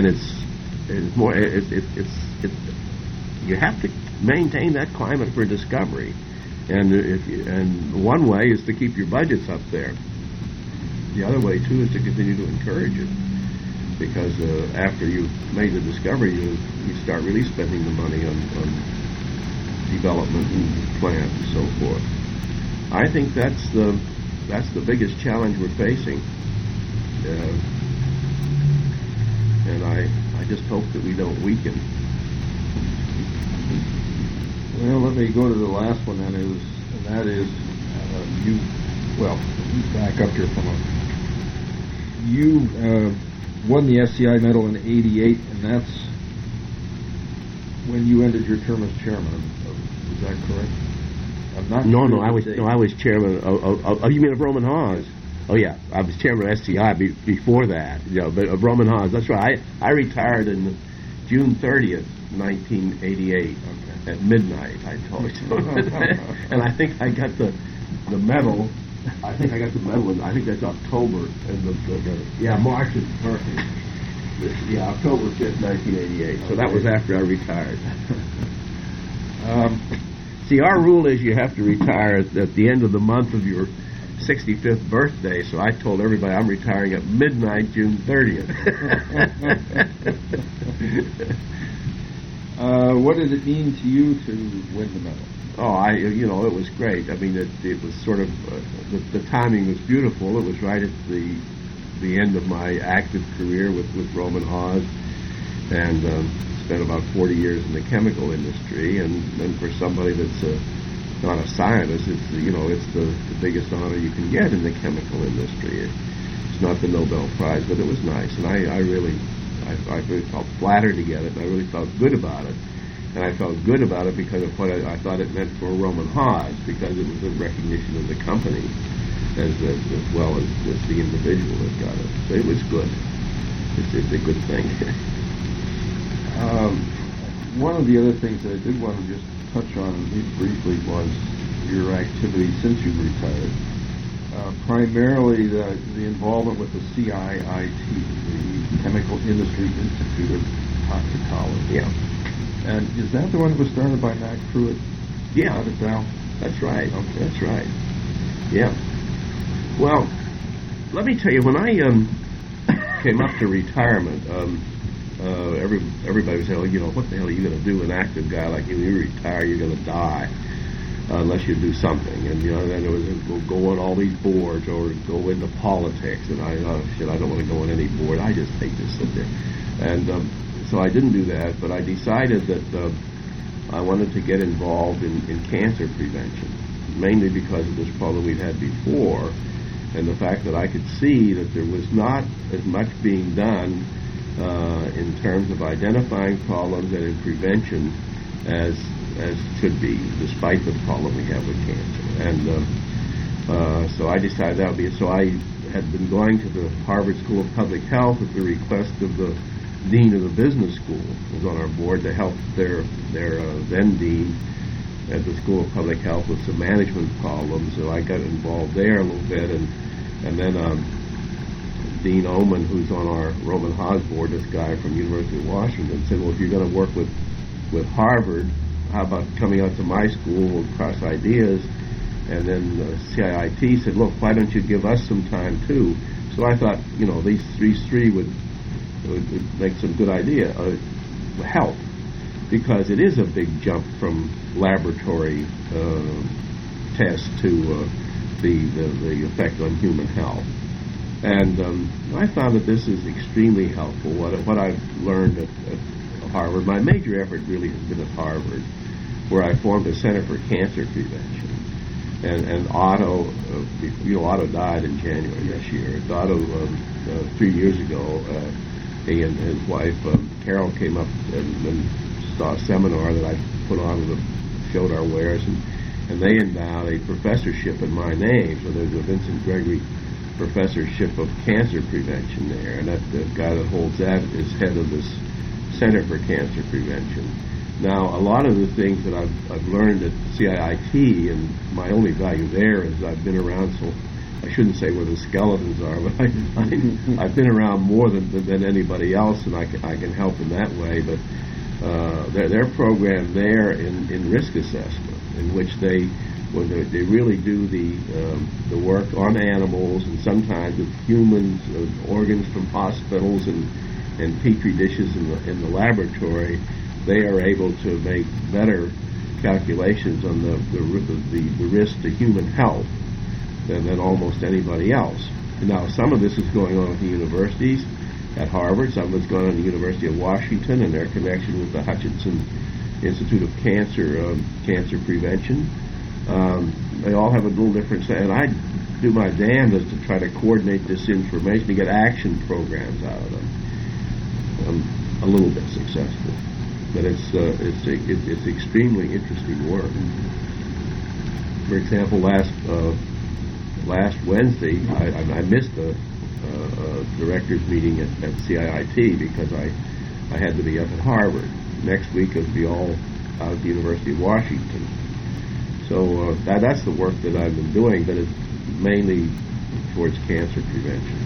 you have to maintain that climate for discovery, and one way is to keep your budgets up there. The other way too is to continue to encourage it, because after you've made the discovery, you start really spending the money on development and plant and so forth. I think that's the biggest challenge we're facing, and I just hope that we don't weaken. Well, let me go to the last one, and that is you. Well, back up here you won the SCI medal in '88, and that's when you ended your term as chairman. Is that correct? I'm not. No, I was chairman. You mean of Roman Haas? Oh yeah, I was chairman of SCI before that. But of Roman Haas, that's right. I retired in June 30th, 1988. Okay. At midnight, I told you. And I think I got the medal. I think I got the medal. I think that's October. And March is perfect. October 5th, 1988. So that was after I retired. See, our rule is you have to retire at the end of the month of your 65th birthday, so I told everybody I'm retiring at midnight, June 30th. What did it mean to you to win the medal? Oh, it was great. I mean, it was sort of the timing was beautiful. It was right at the end of my active career with Roman Haas, and spent about 40 years in the chemical industry, and for somebody that's not a scientist, it's the biggest honor you can get in the chemical industry. It's not the Nobel Prize, but it was nice, and I really felt flattered to get it, and I really felt good about it. And I felt good about it because of what I thought it meant for Roman Haas, because it was a recognition of the company as well as the individual that got it. So it was good. It's a good thing. One of the other things that I did want to just touch on briefly was your activity since you retired. Primarily the involvement with the CIIT, the Chemical Industry Institute of Toxicology. Yeah. And is that the one that was started by Mac Pruitt? Yeah. Out of Dow? That's right. Okay. That's right. Yeah. Well, let me tell you, when I came up to retirement, everybody was saying, what the hell are you going to do? An active guy like you, when you retire, you're going to die unless you do something. And then it was we'll go on all these boards or go into politics. And I don't want to go on any board. I just hate to sit there. And so I didn't do that. But I decided that I wanted to get involved in cancer prevention, mainly because of this problem we'd had before, and the fact that I could see that there was not as much being done in terms of identifying problems and in prevention as should be, despite the problem we have with cancer. And so I decided that would be it. So I had been going to the Harvard School of Public Health at the request of the dean of the business school, who was on our board, to help their then dean at the School of Public Health with some management problems. So I got involved there a little bit, and then Dean Oman, who's on our Roman Haas board, this guy from University of Washington, said, well, if you're going to work with Harvard, how about coming out to my school? We'll cross ideas. And then CIIT said, look, why don't you give us some time too? So I thought, these three would make some good idea help, because it is a big jump from laboratory tests to the effect on human health. And I found that this is extremely helpful. What I've learned at Harvard, my major effort really has been at Harvard, where I formed a Center for Cancer Prevention. And Otto, Otto died in January this year. Otto, 3 years ago, he and his wife, Carol, came up and saw a seminar that I put on that showed our wares, and they endowed a professorship in my name. So there's a Vincent Gregory Professorship of Cancer Prevention there, and that the guy that holds that is head of this Center for Cancer Prevention. Now, a lot of the things that I've learned at CIIT, and my only value there is I've been around, so I shouldn't say where the skeletons are, but I've been around more than anybody else, and I can help in that way. But their program there in risk assessment, in which they really do the work on animals and sometimes with humans, organs from hospitals and petri dishes in the laboratory, they are able to make better calculations on the risk to human health than almost anybody else. Now, some of this is going on at the universities, at Harvard. Some of it's going on at the University of Washington and their connection with the Hutchinson Institute of Cancer Prevention. They all have a little different, and I do my damnedest to try to coordinate this information to get action programs out of them. I'm a little bit successful, but it's extremely interesting work. For example, last Wednesday, I missed a director's meeting at CIIT because I had to be up at Harvard. Next week it'll be all out at the University of Washington. So that's the work that I've been doing, but it's mainly towards cancer prevention.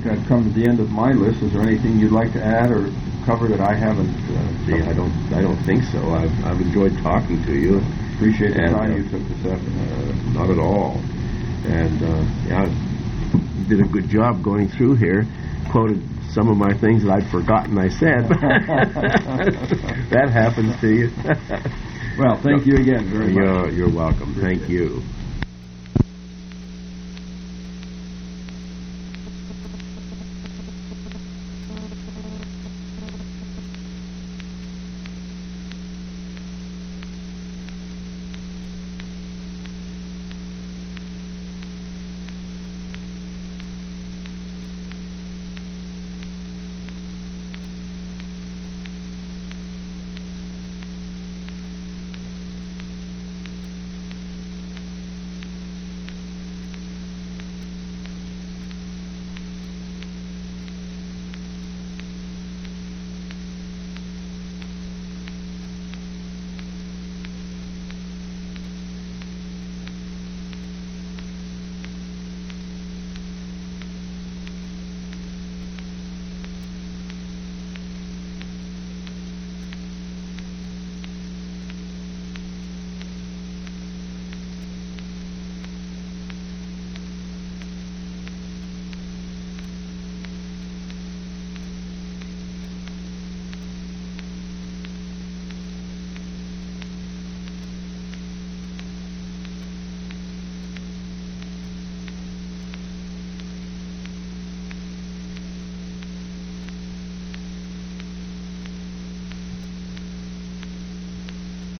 think I've come to the end of my list. Is there anything you'd like to add or cover that I haven't? Gee, I don't think so. I've enjoyed talking to you. Appreciate the And, time you took this afternoon. Not at all. And yeah, you did a good job going through here. Quoted some of my things that I'd forgotten I said. That happens to you. Well, thank you again very much. You're welcome. Thank you.